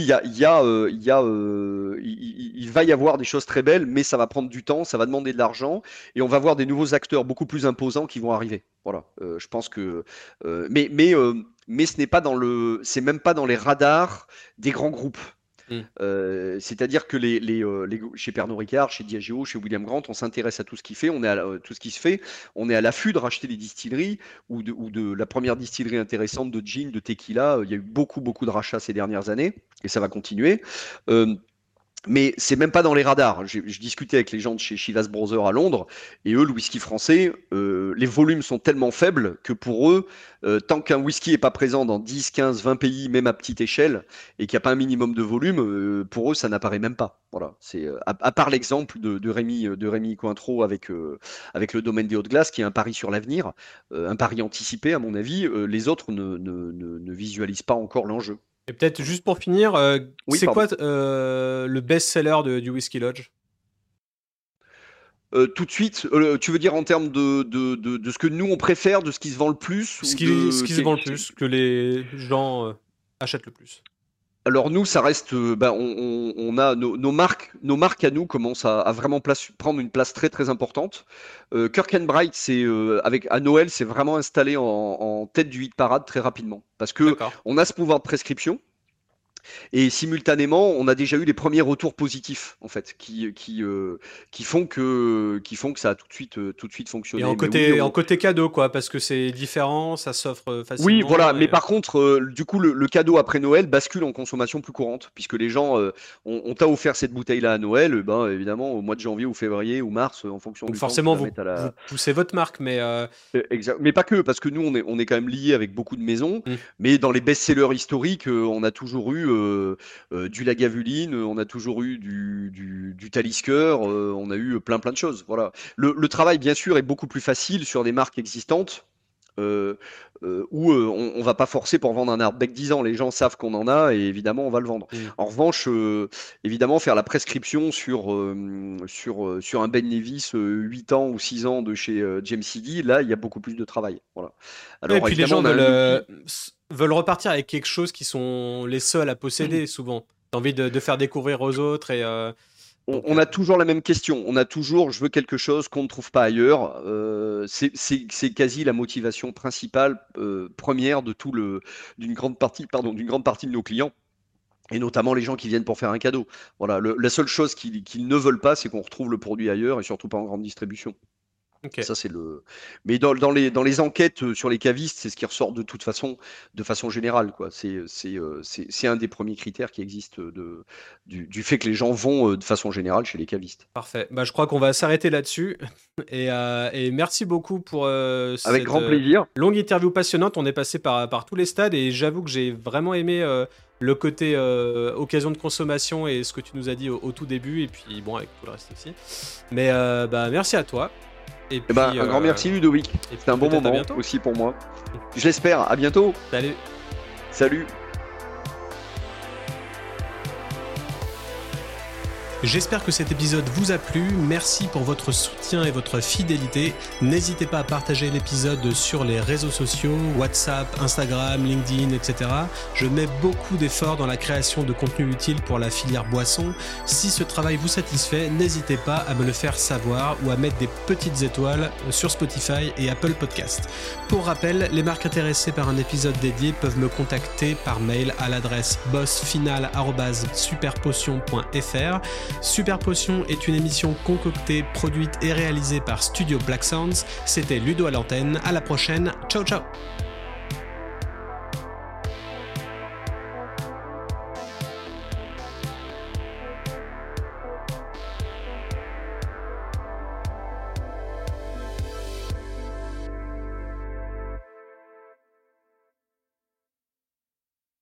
[SPEAKER 2] il va y avoir des choses très belles, mais ça va prendre du temps, ça va demander de l'argent, et on va voir des nouveaux acteurs beaucoup plus imposants qui vont arriver. Voilà. Je pense que, mais c'est même pas dans les radars des grands groupes. C'est-à-dire que chez Pernod Ricard, chez Diageo, chez William Grant, on s'intéresse à tout ce qui fait, tout ce qui se fait. On est à l'affût de racheter des distilleries ou de la première distillerie intéressante de gin, de tequila. Il y a eu beaucoup de rachats ces dernières années et ça va continuer. Mais c'est même pas dans les radars. Je discutais avec les gens de chez Chivas Brothers à Londres, et eux, le whisky français, les volumes sont tellement faibles que pour eux, tant qu'un whisky est pas présent dans 10, 15, 20 pays, même à petite échelle, et qu'il n'y a pas un minimum de volume, pour eux, ça n'apparaît même pas. Voilà. C'est à part l'exemple de Rémi Cointreau avec le domaine des Hautes-Glaces, qui est un pari sur l'avenir, un pari anticipé à mon avis. Les autres ne visualisent pas encore l'enjeu.
[SPEAKER 1] Et peut-être juste pour finir,
[SPEAKER 2] Oui,
[SPEAKER 1] c'est
[SPEAKER 2] pardon.
[SPEAKER 1] quoi le best-seller du Whisky Lodge?
[SPEAKER 2] Tout de suite, tu veux dire en termes de ce que nous on préfère, de ce qui se vend le plus
[SPEAKER 1] Ce
[SPEAKER 2] ou
[SPEAKER 1] qui
[SPEAKER 2] de
[SPEAKER 1] se vend le plus, que les gens achètent le plus.
[SPEAKER 2] Alors nous, ça reste, on a nos marques à nous commencent à vraiment prendre une place très très importante. Kirk and Bright, à Noël, c'est vraiment installé en tête du hit parade très rapidement, parce que
[SPEAKER 1] D'accord.
[SPEAKER 2] on a ce pouvoir de prescription. Et simultanément, on a déjà eu les premiers retours positifs, en fait, qui font que ça a tout de suite
[SPEAKER 1] Et
[SPEAKER 2] fonctionné.
[SPEAKER 1] en
[SPEAKER 2] Mais oui,
[SPEAKER 1] côté cadeau, quoi, parce que c'est différent, ça s'offre
[SPEAKER 2] oui, voilà.
[SPEAKER 1] facilement.
[SPEAKER 2] Mais par contre, du coup, le cadeau après Noël bascule en consommation plus courante, puisque les gens, on t'a offert cette bouteille-là à Noël, ben évidemment, au mois de janvier ou février ou mars, en fonction
[SPEAKER 1] Donc
[SPEAKER 2] du temps que tu
[SPEAKER 1] forcément,
[SPEAKER 2] vas
[SPEAKER 1] vous,
[SPEAKER 2] mettre à
[SPEAKER 1] vous
[SPEAKER 2] la.
[SPEAKER 1] poussez votre marque, mais
[SPEAKER 2] Exact. Mais pas que, parce que nous, on est quand même liés avec beaucoup de maisons.
[SPEAKER 1] hmm.
[SPEAKER 2] Mais dans les best-sellers historiques, on a toujours eu du Lagavulin, on a toujours eu du Talisker, on a eu plein de choses. Voilà. Le travail, bien sûr, est beaucoup plus facile sur des marques existantes. euh, Où on va pas forcer pour vendre un Ardbeg 10 ans. Les gens savent qu'on en a et évidemment on va le vendre. En revanche, évidemment, faire la prescription sur un Ben Nevis 8 ans ou 6 ans de chez James CD, là il y a beaucoup plus de travail. Voilà.
[SPEAKER 1] Ouais, et
[SPEAKER 2] Alors
[SPEAKER 1] puis les
[SPEAKER 2] évidemment,
[SPEAKER 1] gens
[SPEAKER 2] on a un outil.
[SPEAKER 1] veulent repartir avec quelque chose qui sont les seuls à posséder souvent. T'as envie de faire découvrir aux autres et
[SPEAKER 2] On a toujours la même question. On a toujours, je veux quelque chose qu'on ne trouve pas ailleurs. C'est quasi la motivation principale, première d'une grande partie de nos clients. Et notamment les gens qui viennent pour faire un cadeau. Voilà, la seule chose qu'ils ne veulent pas, c'est qu'on retrouve le produit ailleurs et surtout pas en grande distribution.
[SPEAKER 1] ok.
[SPEAKER 2] Ça, c'est le. Mais dans les enquêtes sur les cavistes, c'est ce qui ressort de toute façon, de façon générale, quoi. C'est un des premiers critères qui existe du fait que les gens vont de façon générale chez les cavistes.
[SPEAKER 1] Parfait. Bah, je crois qu'on va s'arrêter là-dessus. Et merci beaucoup pour
[SPEAKER 2] Avec
[SPEAKER 1] cette
[SPEAKER 2] grand plaisir.
[SPEAKER 1] longue interview passionnante. On est passé par tous les stades et j'avoue que j'ai vraiment aimé le côté occasion de consommation et ce que tu nous as dit au tout début. Et puis, bon, avec tout le reste aussi. Mais bah, merci à toi. Et puis,
[SPEAKER 2] Un grand merci, Ludovic. C'était un bon moment aussi pour moi. Je l'espère. À bientôt.
[SPEAKER 1] Salut.
[SPEAKER 2] Salut.
[SPEAKER 1] J'espère que cet épisode vous a plu. Merci pour votre soutien et votre fidélité. N'hésitez pas à partager l'épisode sur les réseaux sociaux, WhatsApp, Instagram, LinkedIn, etc. Je mets beaucoup d'efforts dans la création de contenu utile pour la filière boisson. Si ce travail vous satisfait, n'hésitez pas à me le faire savoir ou à mettre des petites étoiles sur Spotify et Apple Podcast. Pour rappel, les marques intéressées par un épisode dédié peuvent me contacter par mail à l'adresse bossfinal@superpotion.fr. Super Potion est une émission concoctée, produite et réalisée par Studio Black Sounds. C'était Ludo à l'antenne. À la prochaine. Ciao ciao.